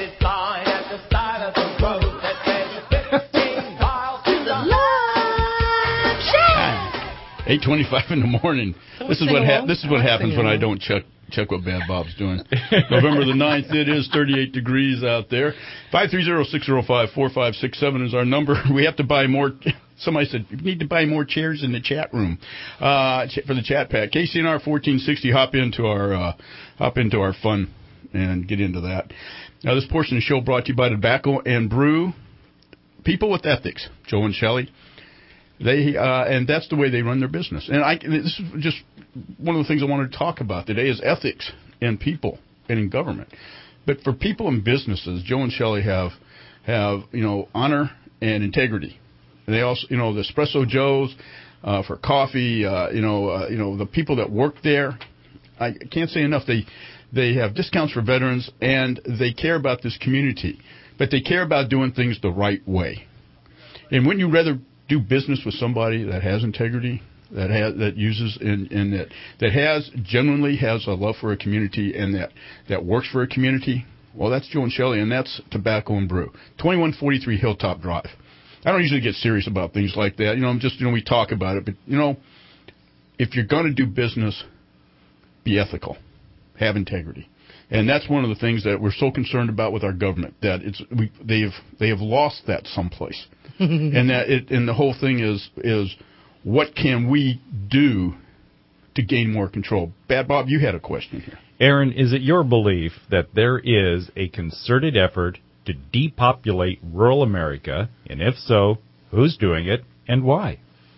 eight twenty-five in the morning. This is what ha- this is what happens when I don't check check what Bad Bob's doing. November the ninth, it is thirty-eight degrees out there. five three zero, six zero five, four five six seven is our number. We have to buy more. Somebody said, we need to buy more chairs in the chat room uh, for the chat pack. K C N R fourteen sixty, hop into our uh, hop into our fun and get into that. Now, this portion of the show brought to you by Tobacco and Brew. People with ethics, Joe and Shelley. They uh, and that's the way they run their business. And I, this is just one of the things I wanted to talk about today is ethics in people and in government. But for people in businesses, Joe and Shelley have have you know honor and integrity. And they also you know the Espresso Joes uh, for coffee. Uh, you know uh, you know the people that work there. I can't say enough. They they have discounts for veterans and they care about this community. But they care about doing things the right way. And wouldn't you rather do business with somebody that has integrity, that has that uses and, and that that has genuinely has a love for a community and that, that works for a community? Well, that's Joe and Shelley, and that's Tobacco and Brew, twenty-one forty-three Hilltop Drive. I don't usually get serious about things like that. You know, I'm just you know we talk about it, but you know, if you're going to do business, be ethical, have integrity. And that's one of the things that we're so concerned about with our government, that it's we, they've they have lost that someplace, and that it and the whole thing is is what can we do to gain more control? Bad Bob, you had a question here. Aaron, is it your belief that there is a concerted effort to depopulate rural America, and if so, who's doing it and why?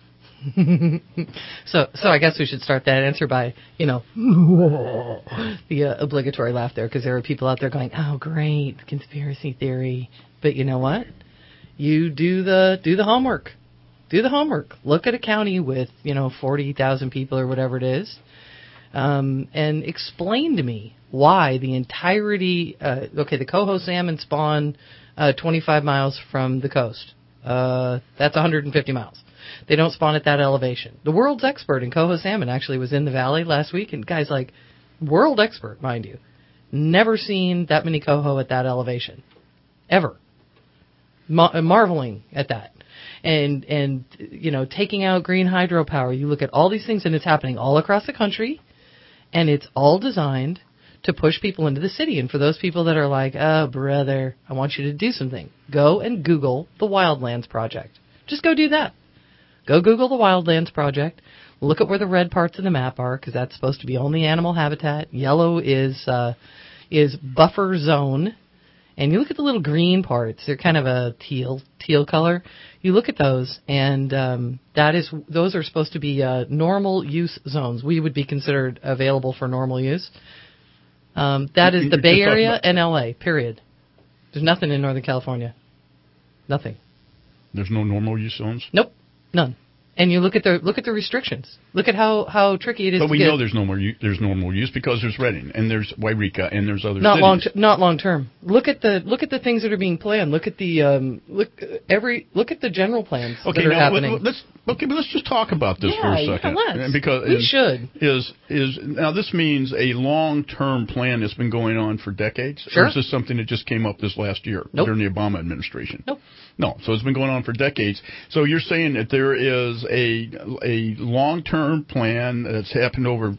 so, so I guess we should start that answer by, you know, the uh, obligatory laugh there, because there are people out there going, "Oh, great, conspiracy theory." But you know what? You do the do the homework, do the homework. Look at a county with you know forty thousand people or whatever it is, um, and explain to me why the entirety. Uh, okay, the coho salmon spawn uh, twenty-five miles from the coast. Uh, that's one hundred fifty miles. They don't spawn at that elevation. The world's expert in coho salmon actually was in the valley last week, and guys like, world expert, mind you, never seen that many coho at that elevation, ever. Ma- marveling at that, and and you know taking out green hydropower. You look at all these things, and it's happening all across the country, and it's all designed to push people into the city. And for those people that are like, "Oh, brother, I want you to do something," go and Google the Wildlands Project. Just go do that. Go Google the Wildlands Project. Look at where the red parts of the map are, because that's supposed to be only animal habitat. Yellow is uh, is buffer zone. And you look at the little green parts. They're kind of a teal teal color. You look at those, and um, that is those are supposed to be uh, normal use zones. We would be considered available for normal use. Um, that is the Bay Area and L A, period. There's nothing in Northern California. Nothing. There's no normal use zones? Nope. None. And you look at the look at the restrictions. Look at how, how tricky it is. But to we get. know there's no more there's normal use because there's Redding and there's Wairika and there's other not cities. long not long term. Look at the look at the things that are being planned. Look at the um look every look at the general plans okay, that are now, happening. Let's okay, but let's just talk about this yeah, for a second. Yeah, let's. Because we is, should. Is is now this means a long term plan that's been going on for decades? Sure. Or is this something that just came up this last year nope. during the Obama administration? Nope. No, so it's been going on for decades. So you're saying that there is a a long-term plan that's happened over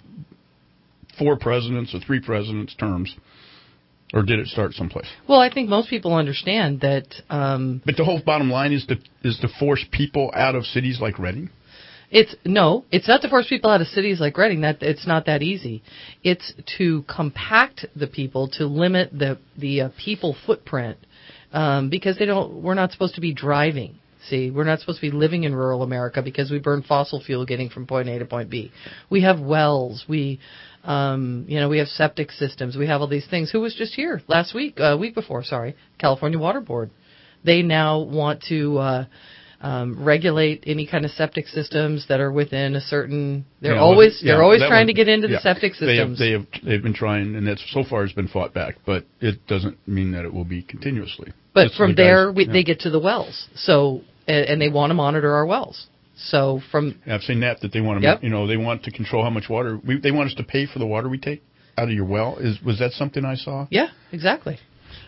four presidents or three presidents' terms, or did it start someplace? Well, I think most people understand that. Um, but the whole bottom line is to is to force people out of cities like Redding? It's no, it's not to force people out of cities like Redding. That it's not that easy. It's to compact the people, to limit the the uh, people footprint. Um, because they don't, we're not supposed to be driving See, we're not supposed to be living in rural America because we burn fossil fuel getting from point A to point B. We have wells. We, um, you know, we have septic systems. We have all these things. Who was just here last week, uh, week before, sorry, California Water Board. They now want to uh, um, regulate any kind of septic systems that are within a certain. They're yeah, always yeah, they're always trying one, to get into yeah, the septic systems. They have, they have they've been trying, and that's so far has been fought back. But it doesn't mean that it will be continuously. But It's from the there, guys, we, yeah. they get to the wells. So and, and they want to monitor our wells. So from yeah, I've seen that that they want to, yep. you know, they want to control how much water we, they want us to pay for the water we take out of your well. Is was that something I saw? Yeah, exactly.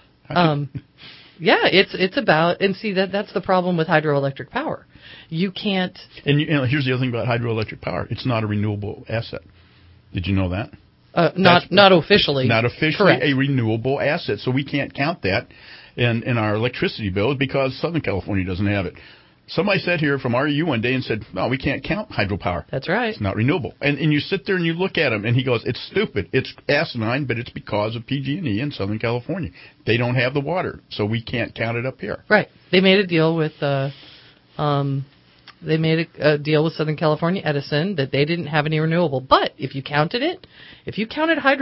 Um, yeah, it's it's about and see that that's the problem with hydroelectric power. You can't. And you, you know, here's the other thing about hydroelectric power: it's not a renewable asset. Did you know that? Uh, not That's, not officially. Not officially Correct. a renewable asset, so we can't count that in in our electricity bill because Southern California doesn't have it. Somebody said here from R E U one day and said, no, we can't count hydropower. That's right. It's not renewable. And and you sit there and you look at him, and he goes, it's stupid. It's asinine, but it's because of P G and E in Southern California. They don't have the water, so we can't count it up here. Right. They made a deal with uh, um, they made a, a deal with Southern California Edison that they didn't have any renewable. But if you counted it, if you counted hydro...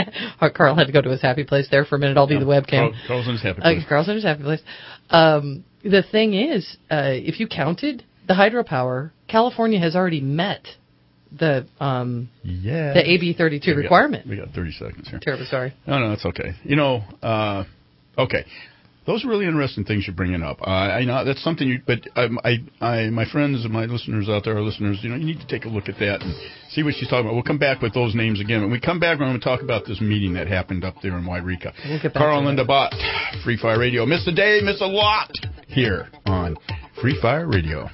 Carl had to go to his happy place there for a minute. I'll be No, the webcam. Carl, Carl's in his happy place. Uh, Carl's in his happy place. Um, the thing is, uh, if you counted the hydropower, California has already met the um, yeah. the A B thirty-two yeah, we requirement. Got, we got thirty seconds here. Terribly sorry. No, no, that's okay. You know, uh, okay. Those are really interesting things you're bringing up. Uh, I know that's something you, but um, I, I, my friends and my listeners out there, our listeners, you know, you need to take a look at that and see what she's talking about. We'll come back with those names again. When we come back, we're going to talk about this meeting that happened up there in Wairika. We'll get back Carl to and Linda Bott, Free Fire Radio. Miss a day, miss a lot here on Free Fire Radio.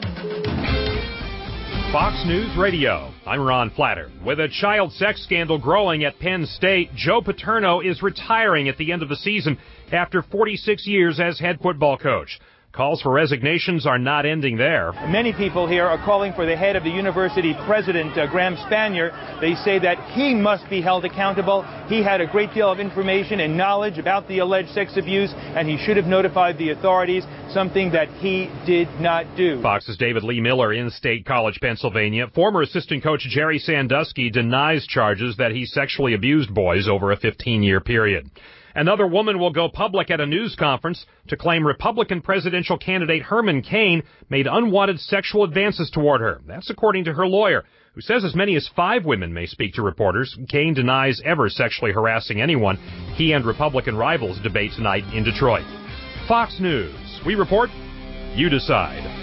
Fox News Radio. I'm Ron Flatter. With a child sex scandal growing at Penn State, Joe Paterno is retiring at the end of the season after forty-six years as head football coach. Calls for resignations are not ending there. Many people here are calling for the head of the university president, uh, Graham Spanier. They say that he must be held accountable. He had a great deal of information and knowledge about the alleged sex abuse, and he should have notified the authorities, something that he did not do. Fox's David Lee Miller in State College, Pennsylvania. Former assistant coach Jerry Sandusky denies charges that he sexually abused boys over a fifteen-year period. Another woman will go public at a news conference to claim Republican presidential candidate Herman Cain made unwanted sexual advances toward her. That's according to her lawyer, who says as many as five women may speak to reporters. Cain denies ever sexually harassing anyone. He and Republican rivals debate tonight in Detroit. Fox News. We report, you decide.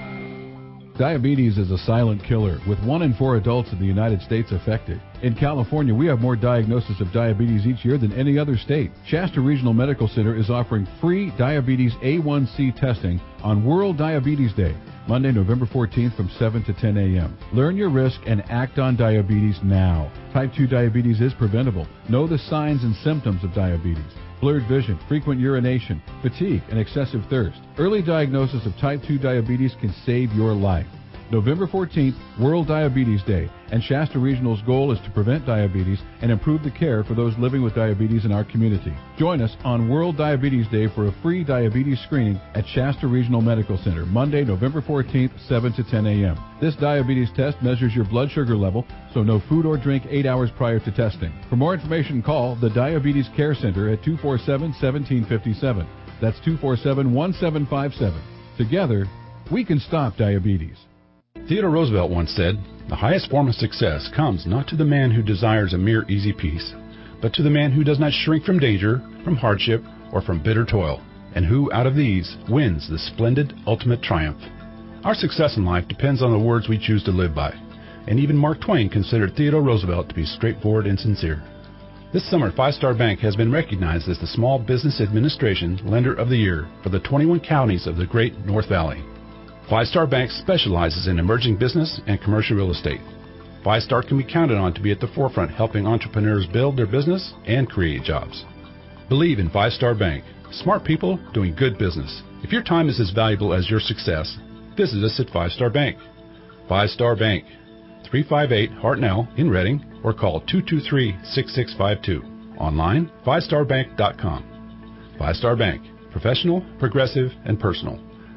Diabetes is a silent killer, with one in four adults in the United States affected. In California, we have more diagnosis of diabetes each year than any other state. Shasta Regional Medical Center is offering free diabetes A one C testing on World Diabetes Day, Monday, November fourteenth from seven to ten a.m. Learn your risk and act on diabetes now. Type two diabetes is preventable. Know the signs and symptoms of diabetes: blurred vision, frequent urination, fatigue, and excessive thirst. Early diagnosis of type two diabetes can save your life. November fourteenth, World Diabetes Day, and Shasta Regional's goal is to prevent diabetes and improve the care for those living with diabetes in our community. Join us on World Diabetes Day for a free diabetes screening at Shasta Regional Medical Center, Monday, November fourteenth, seven to ten a.m. This diabetes test measures your blood sugar level, so no food or drink eight hours prior to testing. For more information, call the Diabetes Care Center at two four seven, one seven five seven. That's two four seven, one seven five seven. Together, we can stop diabetes. Theodore Roosevelt once said, "The highest form of success comes not to the man who desires a mere easy peace, but to the man who does not shrink from danger, from hardship, or from bitter toil, and who, out of these, wins the splendid ultimate triumph." Our success in life depends on the words we choose to live by, and even Mark Twain considered Theodore Roosevelt to be straightforward and sincere. This summer, Five Star Bank has been recognized as the Small Business Administration Lender of the Year for the twenty-one counties of the Great North Valley. Five Star Bank specializes in emerging business and commercial real estate. Five Star can be counted on to be at the forefront helping entrepreneurs build their business and create jobs. Believe in Five Star Bank. Smart people doing good business. If your time is as valuable as your success, visit us at Five Star Bank. Five Star Bank, three five eight Hartnell in Reading, or call two two three, six six five two. Online, five star bank dot com. Five Star Bank. Professional, progressive, and personal.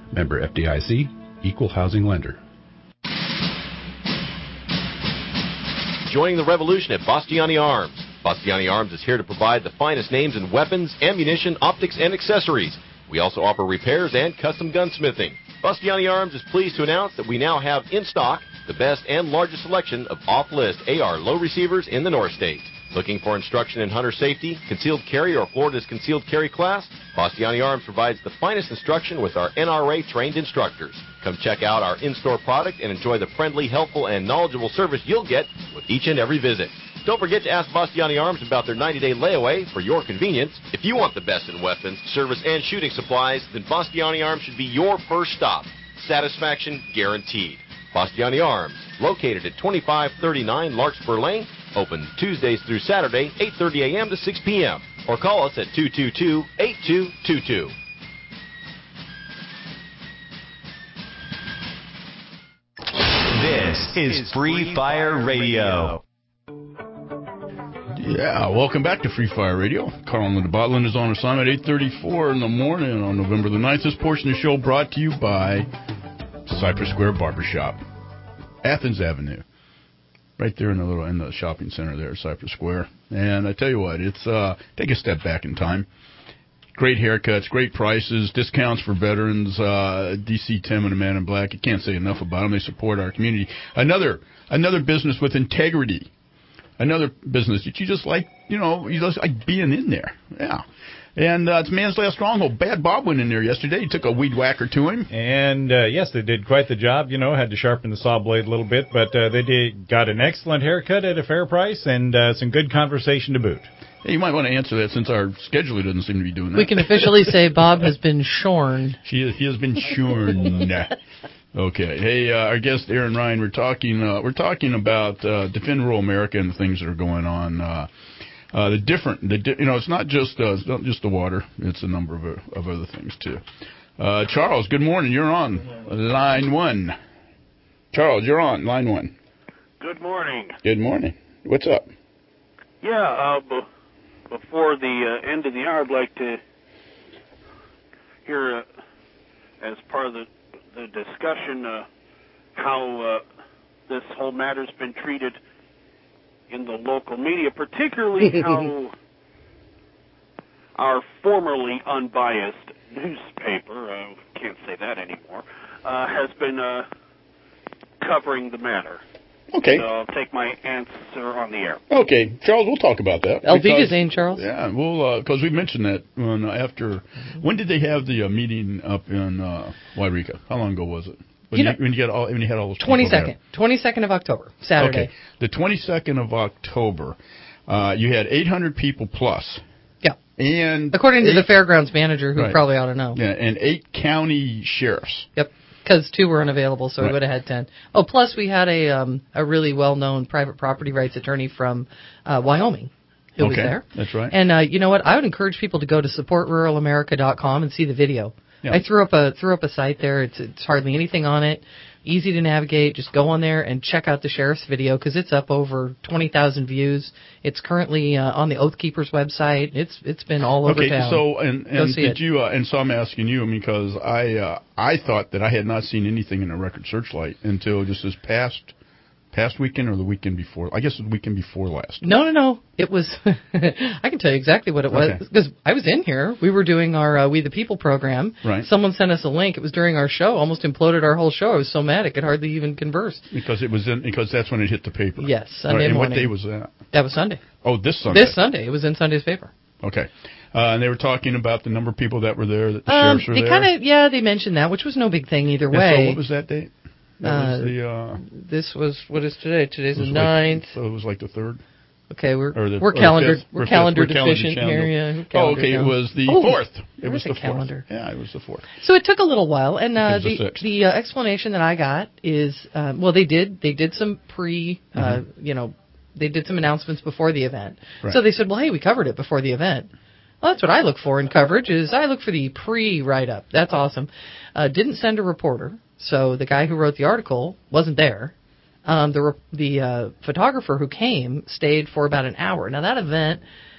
Member F D I C, Equal Housing Lender. Joining the revolution at Bastiani Arms. Bastiani Arms is here to provide the finest names in weapons, ammunition, optics, and accessories. We also offer repairs and custom gunsmithing. Bastiani Arms is pleased to announce that we now have in stock the best and largest selection of off-list A R low receivers in the North State. Looking for instruction in hunter safety, concealed carry, or Florida's concealed carry class? Bastiani Arms provides the finest instruction with our N R A-trained instructors. Come check out our in-store product and enjoy the friendly, helpful, and knowledgeable service you'll get with each and every visit. Don't forget to ask Bastiani Arms about their ninety-day layaway for your convenience. If you want the best in weapons, service, and shooting supplies, then Bastiani Arms should be your first stop. Satisfaction guaranteed. Bastiani Arms, located at twenty-five thirty-nine Larkspur Lane, open Tuesdays through Saturday, eight thirty a.m. to six p.m. Or call us at two two two, eight two two two. This is Free Fire Radio. Yeah, welcome back to Free Fire Radio. Carl Linda Botlin is on assignment at eight thirty-four in the morning on November the ninth. This portion of the show brought to you by Cypress Square Barbershop, Athens Avenue, right there in the little in the shopping center there, Cypress Square. And I tell you what, it's uh, take a step back in time. Great haircuts, great prices, discounts for veterans. Uh, D C Tim and the Man in Black. I can't say enough about them. They support our community. Another another business with integrity. Another business that you just like, you know, you just like being in there. Yeah. And uh, it's Man's Last Stronghold. Bad Bob went in there yesterday. He took a weed whacker to him. And, uh, yes, they did quite the job. You know, had to sharpen the saw blade a little bit. But uh, they did got an excellent haircut at a fair price and uh, some good conversation to boot. Hey, you might want to answer that since our scheduler doesn't seem to be doing that. We can officially say Bob has been shorn. She, he has been shorn. Okay. Hey, uh, our guest Aaron Ryan. We're talking. Uh, we're talking about uh, Defend Rural America and the things that are going on. Uh, uh, the different. The di- you know, it's not just uh, it's not just the water. It's a number of uh, of other things too. Uh, Charles, good morning. You're on line one. Charles, you're on line one. Good morning. Good morning. What's up? Yeah. Uh, b- before the uh, end of the hour, I'd like to hear, uh, as part of the the discussion, uh, how uh, this whole matter's been treated in the local media, particularly how our formerly unbiased newspaper, uh, can't say that anymore, uh, has been uh, covering the matter. Okay. So I'll take my answer on the air. Okay, Charles, we'll talk about that. El Vigazine, Charles. Yeah, well, because uh, we mentioned that when, uh, after, when did they have the uh, meeting up in uh, Wairika? How long ago was it? When you, you, know, when you, had all, when you had all those twenty-second. twenty-second of October, Saturday. Okay, the twenty-second of October, uh, you had eight hundred people plus. Yeah. And according eight, to the fairgrounds manager, who right. probably ought to know. Yeah, and eight county sheriffs. Yep. Because two were unavailable, so right. we would have had ten. Oh, plus we had a um, a really well-known private property rights attorney from uh, Wyoming who okay. was there. That's right. And uh, you know what? I would encourage people to go to support rural america dot com and see the video. Yeah. I threw up a threw up a site there. It's, it's hardly anything on it. Easy to navigate. Just go on there and check out the sheriff's video because it's up over twenty thousand views. It's currently uh, on the Oath Keepers website. It's it's been all over okay, town. so and, and go see did it. you uh, and so I'm asking you because I uh, I thought that I had not seen anything in the Record Searchlight until just this past past weekend or the weekend before. I guess it was the weekend before last. No, no, no. It was. I can tell you exactly what it was because okay. I was in here. We were doing our uh, We the People program. Right. Someone sent us a link. It was during our show. Almost imploded our whole show. I was so mad I could hardly even converse. Because it was in. Because that's when it hit the paper. Yes, Sunday right, and morning. what day was that? That was Sunday. Oh, this Sunday. This Sunday. It was in Sunday's paper. Okay. Uh, and they were talking about the number of people that were there. That the um, sheriffs were they there. Kind of. Yeah, they mentioned that, which was no big thing either and way. So what was that date? That uh, was the, uh, this was what is today? Today's the like, ninth. So it was like the third. Okay, we're the, we're calendar fifth, we're fifth, calendar we're deficient calendar here. Yeah. Oh, okay. It was the oh, fourth. It was the fourth. calendar. Yeah, it was the fourth. So it took a little while, and uh, the the the uh, explanation that I got is, uh, well, they did they did some pre, uh, mm-hmm. you know, they did some announcements before the event. Right. So they said, well, hey, we covered it before the event. Well, that's what I look for in coverage. Is I look for the pre write up. That's awesome. Uh, didn't send a reporter, so the guy who wrote the article wasn't there. Um, the the uh, photographer who came stayed for about an hour. Now that event,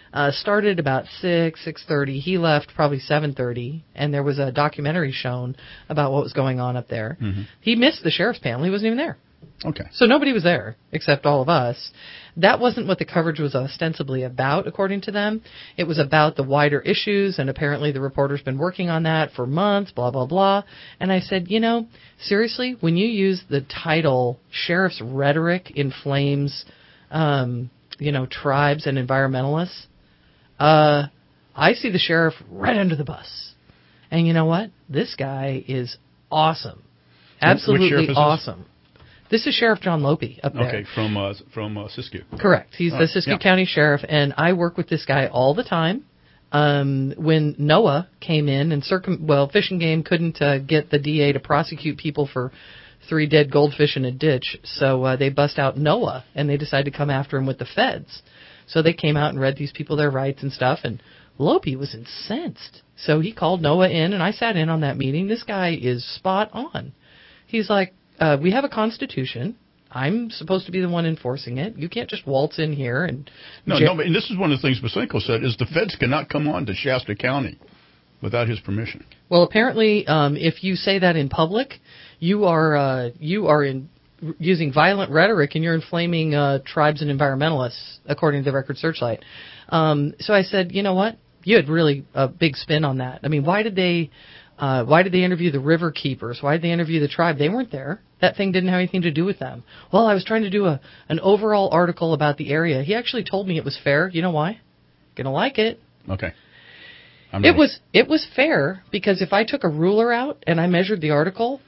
Uh, started about six, six thirty. He left probably seven thirty, and there was a documentary shown about what was going on up there. Mm-hmm. He missed the sheriff's panel. He wasn't even there. Okay. So nobody was there except all of us. That wasn't what the coverage was ostensibly about, according to them. It was about the wider issues, and apparently the reporter's been working on that for months, blah, blah, blah. And I said, you know, seriously, when you use the title Sheriff's Rhetoric Inflames, um, you know, tribes and environmentalists, uh, I see the sheriff right under the bus. And you know what? This guy is awesome. Absolutely awesome. This is Sheriff John Lope up there. Okay, from uh, from uh, Siskiyou. Correct. He's uh, the Siskiyou yeah. County Sheriff, and I work with this guy all the time. Um, when NOAA came in and circum well, Fish and Game couldn't uh, get the D A to prosecute people for three dead goldfish in a ditch, so uh, they bust out NOAA, and they decided to come after him with the feds. So they came out and read these people their rights and stuff, and Lope was incensed. So he called NOAA in, and I sat in on that meeting. This guy is spot on. He's like, Uh, we have a constitution. I'm supposed to be the one enforcing it. You can't just waltz in here and... No, j- no, but and this is one of the things Basenko said, is the feds cannot come on to Shasta County without his permission. Well, apparently, um, if you say that in public, you are uh, you are in, using violent rhetoric and you're inflaming uh, tribes and environmentalists, according to the Record Searchlight. Um, so I said, you know what? You had really a big spin on that. I mean, why did they... Uh, why did they interview the river keepers? Why did they interview the tribe? They weren't there. That thing didn't have anything to do with them. Well, I was trying to do a an overall article about the area. He actually told me it was fair. You know why? Gonna like it. Okay. I'm it ready. was it was fair because if I took a ruler out and I measured the article,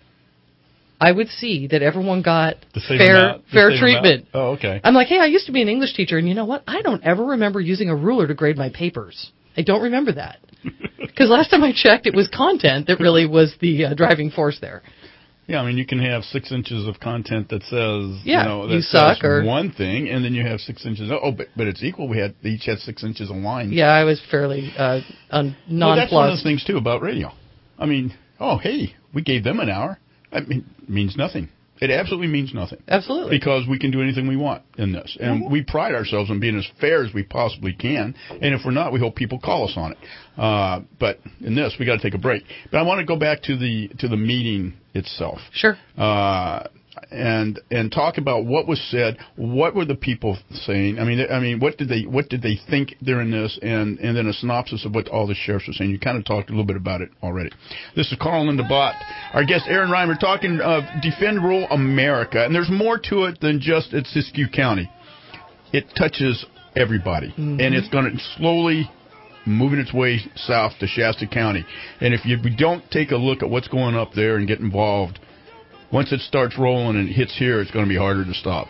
I would see that everyone got The same fair amount, the fair same treatment. amount. Oh, okay. I'm like, hey, I used to be an English teacher, and you know what? I don't ever remember using a ruler to grade my papers. I don't remember that. Because last time I checked, it was content that really was the uh, driving force there. Yeah, I mean, you can have six inches of content that says, Yeah, you know, that you says suck or- one thing, and then you have six inches. Oh, but but it's equal. We had they each had six inches of line. Yeah, I was fairly uh, un- Well, that's one of nonplussed. the things too about radio. I mean, oh hey, we gave them an hour. I mean, it means nothing. It absolutely means nothing. Absolutely. Because we can do anything we want in this. And Mm-hmm. we pride ourselves on being as fair as we possibly can. And if we're not, we hope people call us on it. Uh, but in this, we got to take a break. But I want to go back to the to the meeting itself. Sure. Uh, and and talk about what was said. What were the people saying? I mean, I mean, what did they what did they think during this? And and then a synopsis of what all the sheriffs were saying. You kind of talked a little bit about it already. This is Carl Linda Bott. Our guest Aaron Reimer talking of Defend Rural America. And there's more to it than just at Siskiyou County. It touches everybody, Mm-hmm. and it's going to slowly moving its way south to Shasta County. And if you, we don't take a look at what's going up there and get involved, once it starts rolling and it hits here, it's going to be harder to stop.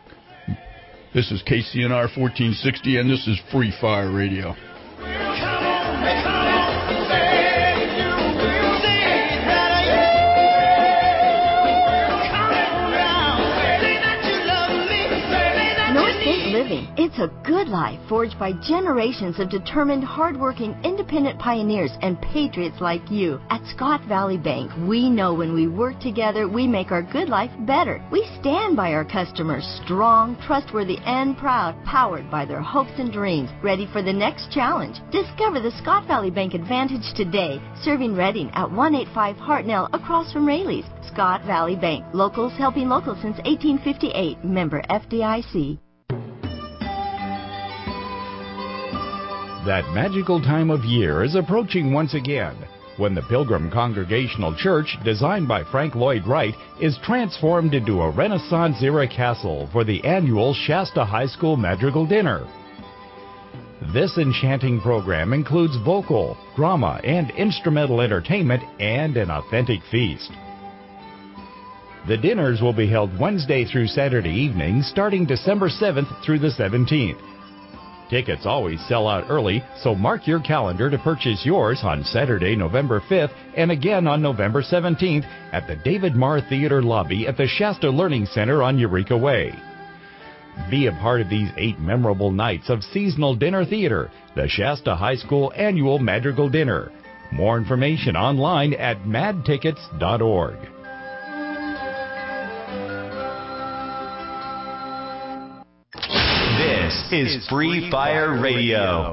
This is K C N R fourteen sixty, and this is Free Fire Radio. North State Living. It's a good life forged by generations of determined, hardworking, independent pioneers and patriots like you. At Scott Valley Bank, we know when we work together, we make our good life better. We stand by our customers, strong, trustworthy, and proud, powered by their hopes and dreams, ready for the next challenge. Discover the Scott Valley Bank Advantage today, serving Reading at one eighty-five Hartnell across from Rayleigh's. Scott Valley Bank, locals helping locals since eighteen fifty-eight, member F D I C. That magical time of year is approaching once again, when the Pilgrim Congregational Church, designed by Frank Lloyd Wright, is transformed into a Renaissance-era castle for the annual Shasta High School Madrigal Dinner. This enchanting program includes vocal, drama, and instrumental entertainment and an authentic feast. The dinners will be held Wednesday through Saturday evenings, starting December seventh through the seventeenth. Tickets always sell out early, so mark your calendar to purchase yours on Saturday, November fifth, and again on November seventeenth at the David Marr Theater lobby at the Shasta Learning Center on Eureka Way. Be a part of these eight memorable nights of seasonal dinner theater, the Shasta High School Annual Madrigal Dinner. More information online at mad tickets dot org. This is Free Fire Radio.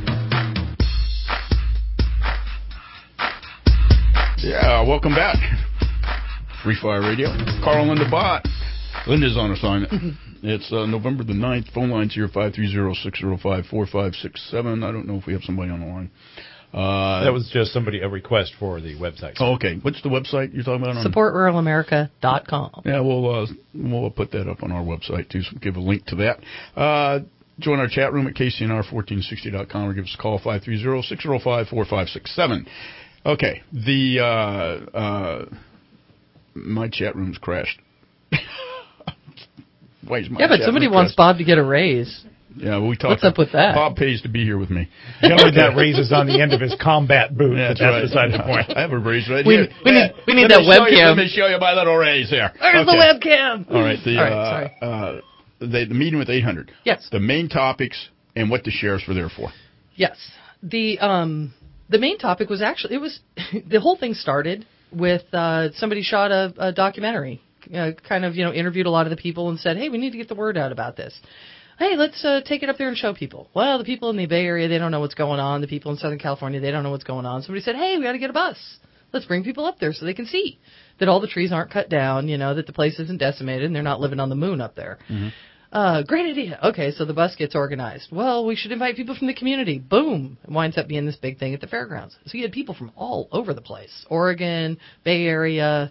Yeah, welcome back. Free Fire Radio. Carl and Linda Bott. Linda's on assignment. It's uh, November the ninth. Phone lines here, five three zero, six zero five, four five six seven. I don't know if we have somebody on the line. Uh, that was just somebody, a request for the website. Oh, okay. What's the website you're talking about? On? support rural america dot com. Yeah, we'll, uh, we'll put that up on our website, too, so give a link to that. Uh, join our chat room at K C N R fourteen sixty dot com or give us a call, five three zero, six zero five, four five six seven. Okay, the uh, uh, my chat room's crashed. Why is my yeah, but chat somebody room wants crashed? Bob to get a raise. Yeah, well, we talked. What's up with that? Bob pays to be here with me. Generally, that raise is on the end of his combat boot. Yeah, that's but that's right. beside the point. I have a raise right we, here. We need, we need let that me show you- webcam. Let me show you my little raise here. There's Okay. the webcam. All right, the All right, uh, sorry. uh, the, the meeting with eight hundred. Yes. The main topics and what the sheriffs were there for. Yes. The um the main topic was actually it was the whole thing started with uh, somebody shot a, a documentary, uh, kind of you know interviewed a lot of the people and said, hey, we need to get the word out about this. Hey, let's uh, take it up there and show people. Well, the people in the Bay Area, they don't know what's going on. The people in Southern California, they don't know what's going on. Somebody said, hey, we got to get a bus. Let's bring people up there so they can see that all the trees aren't cut down, you know, that the place isn't decimated and they're not living on the moon up there. Mm-hmm. Uh, great idea. Okay, so the bus gets organized. Well, we should invite people from the community. Boom. It winds up being this big thing at the fairgrounds. So you had people from all over the place. Oregon, Bay Area,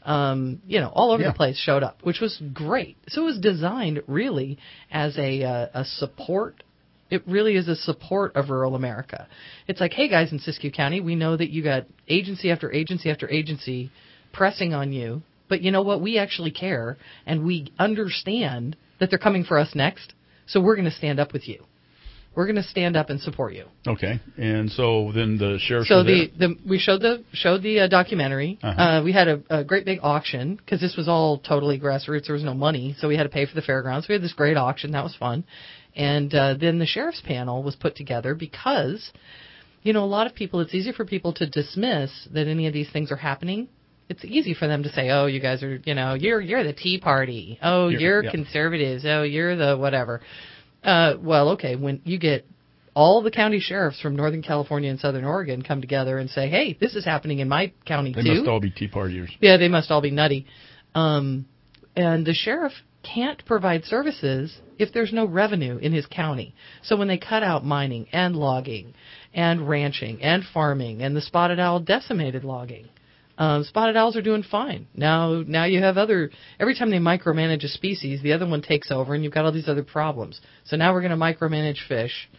um, you know, all over Yeah. the place showed up, which was great. So it was designed really as a, uh, a support. It really is a support of rural America. It's like, hey, guys in Siskiyou County, we know that you got agency after agency after agency pressing on you. But you know what? We actually care, and we understand that they're coming for us next, so we're going to stand up with you. We're going to stand up and support you. Okay, and so then the sheriffs So were the, there. the we showed the showed the uh, documentary. Uh-huh. Uh, we had a, a great big auction because this was all totally grassroots. There was no money, so we had to pay for the fairgrounds. We had this great auction that was fun, and uh, then the sheriff's panel was put together because, you know, a lot of people. It's easy for people to dismiss that any of these things are happening. It's easy for them to say, "Oh, you guys are, you know, you're you're the Tea Party. Oh, You're- you're yeah. conservatives. Oh, you're the whatever." Uh, well, okay, when you get all the county sheriffs from Northern California and Southern Oregon come together and say, hey, this is happening in my county They too. must all be Tea Partiers. Yeah, they must all be nutty. Um, and the sheriff can't provide services if there's no revenue in his county. So when they cut out mining and logging and ranching and farming and the spotted owl decimated logging, Um, spotted owls are doing fine. Now now you have other, every time they micromanage a species, the other one takes over and you've got all these other problems. So now we're going to micromanage fish.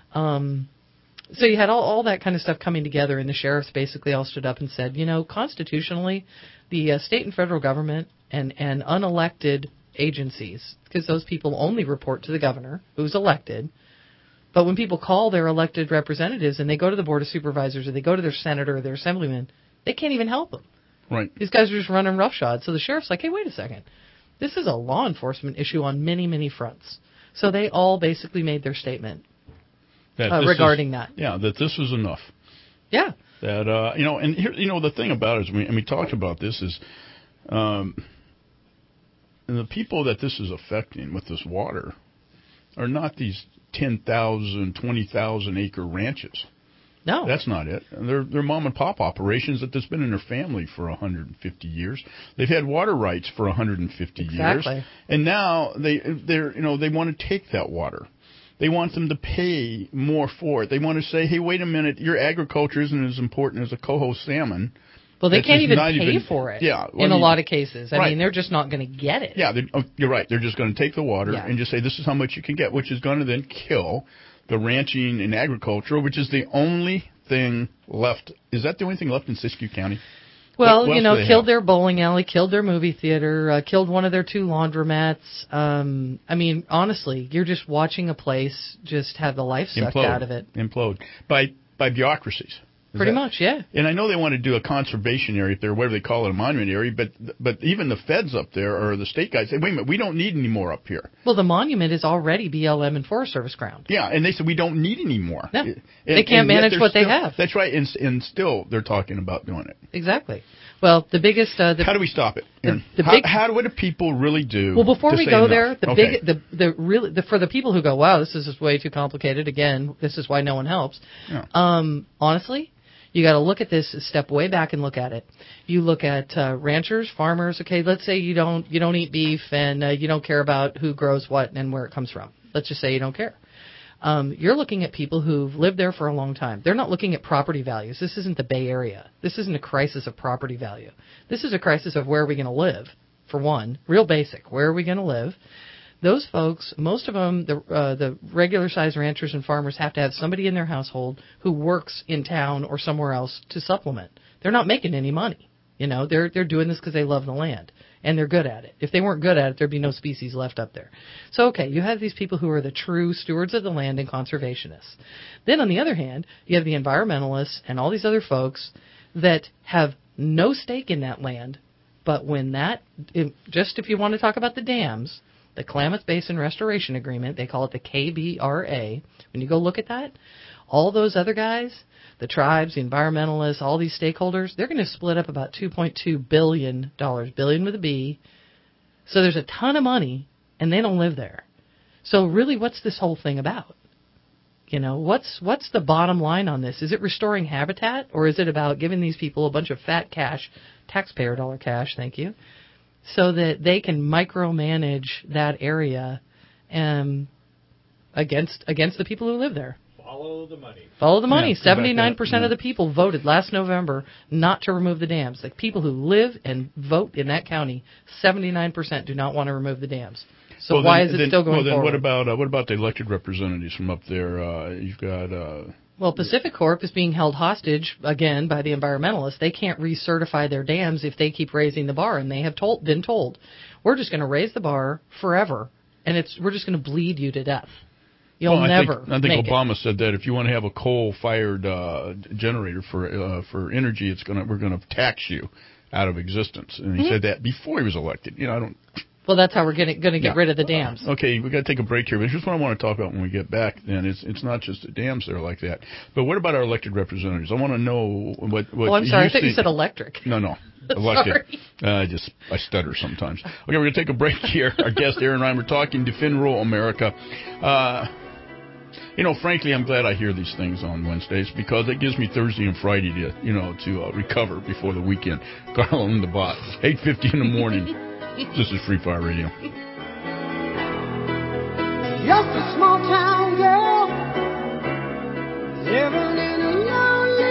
Um, so you had all, all that kind of stuff coming together, and the sheriffs basically all stood up and said, you know, constitutionally, the uh, state and federal government and, and unelected agencies, because those people only report to the governor, who's elected, but when people call their elected representatives and they go to the Board of Supervisors or they go to their senator or their assemblyman, they can't even help them. Right. These guys are just running roughshod. So the sheriff's like, hey, wait a second. This is a law enforcement issue on many, many fronts. So they all basically made their statement That uh, this regarding is- that. Yeah, that this was enough. Yeah. That uh, you know, and here, you know, the thing about it is, we, and we talked about this is, um, the people that this is affecting with this water are not these ten thousand, twenty thousand acre ranches. No, that's not it. They're they're mom and pop operations that that's been in their family for one hundred fifty years. They've had water rights for one hundred fifty Exactly. years, and now they they're you know they want to take that water. They want them to pay more for it. They want to say, hey, wait a minute, your agriculture isn't as important as a coho salmon. Well, they That's can't just even not pay even- for it Yeah, well, in a you- lot of cases. I Right. mean, they're just not going to get it. Yeah, they- oh, you're right. They're just going to take the water Yeah. and just say, this is how much you can get, which is going to then kill the ranching and agriculture, which is the only thing left. Is that the only thing left in Siskiyou County? Well, What- what you else know, do they killed have? their bowling alley, killed their movie theater, uh, killed one of their two laundromats. Um, I mean, honestly, you're just watching a place just have the life sucked Implode. out of it. Implode. By, by bureaucracies. Is Pretty that- much, yeah. And I know they want to do a conservation area up there, whatever they call it, a monument area, but but even the feds up there or the state guys say, wait a minute, we don't need any more up here. Well, the monument is already B L M and Forest Service ground. Yeah, and they said we don't need any more. No, And- they can't and yet manage they're what they still- have. That's right, and, and still they're talking about doing it. Exactly. Well, the biggest. Uh, the, how do we stop it? The, the how, big, how what do people really do? Well, before we go enough? there, the okay. big, the the really the, for the people who go, wow, this is just way too complicated. Again, this is why no one helps. Yeah. Um, honestly, you got to look at this, step way back and look at it. You look at uh, ranchers, farmers. Okay, let's say you don't you don't eat beef and uh, you don't care about who grows what and where it comes from. Let's just say you don't care. Um, you're looking at people who've lived there for a long time. They're not looking at property values. This isn't the Bay Area. This isn't a crisis of property value. This is a crisis of where are we going to live, for one. Real basic. Where are we going to live? Those folks, most of them, the, uh, the regular-sized ranchers and farmers have to have somebody in their household who works in town or somewhere else to supplement. They're not making any money. You know, they're they're doing this because they love the land. And they're good at it. If they weren't good at it, there'd be no species left up there. So, okay, you have these people who are the true stewards of the land and conservationists. Then, on the other hand, you have the environmentalists and all these other folks that have no stake in that land. But when that, if, just if you want to talk about the dams, the Klamath Basin Restoration Agreement, they call it the K B R A. When you go look at that, all those other guys, the tribes, the environmentalists, all these stakeholders, they're going to split up about two point two billion dollars, billion with a B. So there's a ton of money, and they don't live there. So really, what's this whole thing about? You know, what's what's the bottom line on this? Is it restoring habitat, or is it about giving these people a bunch of fat cash, taxpayer dollar cash, thank you, so that they can micromanage that area um, against against the people who live there? Follow the money. Follow the money. Yeah, seventy-nine percent yeah. of the people voted last November not to remove the dams. The people who live and vote in that county, seventy-nine percent do not want to remove the dams. So well, why then, is it then, still going well, then forward? what about uh, what about the elected representatives from up there? Uh, you've got. Uh, Well, Pacific Corp is being held hostage, again, by the environmentalists. They can't recertify their dams if they keep raising the bar, and they have told, been told, we're just going to raise the bar forever, and it's we're just going to bleed you to death. You'll well, I never think, I think make Obama it. said that if you want to have a coal-fired uh, generator for uh, for energy, it's gonna we're going to tax you out of existence. And he Mm-hmm. said that before he was elected. You know, I don't. Well, that's how we're going to get Yeah. rid of the dams. Okay, we got to take a break here, but here's what I want to talk about when we get back. Then it's it's not just the dams that are like that, but what about our elected representatives? I want to know what. what Oh, I'm sorry. I thought think. you said electric. No, no, elected. uh, I just I stutter sometimes. Okay, we're going to take a break here. Our guest Aaron Reimer talking Defend Rural America. Uh, you know, frankly, I'm glad I hear these things on Wednesdays because it gives me Thursday and Friday to you know to uh, recover before the weekend. Garland the Bot, eight fifty in the morning. This is Free Fire Radio. Just a small town girl living in a lonely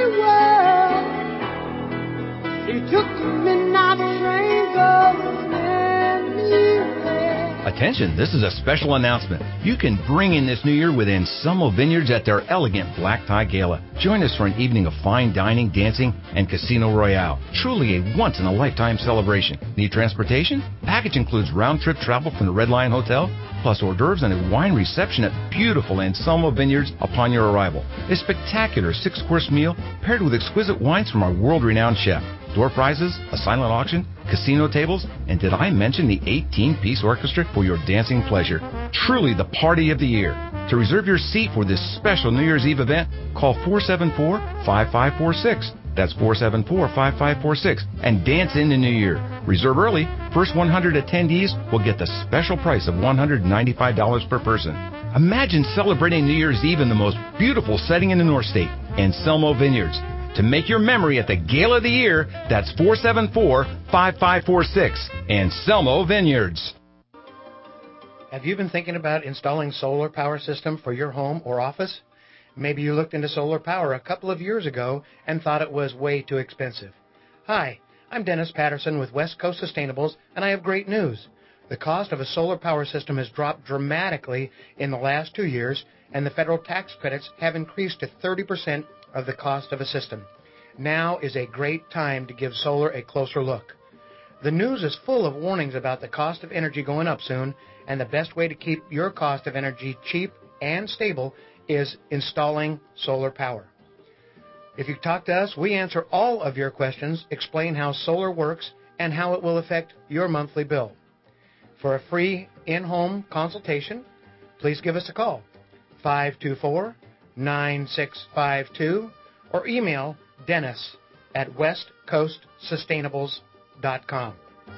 world. She took the midnight train going anywhere. Attention, this is a special announcement. You can bring in this new year with Anselmo Vineyards at their elegant Black Tie Gala. Join us for an evening of fine dining, dancing, and Casino Royale. Truly a once-in-a-lifetime celebration. Need transportation? Package includes round-trip travel from the Red Lion Hotel, plus hors d'oeuvres and a wine reception at beautiful Anselmo Vineyards upon your arrival. A spectacular six-course meal paired with exquisite wines from our world-renowned chef. Door prizes, a silent auction, casino tables, and did I mention the eighteen-piece orchestra for your dancing pleasure? Truly the party of the year. To reserve your seat for this special New Year's Eve event, call four seven four, five five four six. That's four seven four, five five four six. And dance in the new year. Reserve early. First one hundred attendees will get the special price of one hundred ninety-five dollars per person. Imagine celebrating New Year's Eve in the most beautiful setting in the North State, Anselmo Vineyards. To make your memory at the Gala of the Year, that's four seven four, five five four six. Anselmo Vineyards. Have you been thinking about installing solar power system for your home or office? Maybe you looked into solar power a couple of years ago and thought it was way too expensive. Hi, I'm Dennis Patterson with West Coast Sustainables, and I have great news. The cost of a solar power system has dropped dramatically in the last two years, and the federal tax credits have increased to thirty percent of the cost of a system. Now is a great time to give solar a closer look. The news is full of warnings about the cost of energy going up soon, and the best way to keep your cost of energy cheap and stable is installing solar power. If you talk to us, we answer all of your questions, explain how solar works, and how it will affect your monthly bill. For a free in-home consultation, please give us a call, five two four, nine six five two, or email Dennis at west coast sustainables dot com.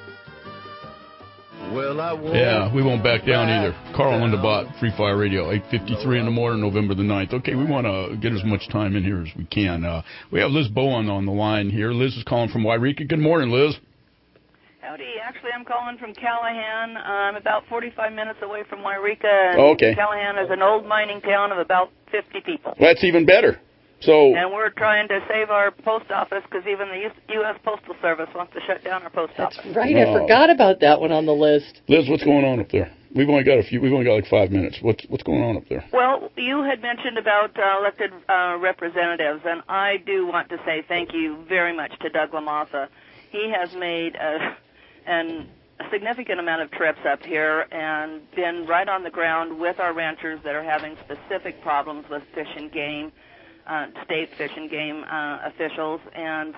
Well, I won't. Yeah, we won't back down either. Carl Underbot, Free Fire Radio, eight fifty-three in the morning, November the ninth. Okay, we want to get as much time in here as we can. Uh, we have Liz Bowen on the line here. Liz is calling from Wairika. Good morning, Liz. Howdy. Actually, I'm calling from Callahan. I'm about forty-five minutes away from Wairika. And Oh, okay. Callahan is an old mining town of about fifty people. That's even better. So, And we're trying to save our post office because even the U S Postal Service wants to shut down our post That's office. right. I Oh. forgot about that one on the list. Liz, what's going on up there? We've only got a few. We've only got like five minutes. What's what's going on up there? Well, you had mentioned about uh, elected uh, representatives, and I do want to say thank you very much to Doug LaMatha. He has made a, an, a significant amount of trips up here and been right on the ground with our ranchers that are having specific problems with fish and game, uh, state fish and game uh, officials, and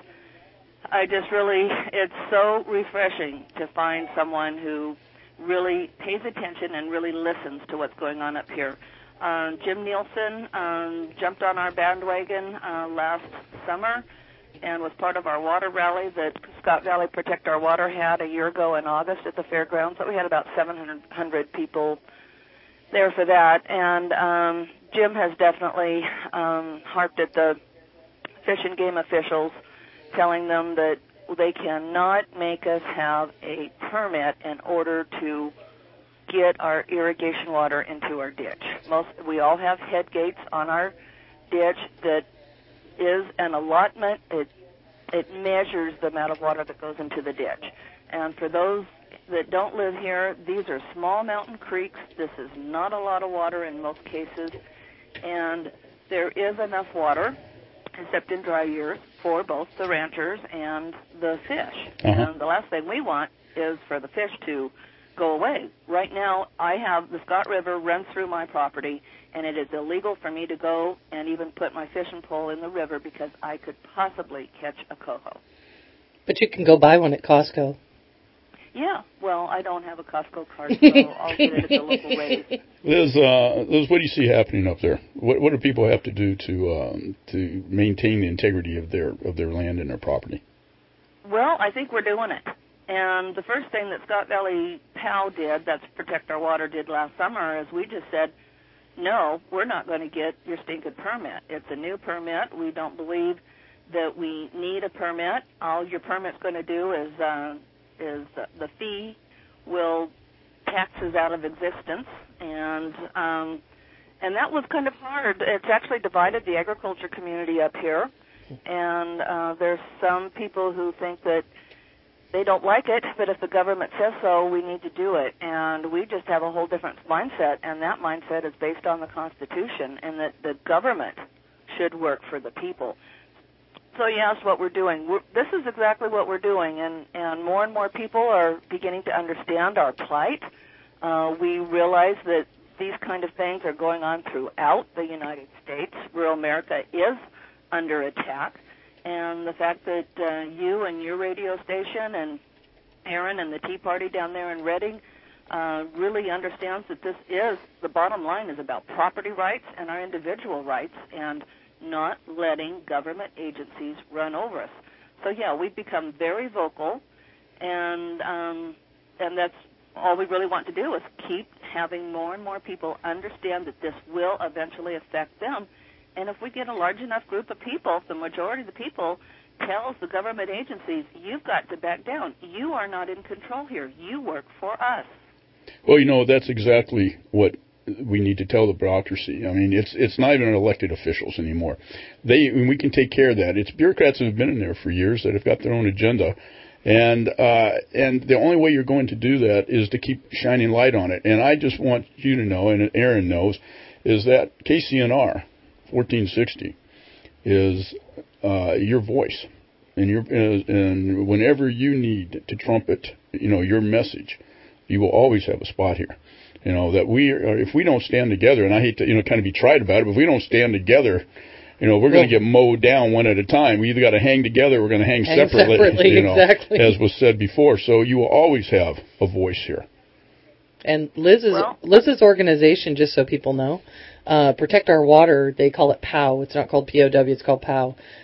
I just really, it's so refreshing to find someone who really pays attention and really listens to what's going on up here. Uh, Jim Nielsen um, jumped on our bandwagon uh, last summer and was part of our water rally that Scott Valley Protect Our Water had a year ago in August at the fairgrounds. So we had about seven hundred people there for that. And um, Jim has definitely um, harped at the fish and game officials, telling them that they cannot make us have a permit in order to get our irrigation water into our ditch. Most, we all have head gates on our ditch that is an allotment. It, it measures the amount of water that goes into the ditch. And for those that don't live here, these are small mountain creeks. This is not a lot of water in most cases. And there is enough water, except in dry years, for both the ranchers and the fish. Uh-huh. And the last thing we want is for the fish to go away. Right now, I have the Scott River run through my property, and it is illegal for me to go and even put my fishing pole in the river because I could possibly catch a coho. But you can go buy one at Costco. Yeah, well, I don't have a Costco card, so I'll get it at the local rate. Liz, uh, Liz, what do you see happening up there? What, what do people have to do to um, to maintain the integrity of their of their land and their property? Well, I think we're doing it. And the first thing that Scott Valley P O W did, that's Protect Our Water, did last summer, is we just said, no, we're not going to get your stinking permit. It's a new permit. We don't believe that we need a permit. All your permit's going to do is uh, is the fee will taxes out of existence, and um, and that was kind of hard. It's actually divided the agriculture community up here, and uh, there's some people who think that they don't like it, but if the government says so, we need to do it. And we just have a whole different mindset, and that mindset is based on the Constitution, and that the government should work for the people. So you asked what we're doing. We're, this is exactly what we're doing, and, and more and more people are beginning to understand our plight. Uh, we realize that these kind of things are going on throughout the United States. Rural America is under attack. And the fact that uh, you and your radio station and Aaron and the Tea Party down there in Redding uh, really understands that this is, the bottom line is about property rights and our individual rights and not letting government agencies run over us. So, yeah, we've become very vocal, and um, and that's all we really want to do is keep having more and more people understand that this will eventually affect them. And if we get a large enough group of people, the majority of the people tells the government agencies, you've got to back down. You are not in control here. You work for us. Well, you know, that's exactly what we need to tell the bureaucracy. I mean, it's it's not even elected officials anymore. They we can take care of that. It's bureaucrats that have been in there for years that have got their own agenda. And uh, and the only way you're going to do that is to keep shining light on it. And I just want you to know, and Aaron knows, is that K C N R fourteen sixty is uh, your voice, and your uh, and whenever you need to trumpet, you know, your message, you will always have a spot here. You know that we are, if we don't stand together, and I hate to you know kind of be trite about it, but if we don't stand together, you know, we're going to get mowed down one at a time. We either got to hang together, or we're going to hang, hang separately, separately you know, exactly. as was said before. So you will always have a voice here. And Liz's well, Liz's organization, just so people know, uh, Protect Our Water, they call it P O W. It's not called P O W, it's called P O W.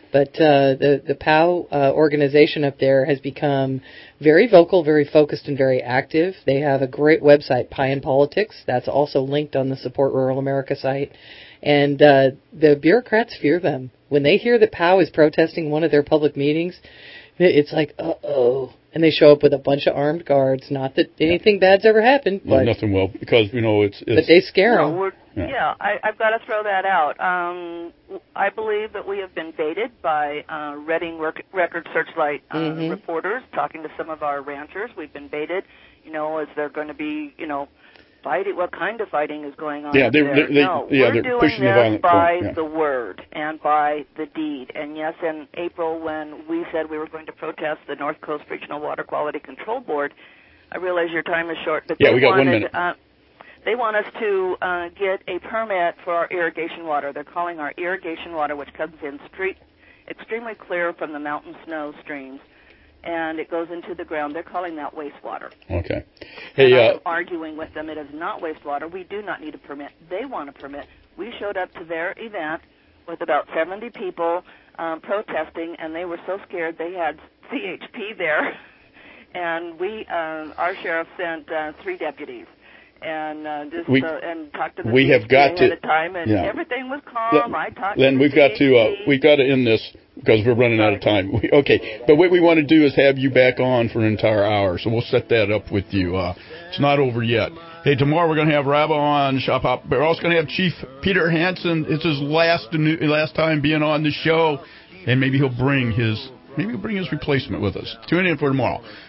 But uh, the the P O W uh, organization up there has become very vocal, very focused, and very active. They have a great website, Pie in Politics. That's also linked on the Support Rural America site. And uh, the bureaucrats fear them. When they hear that P O W is protesting one of their public meetings, it's like, uh-oh. And they show up with a bunch of armed guards. Not that anything bad's ever happened. No, but nothing will, because, you know, it's... it's but they scare No, them. we're, Yeah. yeah, I, I've got to throw that out. Um, I believe that we have been baited by uh, Reading Rec- Record Searchlight uh, Mhm. reporters talking to some of our ranchers. We've been baited. You know, is there going to be, you know, fighting? What kind of fighting is going on Yeah, up they- there? they- they- no, yeah, we're they're doing pushing the this violent by point, yeah. the word and by the deed. And yes, in April when we said we were going to protest the North Coast Regional Water Quality Control Board, I realize your time is short, but Yeah, they we got one wanted, minute. Uh, They want us to uh, get a permit for our irrigation water. They're calling our irrigation water, which comes in street, extremely clear from the mountain snow streams, and it goes into the ground. They're calling that wastewater. Okay. And Hey, I uh, am arguing with them. It is not wastewater. We do not need a permit. They want a permit. We showed up to their event with about seventy people um, protesting, and they were so scared they had C H P there. And we, uh, our sheriff sent uh, three deputies. And uh, just We- uh, and talked to the we C H P have got ahead to- of time, and yeah. everything was calm. I talked Then to we've the got to uh, C H P. we've got to end this because we're running out of time. We, okay, but what we want to do is have you back on for an entire hour, so we'll set that up with you. Uh, it's not over yet. Hey, tomorrow we're going to have Rabba on Shop Hop. We're also going to have Chief Peter Hansen. It's his last last time being on the show, and maybe he'll bring his maybe he'll bring his replacement with us. Tune in for tomorrow.